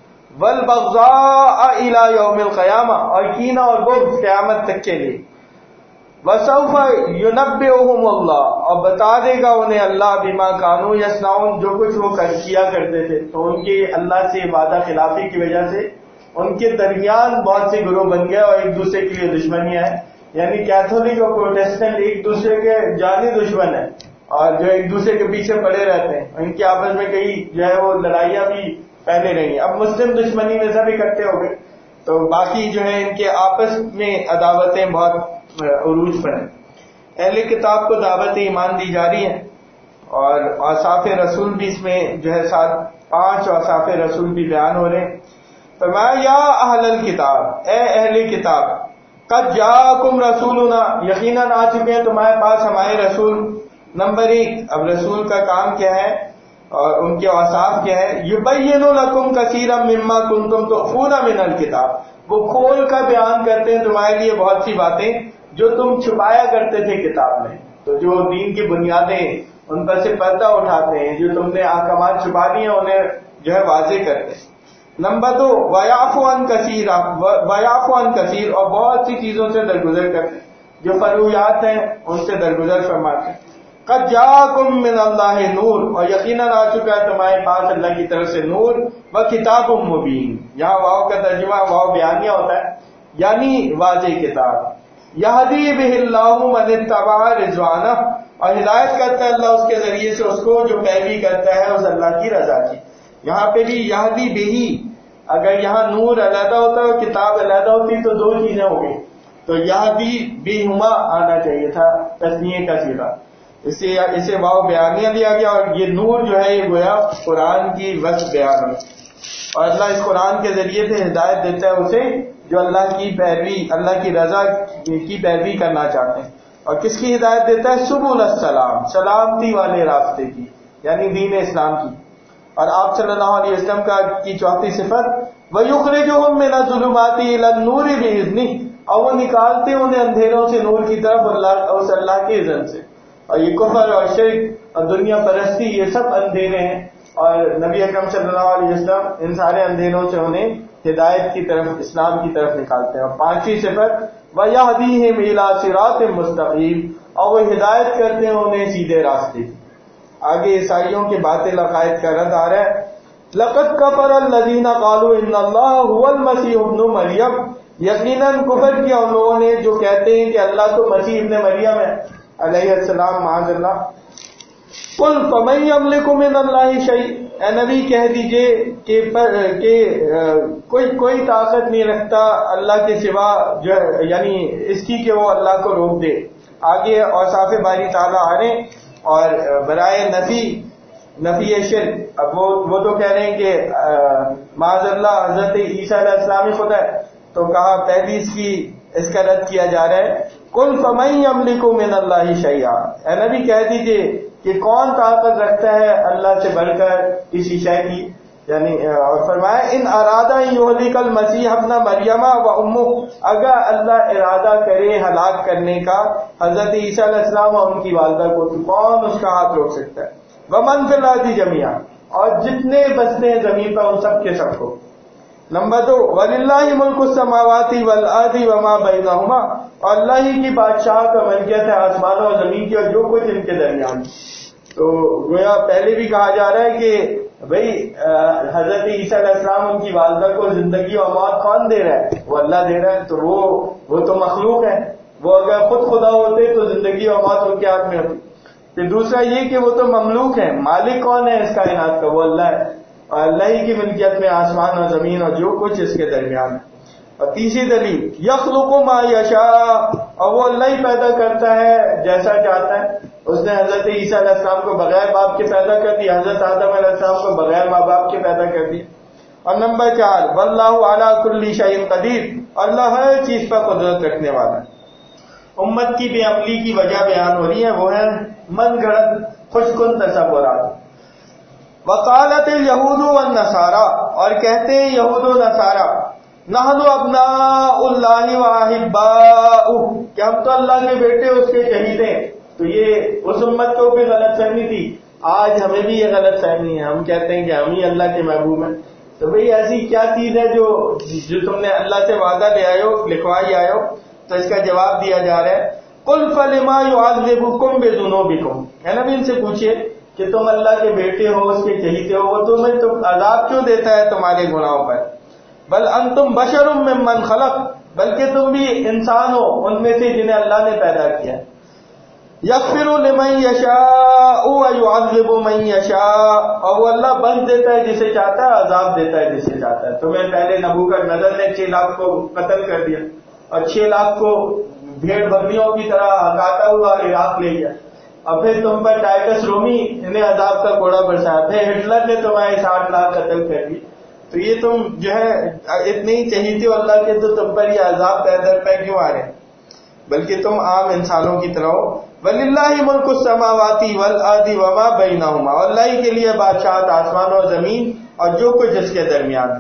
وَالْبَغْضَاءَ إِلَىٰ يَوْمِ الْقِيَامَةِ، اور کینہ اور بغض قیامت تک کے لیے. وَسَوْفَ يُنَبِّئُهُمُ اللَّهُ، اور بتا دے گا انہیں اللہ بِمَا كَانُوا يَصْنَعُونَ، جو کچھ وہ کیا کرتے تھے. تو ان کی اللہ سے وعدہ خلافی کی وجہ سے ان کے درمیان بہت سے گروہ بن گئے اور ایک دوسرے کے لیے دشمنیاں ہیں. یعنی کیتھولک اور پروٹیسٹنٹ ایک دوسرے کے جانی دشمن ہیں اور جو ایک دوسرے کے پیچھے پڑے رہتے ہیں. ان کے آپس میں کئی جو ہے وہ لڑائیاں بھی پہلے رہی ہیں. اب مسلم دشمنی میں سب اکٹھے ہو گئے تو باقی جو ہے ان کے آپس میں عداوتیں بہت عروج پر ہیں. اہل کتاب کو دعوت ایمان دی جا رہی ہے اور اوصاف رسول بھی اس میں جو ہے 5 اوصاف رسول بھی بیان ہو رہے ہیں. فرمایا یا اہل الکتاب، اے اہل کتاب، قد جاءکم رسولنا، یقیناً آ چکے ہیں تمہارے پاس ہمارے رسول. نمبر 1، اب رسول کا کام کیا ہے اور ان کے اوصاف کیا ہے؟ یبین لکم کثیرا مما کنتم تخفون من الکتاب، وہ کھول کر بیان کرتے ہیں تمہارے لیے بہت سی باتیں جو تم چھپایا کرتے تھے کتاب میں. تو جو دین کی بنیادیں ان پر سے پردہ اٹھاتے ہیں، جو تم نے احکامات چھپا دیے ہیں انہیں جو ہے واضح کرتے ہیں. نمبر 2، وَيَعْفُو عَنْ كَثِيرٍ، اور بہت سی چیزوں سے درگزر کرتے ہیں، جو فروعات ہیں ان سے درگزر فرماتے ہیں. قَدْ جَاءَكُم مِّنَ اللَّهِ نُورٌ، اور یقیناً آ چکا ہے تمہارے پاس اللہ کی طرف سے نور. وَكِتَابٌ مُّبِينٌ، یہاں واو کا ترجمہ واو بیانیہ ہوتا ہے، یعنی واضح کتاب. يَهْدِي بِهِ اللَّهُ مَنِ اتَّبَعَ رِضْوَانَهُ، اور ہدایت کرتا ہے اللہ اس کے ذریعے سے اس کو جو پیروی کرتا ہے اس اللہ کی رضا کی. یہاں پہ بھی یہدی بہی، اگر یہاں نور علیحدہ ہوتا اور کتاب علیحدہ ہوتی تو 2 چیزیں ہو گئی، تو یہدی بہما آنا چاہیے تھا تثنیہ کا صیغہ. اسے واو بیانیہ دیا گیا، اور یہ نور جو ہے یہ گویا قرآن کی وصف بیان ہے، اور اللہ اس قرآن کے ذریعے سے ہدایت دیتا ہے اسے جو اللہ کی پیروی، اللہ کی رضا کی پیروی کرنا چاہتے ہیں۔ اور کس کی ہدایت دیتا ہے؟ سبل السلام، سلامتی والے راستے کی، یعنی دین اسلام کی۔ اور آپ صلی اللہ علیہ وسلم کی چوتھی صفت وَيُخْرِجُهُم مِّنَ الظُّلُمَاتِ إِلَى النُّورِ بِإِذْنِهِ، اور وہ نکالتے انہیں اندھیروں سے نور کی طرف اس اللہ کے اذن سے۔ اور یہ کفر اور شرک اور دنیا پرستی یہ سب اندھیرے ہیں، اور نبی اکرم صلی اللہ علیہ وسلم ان سارے اندھیروں سے انہیں ہدایت کی طرف، اسلام کی طرف نکالتے ہیں۔ اور پانچویں صفت وَيَهْدِيهِمْ إِلَىٰ صِرَاطٍ مُّسْتَقِيمٍ، اور وہ ہدایت کرتے ہیں انہیں سیدھے راستے کی۔ آگے عیسائیوں کے باطل عقائد کا رد آ رہا ہے۔ لَقَدْ كَفَرَ الَّذِينَ قَالُوا إِنَّ اللَّهَ هُوَ الْمَسِيحُ ابْنُ مَرْيَمَ، یقیناً کفر کیا ان لوگوں نے جو کہتے ہیں کہ اللہ تو مسیح ابن مریم ہے علیہ السلام، معاذ اللہ۔ قُلْ فَمَن يَمْلِكُ مِنَ اللَّهِ شَيْءًا، اے نبی کہہ دیجئے کہ کوئی طاقت نہیں رکھتا اللہ کے سوا، جو یعنی اس کی کہ وہ اللہ کو روک دے۔ آگے اوصاف باری تعالیٰ آ رہے ہیں، اور برائے نفی شرک، اب وہ تو کہہ رہے ہیں کہ معاذ اللہ حضرت عیسیٰ علیہ السلام خدا ہے، تو کہا پہلی اس کا رد کیا جا رہا ہے قُلْ فَمَن يَمْلِكُ مِنَ اللَّهِ شَيْئًا، اے نبی کہہ دیجئے کہ کون طاقت رکھتا ہے اللہ سے بڑھ کر کسی شے کی، یعنی اور فرمایا ان ارادہ یہلک المسیح ابن مریم و امہ، اگر اللہ ارادہ کرے ہلاک کرنے کا حضرت عیسیٰ علیہ السلام اور ان کی والدہ کو، تو کون اس کا ہاتھ روک سکتا ہے؟ ومن فی الارض جميعا، اور جتنے بستے ہیں زمین پر ان سب کے سب کو۔ نمبر 2 وَلِلَّهِ مُلْكُ السَّمَاوَاتِ وَالْأَرْضِ وَمَا بَيْنَهُمَا، اور اللہ ہی کی بادشاہ کا ملکیت ہے آسمانوں اور زمین کی اور جو کچھ ان کے درمیان۔ تو گویا پہلے بھی کہا جا رہا ہے کہ بھئی حضرت عیسیٰ علیہ السلام ان کی والدہ کو زندگی اور موت کون دے رہا ہے؟ وہ اللہ دے رہا ہے، تو وہ تو مخلوق ہے، وہ اگر خود خدا ہوتے تو زندگی اور موت ان کے ہاتھ میں ہوتی۔ پھر دوسرا یہ کہ وہ تو مملوک ہیں، مالک کون ہے اس کائنات کا؟ وہ اللہ ہے، اور اللہ ہی کی ملکیت میں آسمان اور زمین اور جو کچھ اس کے درمیان ہے۔ اور تیسری دلیل یخلق ما یشاء، اور وہ اللہ ہی پیدا کرتا ہے جیسا چاہتا ہے۔ اس نے حضرت عیسیٰ علیہ السلام کو بغیر باپ کے پیدا کر دیا، حضرت آدم علیہ السلام کو بغیر ماں باپ کے پیدا کر دیا۔ اور نمبر 4 واللہ علی کل شیء قدیر، اللہ ہر چیز پر قدرت رکھنے والا ہے۔ امت کی بے عقلی کی وجہ بیان ہو رہی ہے، وہ ہے من گھڑت خوش کن تصورات۔ وقالت الیہود والنصارى، اور کہتے ہیں یہود و نصارہ نحن ابناء اللہ واحباؤہ، کہ ہم تو اللہ کے بیٹے اس کے شہید ہیں۔ تو یہ اس امت کو بھی غلط فہمی تھی، آج ہمیں بھی یہ غلط فہمی ہے، ہم کہتے ہیں کہ ہم ہی اللہ کے محبوب ہیں۔ تو بھئی ایسی کیا چیز ہے جو تم نے اللہ سے وعدہ لے آئے ہو، لکھوائی آئے ہو؟ تو اس کا جواب دیا جا رہا ہے قُلْ فَلِمَا يُعَذِّبُكُمْ بِذُنُوبِكُمْ، ہے نا بھی ان سے پوچھئے کہ تم اللہ کے بیٹے ہو، اس کے چہیتے ہو، وہ تمہیں تو عذاب کیوں دیتا ہے تمہارے گناہوں پر؟ بل انتم بشر ممن خلق، بلکہ تم بھی انسان ہو ان میں سے جنہیں اللہ نے پیدا کیا۔ یغفر لمن یشاء ویعذب من یشاء، اور وہ اللہ بخش دیتا ہے جسے چاہتا ہے، عذاب دیتا ہے جسے چاہتا ہے۔ تمہیں پہلے نبوکدنضر نے 6 لاکھ کو قتل کر دیا، اور 6 لاکھ کو بھیڑ بکریوں کی طرح ہکاتا ہوا عراق لے گیا، اور پھر تم پر ٹائٹس رومی نے عذاب کا کوڑا برسایا، پھر ہٹلر نے تمہیں 60 لاکھ قتل کر دی۔ تو یہ تم جو ہے اتنے ہی چہیتے ہو اللہ کے، تو تم پر یہ عذاب پیدا پہ کیوں آ رہے ہیں؟ بلکہ تم عام انسانوں کی طرح ہو۔ وَلِلَّهِ مُلْكُ السَّمَاوَاتِ وَالْأَرْضِ وَمَا بَيْنَهُمَا، اور اللہ ہی کے لیے بادشاہت آسمان اور زمین اور جو کچھ اس کے درمیان۔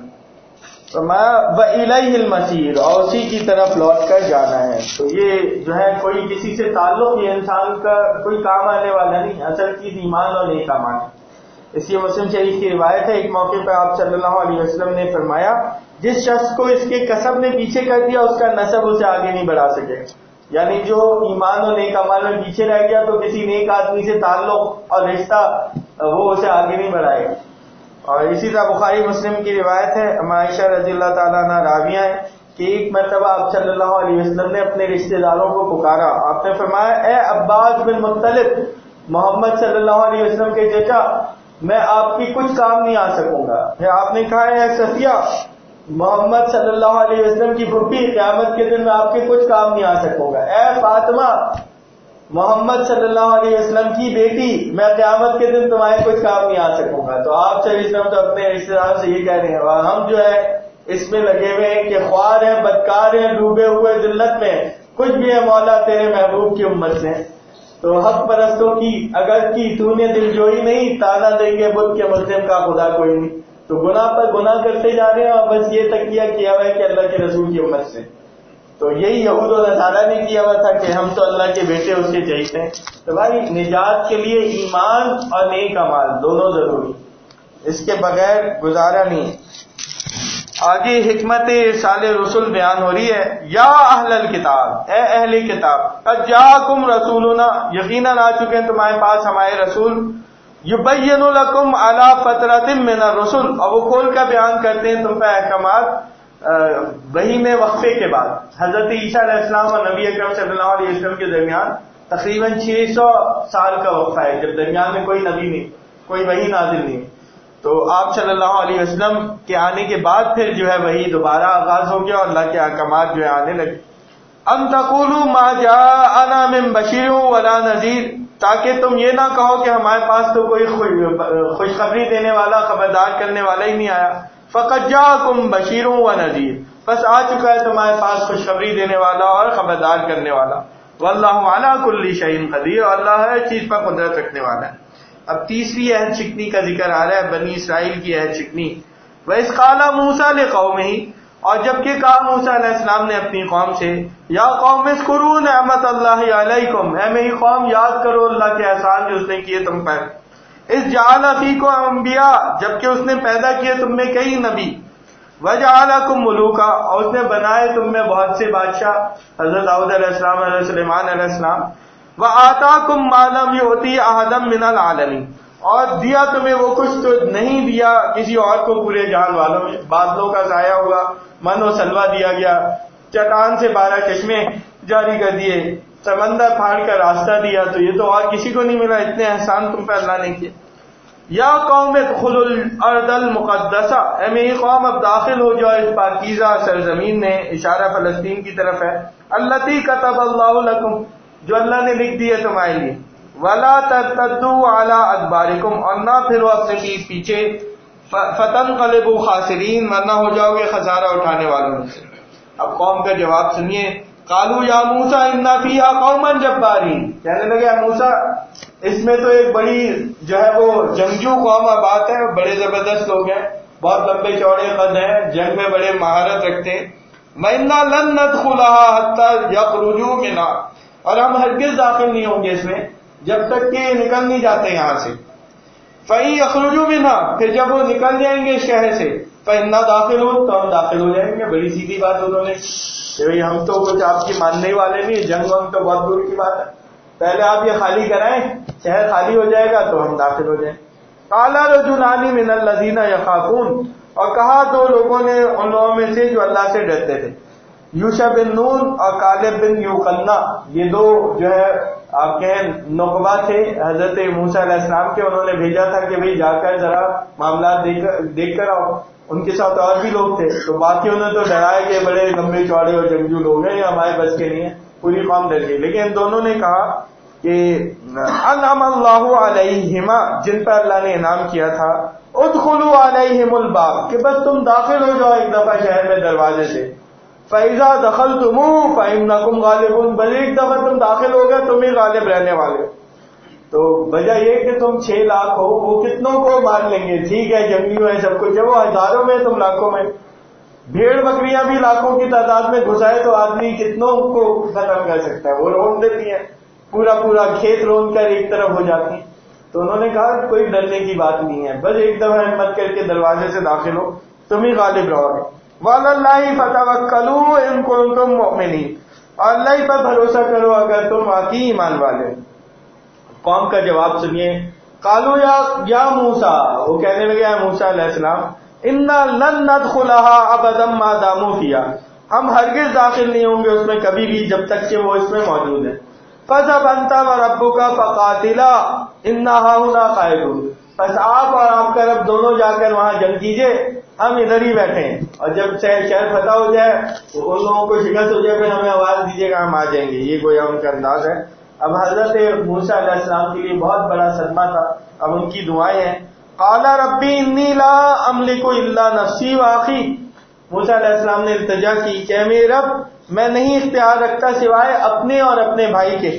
وَإِلَيْهِ الْمَصِيرُ، اور اسی کی طرف لوٹ کر جانا ہے۔ تو یہ جو ہے کوئی کسی سے تعلق، یہ انسان کا کوئی کام آنے والا نہیں، اصل چیز ایمان اور نیک اعمال۔ اس لیے مسلم شریف کی روایت ہے، ایک موقع پہ آپ صلی اللہ علیہ وسلم نے فرمایا جس شخص کو اس کے کسب نے پیچھے کر دیا اس کا نسب اسے آگے نہیں بڑھا سکے، یعنی جو ایمان اور نیک اعمال میں پیچھے رہ گیا تو کسی نیک آدمی سے تعلق اور رشتہ وہ اسے آگے نہیں بڑھائے گا۔ اور اسی طرح بخاری مسلم کی روایت ہے، عائشہ رضی اللہ تعالیٰ عنہ راویہ ہیں کہ ایک مرتبہ آپ صلی اللہ علیہ وسلم نے اپنے رشتہ داروں کو پکارا، آپ نے فرمایا اے عباس بن مطلب، محمد صلی اللہ علیہ وسلم کے چچا، میں آپ کی کچھ کام نہیں آ سکوں گا۔ پھر آپ نے کہا اے صفیہ، محمد صلی اللہ علیہ وسلم کی پھوپھی، قیامت کے دن میں آپ کے کچھ کام نہیں آ سکوں گا۔ اے فاطمہ، محمد صلی اللہ علیہ وسلم کی بیٹی میں قیامت کے دن تمہارے کچھ کام نہیں آ سکوں گا. تو آپ صلی اللہ علیہ وسلم تو اپنے رشتے داروں سے یہ کہہ رہے ہیں اور ہم جو ہے اس میں لگے ہوئے ہیں کہ خوار ہیں، بدکار ہیں، ڈوبے ہوئے ذلت میں، کچھ بھی ہے مولا تیرے محبوب کی امت سے. تو حق پرستوں کی اگر کی تو نے دل جوئی نہیں، تانا دیں گے بدھ کے مسلم کا خدا کوئی نہیں. تو گناہ پر گناہ کرتے جا رہے ہیں اور بس یہ تقیہ کیا ہوا ہے کہ اللہ کے رسول کی امت سے. تو یہی یہود و نصارہ نے کیا ہوا تھا کہ ہم تو اللہ کے بیٹے اس کے چہیتے ہیں. تو بھائی نجات کے لیے ایمان اور نیک اعمال دونوں ضروری، اس کے بغیر گزارا نہیں. آگے حکمت ارسال رسول بیان ہو رہی ہے. یا اہل الکتاب، اے اہل کتاب، قد جاءکم رسولنا، یقیناً آ چکے ہیں تمہارے پاس ہمارے رسول، یبین لکم علی فترۃ من الرسل، اور وہ کھول کر بیان کرتے ہیں تم پہ احکامات وحی میں وقفے کے بعد. حضرت عیسیٰ علیہ السلام اور نبی اکرم صلی اللہ علیہ وسلم کے درمیان تقریباً 600 سال کا وقفہ ہے، جب درمیان میں کوئی نبی نہیں، کوئی وحی نازل نہیں. تو آپ صلی اللہ علیہ وسلم کے آنے کے بعد پھر جو ہے وہی دوبارہ آغاز ہو گیا اور اللہ کے احکامات جو ہے آنے لگے. ام تقولوا ما جاءنا من بشیر ولا نذیر، تاکہ تم یہ نہ کہو کہ ہمارے پاس تو کوئی خوشخبری دینے والا، خبردار کرنے والا ہی نہیں آیا. فقد جاءکم بشیر ونذیر، بس آ چکا ہے تمہارے پاس خوشخبری دینے والا اور خبردار کرنے والا. واللہ علی کل شیء قدیر، اور اللہ ہر چیز پر قدرت رکھنے والا ہے. اب تیسری عہد شکنی کا ذکر آ رہا ہے، بنی اسرائیل کی عہد شکنی. وَإِذْ قَالَ مُوسَىٰ لِقَوْمِهِ، اور جبکہ کہا موسیٰ علیہ السلام نے اپنی قوم سے، یا قوم اذکروا نعمت اللہ علیکم، اے میری قوم یاد کرو اللہ کے احسان جو اس نے کیے تم پر. اذ جعل فیکم انبیاء، جبکہ اس نے پیدا کیے تم میں کئی نبی. وجعلکم ملوکا، اور اس نے بنائے تم میں بہت سے بادشاہ، حضرت داؤد علیہ السلام، حضرت سلیمان علیہ السلام. وآتاکم ما لم یؤتی احدا من العالمین، اور دیا تمہیں وہ کچھ تو نہیں دیا کسی اور کو پورے جہان والوں میں. بادلوں کا سایہ ہوا، من و سلوہ دیا گیا، چٹان سے 12 چشمے جاری کر دیے، سمندر پھاڑ کر راستہ دیا، تو یہ تو اور کسی کو نہیں ملا. اتنے احسان تم پہ اللہ نے کیے. یا قوم ادخلوا الارض المقدسہ، اے میری قوم اب داخل ہو جاؤ اس پاکیزہ سرزمین میں، اشارہ فلسطین کی طرف ہے. التی کتب اللہ لکم، جو اللہ نے لکھ دی ہے تمہارے لیے. ولا ترتدوا علی ادبارکم، اور نہ پھرو اپنے پیٹ پیچھے. فتنقلبوا خاسرین، ورنہ ہو جاؤ گے خسارہ اٹھانے والوں میں سے. اب قوم کا جواب سنیے. قالوا یا موسیٰ انا فیہا قوما جبارین، کہنے لگے موسیٰ اس میں تو ایک بڑی جو ہے وہ جنگجو قوم آباد ہے، بڑے زبردست لوگ ہیں، بہت لمبے چوڑے قد ہیں، جنگ میں بڑے مہارت رکھتے ہیں. وَإِنَّا لَن نَّدْخُلَهَا حَتَّى يَخْرُجُوا مِنْهَا، اور ہم ہرگز داخل نہیں ہوں گے اس میں جب تک کہ نکل نہیں جاتے یہاں سے. فَإِن يَخْرُجُوا مِنْهَا، پھر جب وہ نکل جائیں گے شہر سے، فَإِنَّا دَاخِلُونَ، تو ہم داخل ہو جائیں گے. بڑی سیدھی بات انہوں نے کہ ہم تو کچھ آپ کی ماننے والے نہیں، جنگ ونگ تو بہت دور کی بات ہے، پہلے آپ یہ خالی کرائیں، شہر خالی ہو جائے گا تو ہم داخل ہو جائیں. قَالَ رَجُلَانِ مِنَ الَّذِينَ يَخَافُونَ، اور کہا 2 لوگوں نے ان لوگوں میں سے جو اللہ سے ڈرتے تھے. یوشع بن نون اور کالب بن یوقنا، یہ 2 جو ہے آپ کہیں نقبہ تھے حضرت موسیٰ علیہ السلام کے. انہوں نے بھیجا تھا کہ بھئی جا کر ذرا معاملات دیکھ کر آؤ. ان کے ساتھ اور بھی لوگ تھے، تو باقی انہوں نے تو ڈرایا کہ بڑے لمبے چوڑے اور جنگجو لوگ ہیں، یہ ہمارے بس کے نہیں ہیں. پوری قوم ڈر گئی. لیکن ان دونوں نے کہا کہ انعم اللہ علیہما، جن پر اللہ نے انعام کیا تھا، ادخلوا علیہم الباب، کہ بس تم داخل ہو جاؤ ایک دفعہ شہر میں دروازے سے. فَإِذَا دَخَلْتُمُوهُ فَإِنَّكُمْ غَالِبُونَ، بس ایک دفعہ تم داخل ہو گئے تم ہی غالب رہنے والے. تو وجہ یہ کہ تم 6 لاکھ ہو، وہ کتنوں کو مار لیں گے. ٹھیک ہے جنگیوں ہیں سب کچھ ہے، وہ ہزاروں میں تم لاکھوں میں. بھیڑ بکریاں بھی لاکھوں کی تعداد میں گھسائے تو آدمی کتنوں کو ختم کر سکتا ہے. وہ رون دیتی ہیں، پورا کھیت رون کر ایک طرف ہو جاتی ہیں. تو انہوں نے کہا کوئی ڈرنے کی بات نہیں ہے، بس ایک دفعہ ہمت کر کے دروازے سے داخل ہو، تم ہی غالب رہو گے. وَعَلَى اللَّهِ فَتَوَكَّلُوا إِن كُنتُم مُؤْمِنِينَ، اور اللہ پر بھروسہ کرو اگر تم واقعی ایمان والے ہو. قوم کا جواب سنیے. قالوا یا موسیٰ، وہ کہنے لگے اے موسیٰ علیہ السلام، انا لن ندخلها ابدا ما داموا فيها، ہم ہرگز داخل نہیں ہوں گے اس میں کبھی بھی جب تک کہ وہ اس میں موجود ہے. فَذْهَبْ أَنْتَ وَرَبُّكَ فَقَاتِلَا إِنَّا هَاهُنَا قَاعِدُونَ، بس آپ اور آپ کا رب دونوں جا کر وہاں جنگ کیجئے، ہم ادھر ہی بیٹھے ہیں، اور جب شہر فتح ہو جائے تو ان لوگوں کو شکست ہو جائے پھر ہمیں آواز دیجیے گا، ہم آ جائیں گے. یہ گویا ان کا انداز ہے. اب حضرت موسیٰ علیہ السلام کے لیے بہت بڑا صدمہ تھا. اب ان کی دعائیں ہیں. قال ربی انی لا املک الا نفسی واخی. موسیٰ علیہ السلام نے التجا کی کہ میرے رب میں نہیں اختیار رکھتا سوائے اپنے اور اپنے بھائی کے.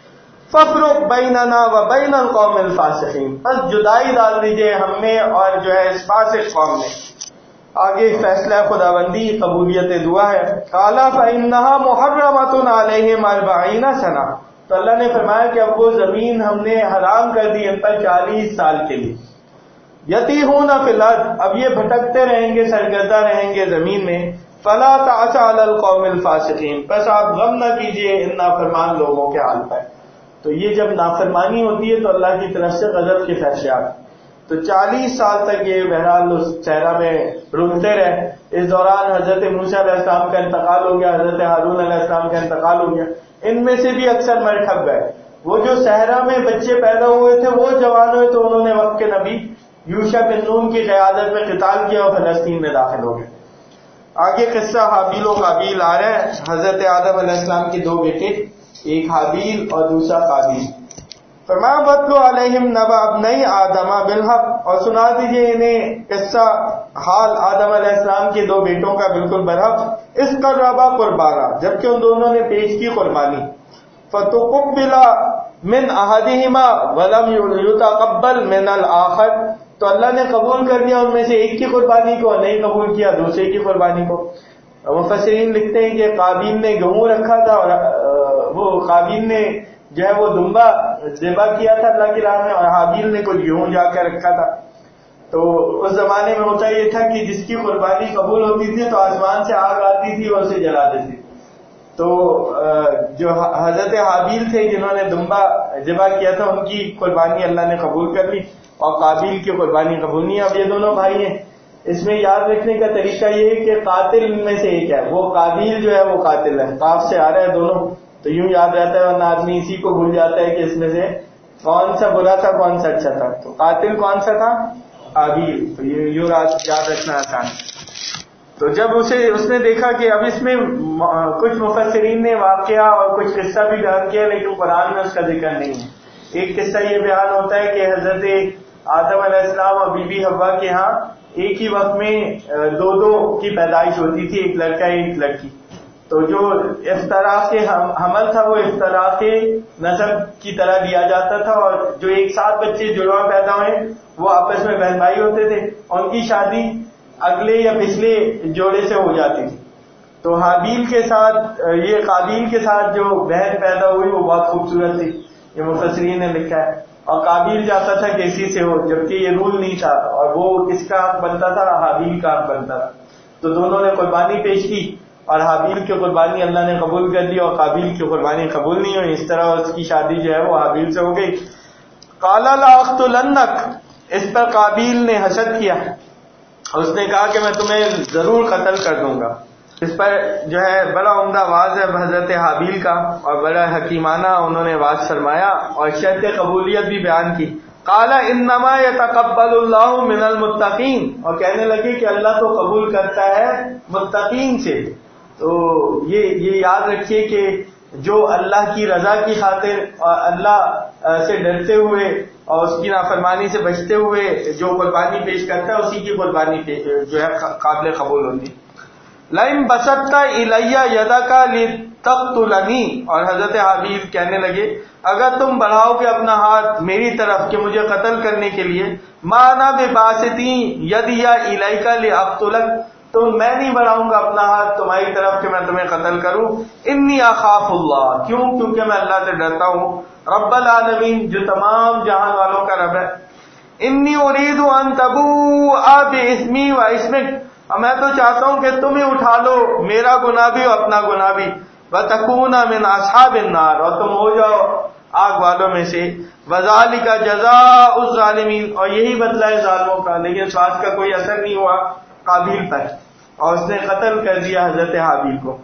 فافرق بیننا و بین القوم الفاسقین. بس جدائی ڈال دیجئے ہم میں اور جو ہے اس فاسق قوم میں. آگے فیصلہ خداوندی قبولیت دعا ہے. قال فإنها محرمۃ علیہم 40 سنہ. تو اللہ نے فرمایا کہ اب وہ زمین ہم نے حرام کر دی ان پر 40 سال کے لیے. یتیہون فی الارض. اب یہ بھٹکتے رہیں گے سرگردہ رہیں گے زمین میں. فلا تعس علی القوم الفاسقین. بس آپ غم نہ کیجئے ان نافرمان لوگوں کے حال پر. تو یہ جب نافرمانی ہوتی ہے تو اللہ کی طرف سے غضب کے فیصلے آتے. تو 40 سال تک یہ بہرحال اس صحرا میں رکتے رہے. اس دوران حضرت موسیٰ علیہ السلام کا انتقال ہو گیا, حضرت ہارون علیہ السلام کا انتقال ہو گیا. ان میں سے بھی اکثر مر کھپ گئے. وہ جو صحرا میں بچے پیدا ہوئے تھے وہ جوان ہوئے تو انہوں نے وقت کے نبی یوشع بن نون کی قیادت میں قتال کیا اور فلسطین میں داخل ہو گئے. آگے قصہ حابیل و قابیل آ رہا ہے. حضرت آدم علیہ السلام کے 2 بیٹے, ایک حابیل اور دوسرا قابیل. فرمایا وَاتْلُ عَلَيْهِمْ نَبَأَ ابْنَيْ آدَمَ بِالْحَقِّ. اور سنا دیجئے انہیں قصہ حال آدم علیہ السلام کے 2 بیٹوں کا بالکل برحق. اس قربا قربانا, جبکہ ان دونوں نے پیش کی قربانی. فَتُقُبِّلَ مِنْ أَحَدِهِمَا وَلَمْ يُتَقَبَّلْ مِنَ الْآخَرِ. تو اللہ نے قبول کر لیا ان میں سے ایک کی قربانی کو, نہیں قبول کیا دوسرے کی قربانی کو. مفسرین لکھتے ہیں کہ قابیل نے گیہوں رکھا تھا اور وہ قابیل نے جو ہے وہ دمبا ذبح کیا تھا اللہ کی راہ میں, اور حابیل نے کچھ گیہوں جا کے رکھا تھا. تو اس زمانے میں ہوتا یہ تھا کہ جس کی قربانی قبول ہوتی تھی تو آسمان سے آگ آتی تھی اور اسے جلا دیتی. تو جو حضرت حابیل تھے جنہوں نے دمبا ذبح کیا تھا ان کی قربانی اللہ نے قبول کر لی اور قابیل کی قربانی قبول نہیں. اب یہ دونوں بھائی ہیں. اس میں یاد رکھنے کا طریقہ یہ ہے کہ قاتل ان میں سے ایک ہے. وہ قابیل جو ہے وہ قاتل ہے, قاف سے آ رہا ہے دونوں, تو یوں یاد رہتا ہے, ورنہ آدمی اسی کو بھول جاتا ہے کہ اس میں سے کون سا برا تھا کون سا اچھا تھا. تو قاتل کون سا تھا؟ قابیل. تو یوں یاد رکھنا آسان. تو جب اس نے دیکھا کہ اب اس میں کچھ مفسرین نے واقعہ اور کچھ قصہ بھی بیان کیا لیکن قرآن میں اس کا ذکر نہیں ہے. ایک قصہ یہ بیان ہوتا ہے کہ حضرت آدم علیہ السلام اور بی بی حوا کے ہاں ایک ہی وقت میں 2 کی پیدائش ہوتی تھی, ایک لڑکا ایک لڑکی. تو جو افتراق حمل تھا وہ افتراق نسب کی طرح لیا جاتا تھا, اور جو ایک ساتھ بچے جڑواں پیدا ہوئے وہ آپس میں بہن بھائی ہوتے تھے. ان کی شادی اگلے یا پچھلے جوڑے سے ہو جاتی تھی. تو حابیل کے ساتھ یہ قابیل کے ساتھ جو بہن پیدا ہوئی وہ بہت خوبصورت تھی, یہ مفسرین نے لکھا ہے. اور قابیل چاہتا تھا کہ اسی سے ہو, جبکہ یہ رول نہیں تھا, اور وہ کس کا حق بنتا تھا؟ حابیل کا حق بنتا تھا. تو دونوں نے قربانی پیش کی اور حابیل کی قربانی اللہ نے قبول کر لی اور قابیل کی قربانی قبول نہیں ہوئی. اس طرح اس کی شادی جو ہے وہ حابیل سے ہو گئی. قال لأقتلنک. اس پر قابیل نے حسد کیا اور اس نے کہا کہ میں تمہیں ضرور قتل کر دوں گا. اس پر جو ہے بڑا عمدہ واز ہے حضرت حابیل کا, اور بڑا حکیمانہ انہوں نے واز فرمایا اور شرط قبولیت بھی بیان کی. قال انما يتقبل الله من المتقین. اور کہنے لگے کہ اللہ تو قبول کرتا ہے متقین سے. تو یہ یاد رکھیے کہ جو اللہ کی رضا کی خاطر اور اللہ سے ڈرتے ہوئے اور اس کی نافرمانی سے بچتے ہوئے جو قربانی پیش کرتا ہے اسی کی قربانی جو ہے قابل قبول ہوتی. لئن بسطت الی یدک لتقتلنی. اور حضرت حابیل کہنے لگے اگر تم بڑھاؤ گے اپنا ہاتھ میری طرف کہ مجھے قتل کرنے کے لیے, ما انا بباسطی یدی الیک لاقتلک. تو میں نہیں بڑھاؤں گا اپنا ہاتھ تمہاری طرف کہ میں تمہیں قتل کروں. انی اخاف اللہ. کیوں؟ کیونکہ میں اللہ سے ڈرتا ہوں, رب العالمین جو تمام جہان والوں کا رب ہے. انی اريد ان تبوء باسمی واسمک. اور میں تو چاہتا ہوں کہ تم ہی اٹھا لو میرا گناہ بھی اور اپنا گناہ بھی. وتکون من اصحاب النار. اور تم ہو جاؤ آگ والوں میں سے. وذالک جزاء الظالمین. اور یہی بدلہ ہے ظالموں کا. لیکن اس بات کا کوئی اثر نہیں ہوا قابیل پر اور اس نے قتل کر دیا حضرت حابیل کو.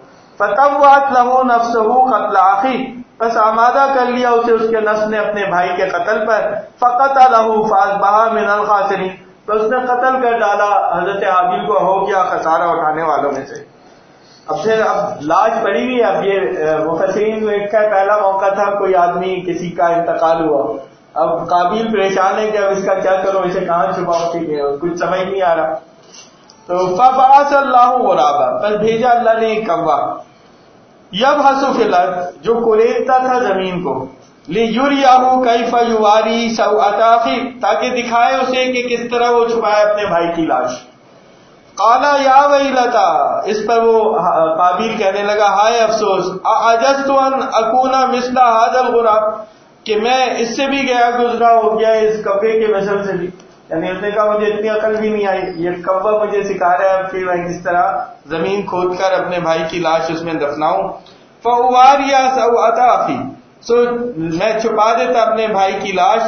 فطوعت له نفسه قتل اخیہ. بس آمادہ کر لیا اسے اس کے نفس نے اپنے بھائی کے قتل پر. فقتله فاصبح من الخاسرین. تو اس نے قتل کر ڈالا حضرت حابیل کو, ہو گیا خسارہ اٹھانے والوں میں سے. اب پھر اب لاش پڑی ہوئی. اب یہ مفسرین کو ایک کا پہلا موقع تھا, کوئی آدمی کسی کا انتقال ہوا, اب قابیل پریشان ہے کہ اب اس کا کیا کرو, اسے کہاں چھپاؤ, ٹھیک ہے کچھ سمجھ نہیں آ رہا. تو فبعث اللہ غرابا, پس بھیجا اللہ نے ایک کوا, یبحث فی الارض, جو کوریدتا تھا زمین کو, لیریہ کیف یواری سوءۃ اخیہ, تاکہ دکھائے اسے کہ کس طرح وہ چھپائے اپنے بھائی کی لاش. قالا یا ویلتا, اس پر وہ قابیل کہنے لگا ہائے افسوس, اعجزت ان اکون مثل ھذا الغراب, کہ میں اس سے بھی گیا گزرا ہو گیا اس کوے کے مثل سے بھی. یعنی اس نے کہا مجھے اتنی عقل بھی نہیں آئی, یہ کوا مجھے سکھا رہا ہے کہ میں کس طرح زمین کھود کر اپنے بھائی کی لاش اس میں دفناؤں. فاواری سوءۃ اخیہ, سو میں چھپا دیتا اپنے بھائی کی لاش.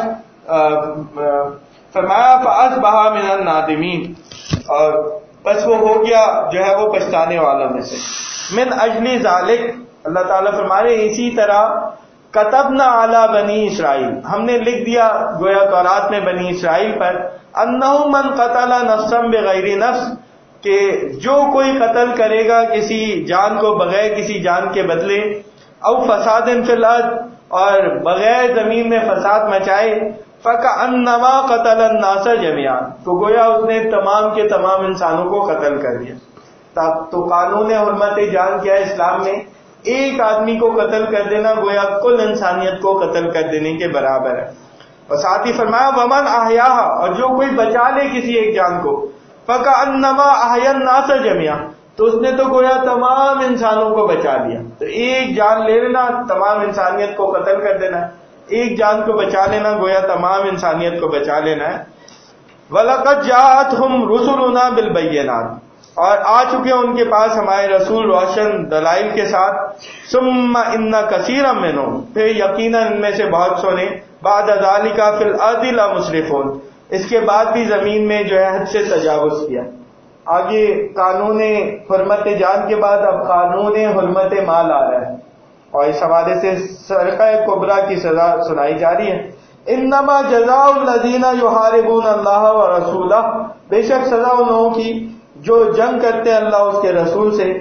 فرمایا فاصبح من النادمین, اور بس وہ ہو گیا جو ہے وہ پچھتانے والوں میں سے. من اجل ذالک, اللہ تعالیٰ فرمانے اسی طرح کتبنا علی بنی اسرائیل, ہم نے لکھ دیا گویا تورات میں بنی اسرائیل پر, انہ من قتل نفسا بغیر نفس, کہ جو کوئی قتل کرے گا کسی جان کو بغیر کسی جان کے بدلے, او فساد فی الارض, اور بغیر زمین میں فساد مچائے, فکأنما قتل الناس جميعا, تو گویا اس نے تمام کے تمام انسانوں کو قتل کر دیا. تو قانون حرمت جان کیا ہے اسلام میں, ایک آدمی کو قتل کر دینا گویا کل انسانیت کو قتل کر دینے کے برابر ہے. اور ساتھ ہی فرمایا ومن احیاھا, اور جو کوئی بچا لے کسی ایک جان کو, فکأنما احیا الناس جميعا, تو اس نے تو گویا تمام انسانوں کو بچا لیا. تو ایک جان لے لینا تمام انسانیت کو قتل کر دینا, ایک جان کو بچا لینا گویا تمام انسانیت کو بچا لینا ہے. وَلَقَدْ جَاءَتْهُمْ رُسُلُنَا بِالْبَيِّنَاتِ, اور آ چکے ان کے پاس ہمارے رسول روشن دلائل کے ساتھ. ثُمَّ إِنَّ كَثِيرًا مِّنْهُمْ, پھر یقیناً ان میں سے بہت سو نے, بعد ذَلِكَ فِي الْأَرْضِ لَمُسْرِفُونَ, اس کے بعد بھی زمین میں جو ہے حد سے تجاوز کیا. آگے قانون حرمت جان کے بعد اب قانون حرمت مال آ رہا ہے, اور اس حوالے سے سرقہ کبریٰ کی سزا سنائی جا رہی ہے. انما جزاء الذین یحاربون اللہ ورسولہ, بے شک سزا ان لوگوں کی جو جنگ کرتے ہیں اللہ اس کے رسول سے,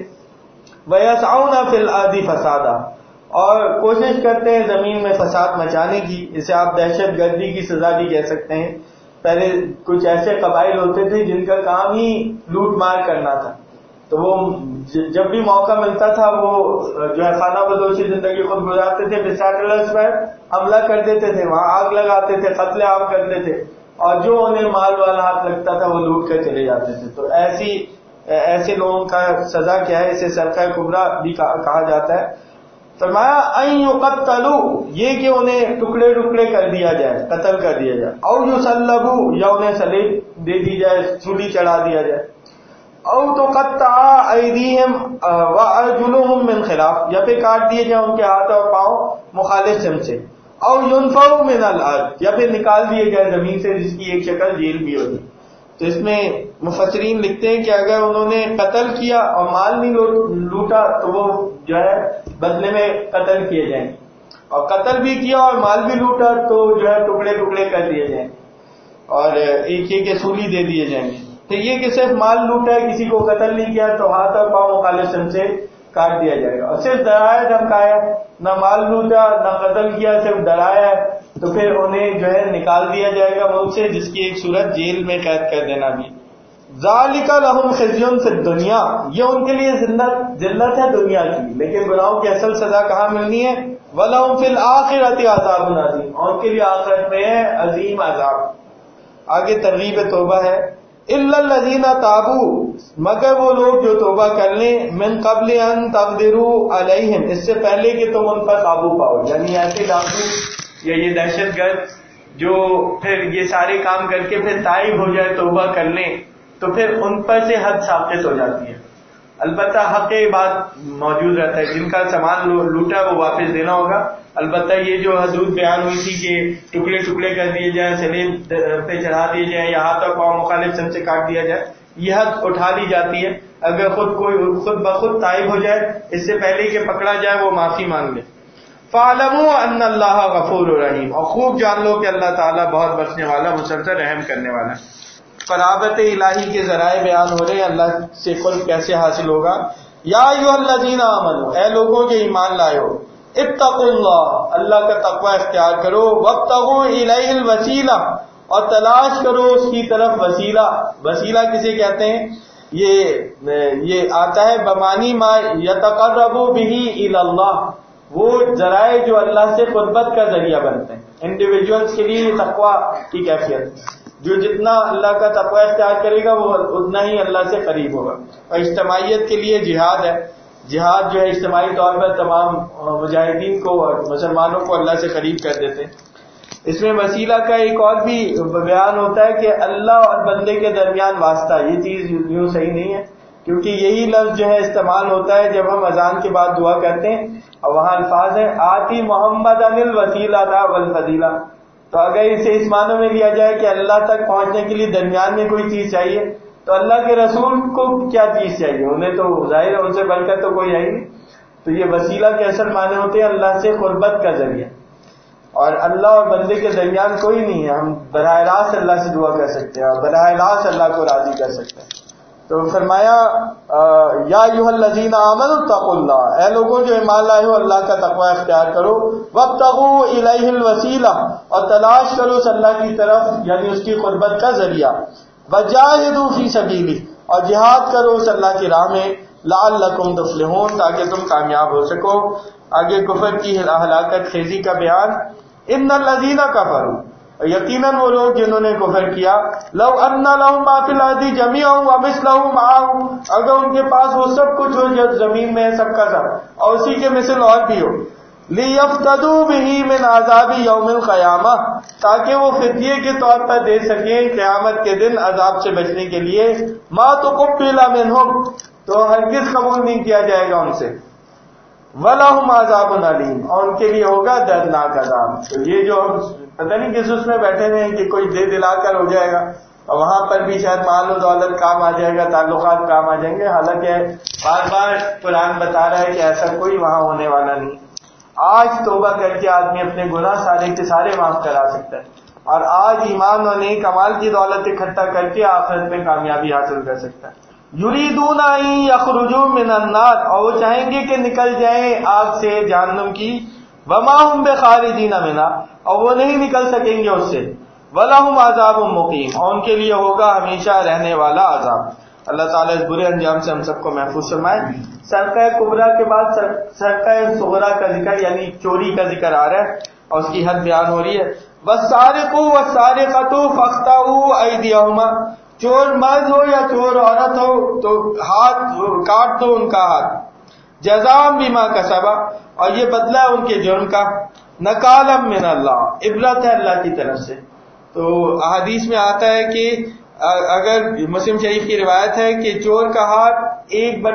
ویسعون فی الارض فسادا, اور کوشش کرتے ہیں زمین میں فساد مچانے کی. اسے آپ دہشت گردی کی سزا بھی کہہ سکتے ہیں. پہلے کچھ ایسے قبائل ہوتے تھے جن کا کام ہی لوٹ مار کرنا تھا, تو وہ جب بھی موقع ملتا تھا وہ جو ہے خانہ بدوشی زندگی خود گزارتے تھے, بساٹلس پر حملہ کر دیتے تھے, وہاں آگ لگاتے تھے, قتل عام کرتے تھے, اور جو انہیں مال والا ہاتھ لگتا تھا وہ لوٹ کر چلے جاتے تھے. تو ایسے لوگوں کا سزا کیا ہے, اسے سرقہ کبریٰ بھی کہا جاتا ہے. فرمایا ان یقتلوا, یہ کہ انہیں ٹکڑے ٹکڑے کر دیا جائے, قتل کر دیا جائے, او یصلبوا, یا انہیں صلیب دے دی جائے, سولی چڑھا دیا جائے, او تقطع ایدیہم وارجلہم من خلاف, یا پھر کاٹ دیے جائیں ان کے ہاتھ اور پاؤں مخالف سمت سے, او ینفوا من الارض, یا پھر نکال دیے جائے زمین سے, جس کی ایک شکل جیل بھی ہوگی. تو اس میں مفسرین لکھتے ہیں کہ اگر انہوں نے قتل کیا اور مال نہیں لوٹا تو وہ جو ہے بدلے میں قتل کیے جائیں, اور قتل بھی کیا اور مال بھی لوٹا تو جو ہے ٹکڑے ٹکڑے کر دیے جائیں, اور ایک ایک سولی دے دیے جائیں گے. تو یہ کہ صرف مال لوٹا ہے, کسی کو قتل نہیں کیا, تو ہاتھ اور پاؤں مخالف سم سے کاٹ دیا جائے گا. اور صرف ڈرایا دھمکایا, نہ مال لوٹا نہ قتل کیا, صرف ڈرایا ہے, تو پھر انہیں جو ہے نکال دیا جائے گا ملک سے, جس کی ایک صورت جیل میں قید کر دینا بھی. ذالک لہم خزی فی الدنیا, یہ ان کے لیے ذلت ہے دنیا کی, لیکن گناہوں کی اصل سزا کہاں ملنی ہے. ولہم فی الآخرۃ عذاب عظیم, اور ان کے لیے آخرت میں ہے عظیم عذاب. آگے ترغیب توبہ ہے. الا الذین تابوا, مگر وہ لوگ جو توبہ کر لیں, من قبل ان تقدروا علیہم, اس سے پہلے کہ تم ان پر قابو پاؤ. یعنی ایسے ڈاکو یا یہ دہشت گرد جو پھر یہ سارے کام کر کے پھر تائب ہو جائے, توبہ کر لیں, تو پھر ان پر سے حد ثابت ہو جاتی ہے. البتہ حق بات موجود رہتا ہے, جن کا سامان لوٹا وہ واپس دینا ہوگا. البتہ یہ جو حدود بیان ہوئی تھی کہ ٹکڑے ٹکڑے کر دیے جائیں, سلیب پہ چڑھا دیے جائیں, یا ہاتھ اور پاؤں مخالف سم سے کاٹ دیا جائے, یہ حد اٹھا لی جاتی ہے اگر خود بخود تائب ہو جائے, اس سے پہلے کہ پکڑا جائے وہ معافی مانگ لے. فَاعْلَمُوا أَنَّ اللَّهَ غَفُورٌ رَحِيمٌ, اور خوب جان لو کہ اللہ تعالیٰ بہت بخشنے والا, مسلسل رحم کرنے والا ہے. قرابت الہی کے ذرائع بیان ہو رہے ہیں, اللہ سے قرب کیسے حاصل ہوگا. یا ایھا الذین آمنوا، اے لوگوں جو ایمان لائے ہو، اتقوا اللہ، اللہ کا تقوی اختیار کرو، وابتغوا الیہ الوسیلہ، اور تلاش کرو اس کی طرف وسیلہ۔ وسیلہ کسے کہتے ہیں؟ یہ آتا ہے بمانی ما یتقرب بہ الی اللہ، وہ ذرائع جو اللہ سے قربت کا ذریعہ بنتے ہیں۔ انڈیویجولس کے لیے تقوی کی کیفیت، جو جتنا اللہ کا تقوی اختیار کرے گا وہ اتنا ہی اللہ سے قریب ہوگا۔ اور اجتماعیت کے لیے جہاد ہے، جہاد جو ہے اجتماعی طور پر تمام مجاہدین کو اور مسلمانوں کو اللہ سے قریب کر دیتے ہیں۔ اس میں وسیلہ کا ایک اور بھی بیان ہوتا ہے کہ اللہ اور بندے کے درمیان واسطہ، یہ چیز یوں صحیح نہیں ہے، کیونکہ یہی لفظ جو ہے استعمال ہوتا ہے جب ہم اذان کے بعد دعا کرتے ہیں، اور وہاں الفاظ ہیں آتی محمد الوسیلہ والفضیلہ، تو اگر اسے اس معنی میں لیا جائے کہ اللہ تک پہنچنے کے لیے درمیان میں کوئی چیز چاہیے، تو اللہ کے رسول کو کیا چیز چاہیے؟ انہیں تو ظاہر ہے ان سے بڑھ کر تو کوئی ہے ہی نہیں۔ تو یہ وسیلہ کے اصل معنی ہوتے ہیں اللہ سے قربت کا ذریعہ، اور اللہ اور بندے کے درمیان کوئی نہیں ہے، ہم براہ راست اللہ سے دعا کر سکتے ہیں اور براہ راست اللہ کو راضی کر سکتے ہیں۔ تو فرمایا یا ایھا الذین آمنوا اتقوا اللہ، اے لوگوں جو ایمان لائے ہو اللہ کا تقوی اختیار کرو، وابتغوا الیہ الوسیلہ، اور تلاش کرو اس اللہ کی طرف یعنی اس کی قربت کا ذریعہ، وجاہدوا فی سبیلہ، اور جہاد کرو اس اللہ کی راہ میں، لعلکم تفلحون، تاکہ تم کامیاب ہو سکو۔ آگے کفر کی ہلاکت خیزی کا بیان، ان الذین کفروا، یقیناً وہ لوگ جنہوں نے کفر کیا، لو ان لہم ما فی الارض جمیعا ومثلہ معہ، اگر ان کے پاس وہ سب کچھ ہو جو زمین میں ہے سب کا سب، اور اسی کے مثل اور بھی ہو، لیفتدوا بہ من عذاب یوم القیامہ، تاکہ وہ فدیے کے طور پر دے سکیں قیامت کے دن عذاب سے بچنے کے لیے، ما تقبل منہم، تو ہرگز قبول نہیں کیا جائے گا ان سے، وَلَهُمْ عَذَابٌ عَلِيمٌ، اور ان کے لیے ہوگا دردناک عذاب۔ تو یہ جو ہم پتہ نہیں کس اس میں بیٹھے ہوئے ہیں کہ کوئی دے دلا کر ہو جائے گا، اور وہاں پر بھی شاید مال و دولت کام آ جائے گا، تعلقات کام آ جائیں گے، حالانکہ بار بار قرآن بتا رہا ہے کہ ایسا کوئی وہاں ہونے والا نہیں۔ آج توبہ کر کے آدمی اپنے گناہ سارے کے سارے معاف کرا سکتا ہے، اور آج ایمان اور نیک اعمال کی دولت اکٹھا کر کے آخرت میں کامیابی حاصل کر سکتا ہے۔ یریدون ان یخرجوا من النار، اور وہ چاہیں گے کہ نکل جائیں آگ سے جہنم کی، وما هم بخارجین منھا، اور وہ نہیں نکل سکیں گے اس سے، ولہم عذاب مقیم، اور ان کے لیے ہوگا ہمیشہ رہنے والا عذاب۔ اللہ تعالیٰ اس برے انجام سے ہم سب کو محفوظ فرمائے۔ سرقہ کبریٰ کے بعد سرقہ صغریٰ کا ذکر یعنی چوری کا ذکر آ رہا ہے، اور اس کی حد بیان ہو رہی ہے۔ والسارق والسارقۃ فاقطعوا ایدیہما، چور مرد ہو یا چور عورت ہو تو ہاتھ کاٹ دو ان کا ہاتھ، جزاء بما کسبا، اور یہ بدلہ ہے ان کے جرم کا، نکالا من اللہ، عبرت ہے اللہ کی طرف سے۔ تو احادیث میں آتا ہے کہ اگر مسلم شریف کی روایت ہے کہ چور کا ہاتھ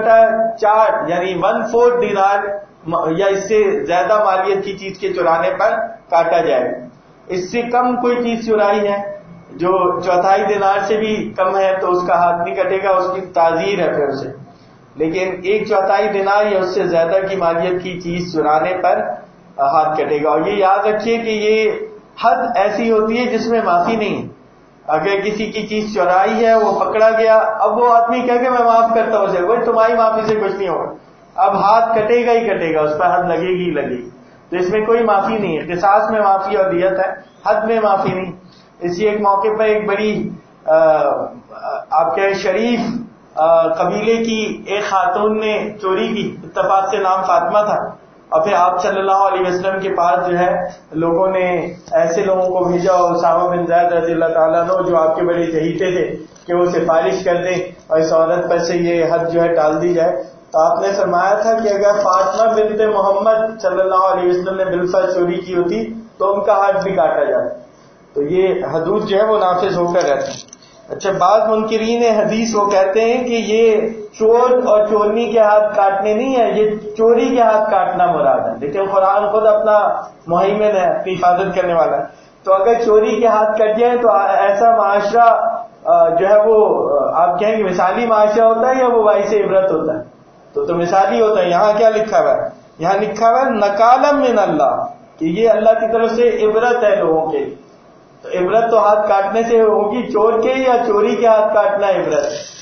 1/4 یعنی 1/4 دینار یا اس سے زیادہ مالیت کی چیز کے چرانے پر کاٹا جائے۔ اس سے کم کوئی چیز چرائی ہے جو 1/4 دینار سے بھی کم ہے تو اس کا ہاتھ نہیں کٹے گا، اس کی تعزیر ہے پھر اسے، لیکن 1/4 دینار یا اس سے زیادہ کی مالیت کی چیز چرانے پر ہاتھ کٹے گا۔ اور یہ یاد رکھیے کہ یہ حد ایسی ہوتی ہے جس میں معافی نہیں ہے۔ اگر کسی کی چیز چورائی ہے، وہ پکڑا گیا، اب وہ آدمی کہہ کہ میں معاف کرتا ہوں اسے، وہ تمہاری معافی سے کچھ نہیں ہوگا، اب ہاتھ کٹے گا ہی کٹے گا، اس پر حد لگے گی ہی لگے گی۔ تو اس میں کوئی معافی نہیں ہے، قصاص میں معافی اور دیت ہے، حد میں معافی نہیں۔ اسی ایک موقع پر ایک بڑی آپ کے شریف قبیلے کی ایک خاتون نے چوری کی، اتفاق سے نام فاطمہ تھا، اور پھر آپ صلی اللہ علیہ وسلم کے پاس جو ہے لوگوں نے ایسے لوگوں کو بھیجا، اسامہ بن زید رضی اللہ تعالیٰ عنہ جو آپ کے بڑے چہیتے تھے، کہ وہ سفارش کر دیں اور اس عورت پر سے یہ حد جو ہے ٹال دی جائے۔ تو آپ نے فرمایا تھا کہ اگر فاطمہ بنت محمد صلی اللہ علیہ وسلم نے بالفعل چوری کی ہوتی تو ان کا ہاتھ بھی کاٹا جاتا۔ تو یہ حدود جو ہے وہ نافذ ہو کر رہتی ہیں۔ اچھا، بعض منکرین حدیث وہ کہتے ہیں کہ یہ چور اور چورنی کے ہاتھ کاٹنے نہیں ہے، یہ چوری کے ہاتھ کاٹنا مراد ہے، لیکن قرآن خود اپنا مہیمن ہے، اپنی حفاظت کرنے والا ہے۔ تو اگر چوری کے ہاتھ کٹ جائیں تو ایسا معاشرہ جو ہے وہ آپ کہیں گے مثالی معاشرہ ہوتا ہے یا وہ باعث عبرت ہوتا ہے؟ تو مثالی ہوتا ہے۔ یہاں کیا لکھا ہوا ہے؟ یہاں لکھا ہوا ہے نکالم من اللہ، کہ یہ اللہ کی طرف سے عبرت ہے لوگوں کے لیے۔ تو عبرت تو ہاتھ کاٹنے سے ہوگی چور کے، یا چوری کے ہاتھ کاٹنا عبرت ہے؟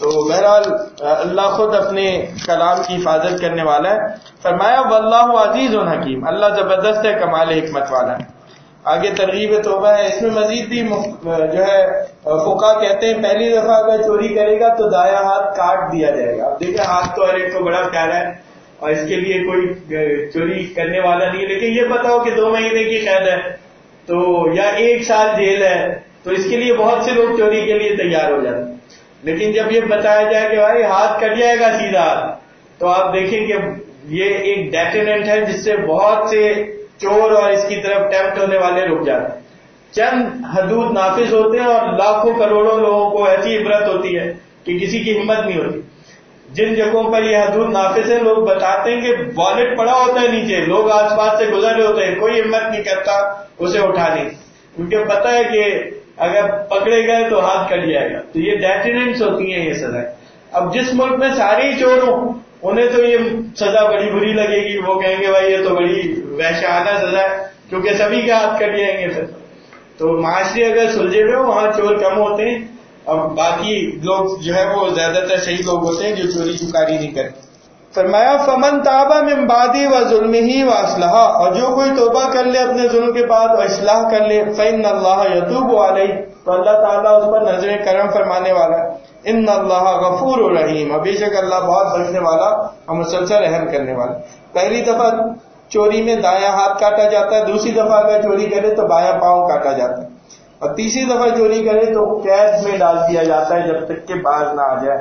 تو بہرحال اللہ خود اپنے کلام کی حفاظت کرنے والا ہے. فرمایا واللہ عزیز حکیم، اللہ زبردست ہے، کمال حکمت والا ہے. آگے ترغیب توبہ ہے. اس میں مزید بھی جو ہے فقہا کہتے ہیں پہلی دفعہ اگر چوری کرے گا تو دایاں ہاتھ کاٹ دیا جائے گا. اب دیکھیں ہاتھ تو ہر ایک کو بڑا پیارا ہے اور اس کے لیے کوئی چوری کرنے والا نہیں ہے، لیکن یہ پتا ہو کہ 2 مہینے کی قید ہے تو یا 1 سال جیل ہے تو اس کے لیے بہت سے لوگ چوری کے لیے تیار ہو جاتے ہیں. لیکن جب یہ بتایا جائے کہ بھائی ہاتھ کٹ جائے گا سیدھا، تو آپ دیکھیں کہ یہ ایک ڈیٹیننٹ ہے جس سے بہت سے چور اور اس کی طرف ٹیمپٹ ہونے والے رک جاتے ہیں. چند حدود نافذ ہوتے ہیں اور لاکھوں کروڑوں لوگوں کو ایسی عبرت ہوتی ہے کہ کسی کی ہمت نہیں ہوتی. جن جگہوں پر یہ حدود نافذ ہے لوگ بتاتے ہیں کہ والٹ پڑا ہوتا ہے نیچے، لوگ آس پاس سے گزر رہے ہوتے ہیں، کوئی ہمت نہیں کرتا اسے اٹھانے، کیونکہ پتا ہے کہ اگر پکڑے گئے تو ہاتھ کٹ جائے گا. تو یہ ڈیٹیننٹس ہوتی ہیں یہ سزا. اب جس ملک میں سارے ہی چور ہوں انہیں تو یہ سزا بڑی بری لگے گی، وہ کہیں گے بھائی یہ تو بڑی وحشیانہ سزا ہے کیونکہ سبھی کے ہاتھ کٹ جائیں گے. پھر تو معاشرے اگر سلجھے ہوئے وہاں چور کم ہوتے ہیں، اور باقی لوگ جو ہے وہ زیادہ تر صحیح لوگ ہوتے ہیں جو چوری چکاری نہیں کرتے. فرمایا فمن تاب من بعد وظلمه واصلح، اور جو کوئی توبہ کر لے اپنے ظلم کے بعد اور اصلاح کر لے، فإن اللہ یتوب علیہ، تو اللہ تعالیٰ اس پر نظر کرم فرمانے والا ہے. ان اللہ غفور رحیم، بے شک اللہ بہت بخشنے والا اور مسلسل رحم کرنے والا. پہلی دفعہ چوری میں دایاں ہاتھ کاٹا جاتا ہے، دوسری دفعہ اگر چوری کرے تو بایاں پاؤں کاٹا جاتا ہے، اور تیسری دفعہ چوری کرے تو قید میں ڈال دیا جاتا ہے جب تک کہ باز نہ آ جائے.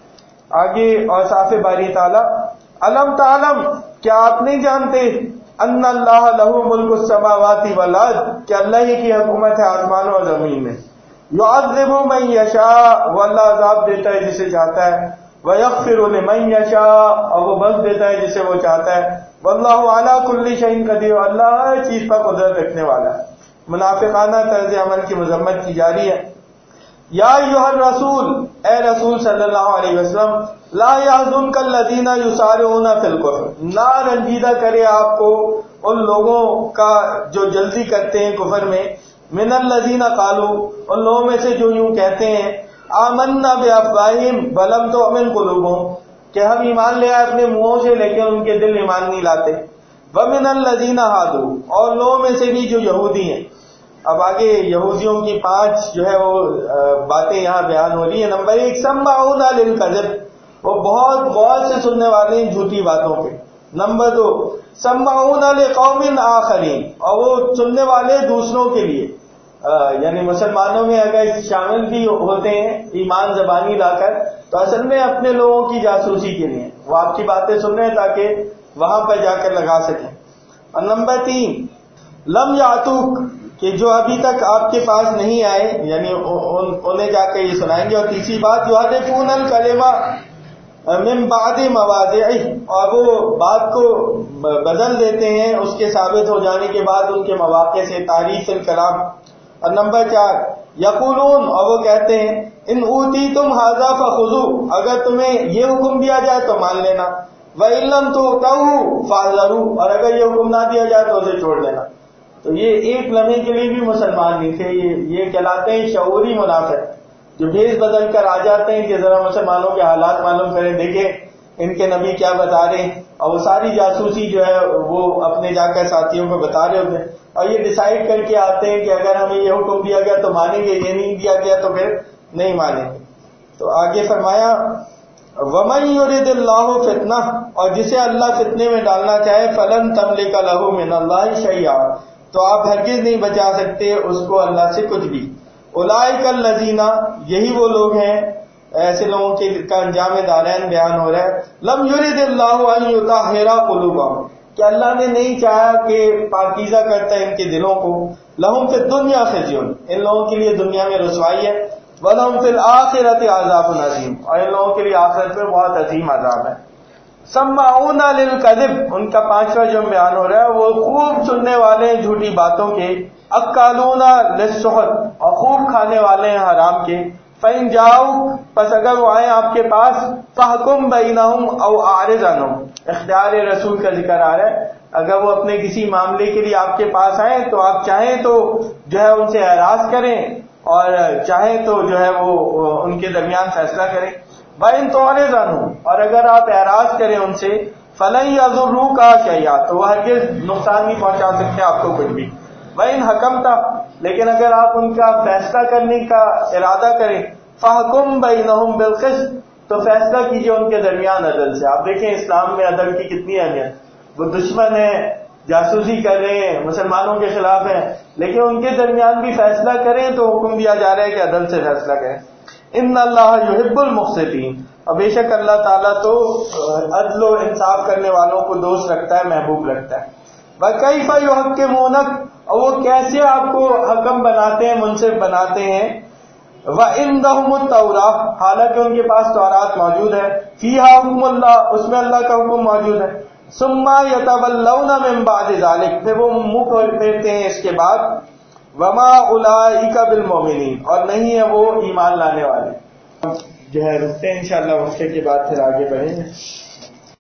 آگے اوصاف باری تعالیٰ، علم تعلم، کیا آپ نہیں جانتے، ان اللہ لہ ملک السماوات والارض، کہ اللہ ہی کی حکومت ہے آسمانوں اور زمین میں. یعذب من یشاء، وہ اللہ عذاب دیتا ہے جسے چاہتا ہے، ویغفر لمن یشاء، اور وہ بخش دیتا ہے جسے وہ چاہتا ہے. واللہ علی کل شیء قدیر، اللہ ہر چیز پر قدرت رکھنے والا ہے. منافقانہ طرز عمل کی مذمت کی جا رہی ہے. یا ایھا الرسول، اے رسول صلی اللہ علیہ وسلم، لا یحزنک الذین یسارعون فی الکفر، نہ رنجیدہ کرے آپ کو ان لوگوں کا جو جلدی کرتے ہیں کفر میں، من الذین قالوا، ان لوگوں میں سے جو یوں کہتے ہیں، آمنا بافواہہم ولم تؤمن قلوبہم، کہ ہم ایمان لے آئے اپنے منہوں سے لیکن ان کے دل ایمان نہیں لاتے. ومن الذین ہادوا، اور لوگوں میں سے بھی جو یہودی ہیں. اب آگے یہودیوں کی 5 جو ہے وہ باتیں یہاں بیان ہو رہی ہیں. نمبر 1، سماعون للکذب، وہ بہت غور سے سننے والے ہیں جھوٹی باتوں پہ. نمبر 2، سماعون لقوم آخرین، اور وہ سننے والے دوسروں کے لیے، یعنی مسلمانوں میں اگر شامل بھی ہوتے ہیں ایمان زبانی لا کر تو اصل میں اپنے لوگوں کی جاسوسی کے لیے وہ آپ کی باتیں سن رہے ہیں تاکہ وہاں پر جا کر لگا سکیں. اور نمبر 3، لم یاتوک، کہ جو ابھی تک آپ کے پاس نہیں آئے، یعنی انہیں جا کے یہ سنائیں گے. اور تیسری بات، یحرفون الکلمہ من بعد مواضعہ، اور وہ بات کو بدل دیتے ہیں اس کے ثابت ہو جانے کے بعد ان کے مواقع سے، تحریف الکلام. اور نمبر 4، یقولون، اور وہ کہتے ہیں، ان اوتیتم ھذا فخذوا، اگر تمہیں یہ حکم دیا جائے تو مان لینا، وَإِن لَّمْ تُؤْتَوْا فَاحْذَرُوا، اور اگر یہ حکم نہ دیا جائے تو اسے چھوڑ دینا. تو یہ ایک لمحے کے لیے بھی مسلمان نہیں تھے. یہ کہلاتے ہیں شعوری منافق، جو بھیس بدل کر آ جاتے ہیں کہ ذرا مسلمانوں کے حالات معلوم کریں، دیکھیں ان کے نبی کیا بتا رہے ہیں، اور وہ ساری جاسوسی جو ہے وہ اپنے جا کر ساتھیوں کو بتا رہے ہوتے ہیں، اور یہ ڈیسائیڈ کر کے آتے ہیں کہ اگر ہمیں یہ حکم دیا گیا تو مانیں گے، یہ نہیں دیا گیا تو پھر نہیں مانیں گے. تو آگے فرمایا، وَمَن يُرِدِ اللَّهُ فِتْنَةً، اور جسے اللہ فتنے میں ڈالنا چاہے، فَلَن تَمْلِكَ لَهُ مِنَ اللَّهِ شَيْئًا، تو آپ ہرگز نہیں بچا سکتے اس کو اللہ سے کچھ بھی. اولئک الذین، یہی وہ لوگ ہیں، ایسے لوگوں کے کا انجام دارین بیان ہو رہا ہے. لم یرد اللہ ان یطہر قلوبہم، کہ اللہ نے نہیں چاہا کہ پاکیزہ کرتا ہے ان کے دلوں کو. لہم فی الدنیا خزی، ان لوگوں کے لیے دنیا میں رسوائی ہے. ولہم فی الآخرۃ عذاب عظیم، اور ان لوگوں کے لیے آخرت میں بہت عظیم عذاب ہے. سماعون للکذب، ان کا 5واں جو بیان ہو رہا ہے، وہ خوب سننے والے ہیں جھوٹی باتوں کے. اکالون للسحت، اور خوب کھانے والے ہیں حرام کے. فإن جاؤک، پس اگر وہ آئیں آپ کے پاس، فحکم بینہم او اعرض عنہم، اختیار رسول کا ذکر آ رہا ہے. اگر وہ اپنے کسی معاملے کے لیے آپ کے پاس آئیں تو آپ چاہیں تو جو ہے ان سے اعراض کریں، اور چاہیں تو جو ہے وہ ان کے درمیان فیصلہ کریں. وَإِن تُعْرِضْ عَنْهُمْ، اور اگر آپ اعراض کریں ان سے، فَلَن يَضُرُّوكَ شَيْئًا، تو وہ ہرگز نقصان نہیں پہنچا سکتے آپ کو کچھ بھی. وَإِن حَكَمْتَ، لیکن اگر آپ ان کا فیصلہ کرنے کا ارادہ کریں، فَحْكُم بَيْنَهُم بِالْقِسْطِ، تو فیصلہ کیجئے ان کے درمیان عدل سے. آپ دیکھیں اسلام میں عدل کی کتنی اہمیت. وہ دشمن ہیں، جاسوسی کر رہے ہیں، مسلمانوں کے خلاف ہیں، لیکن ان کے درمیان بھی فیصلہ کریں تو حکم دیا جا رہا ہے کہ عدل سے فیصلہ کریں. ان اللہ یحب المقسطین، اور بے شک اللہ تعالیٰ تو عدل و انصاف کرنے والوں کو دوست رکھتا ہے، محبوب رکھتا ہے. وَكَيْفَ يُحَكِّمُونَكَ، اور وہ کیسے آپ کو حکم بناتے ہیں، منصف بناتے ہیں. وَعِندَهُمُ التَّوْرَاةُ، حالانکہ ان کے پاس تورات موجود ہے. فِيهَا حُكْمُ اللَّهِ، اس میں اللہ کا حکم موجود ہے. ثُمَّ يَتَوَلَّوْنَ مِن بَعْدِ ذَلِكَ، پھر وہ منہ پھیرتے ہیں اس کے بعد. وَمَا أُولَٰئِكَ بِالْمُؤْمِنِينَ، اور نہیں ہے وہ ایمان لانے والے. جو ہے رکتے ہیں انشاءاللہ، وقفے کے بعد پھر آگے بڑھیں گے.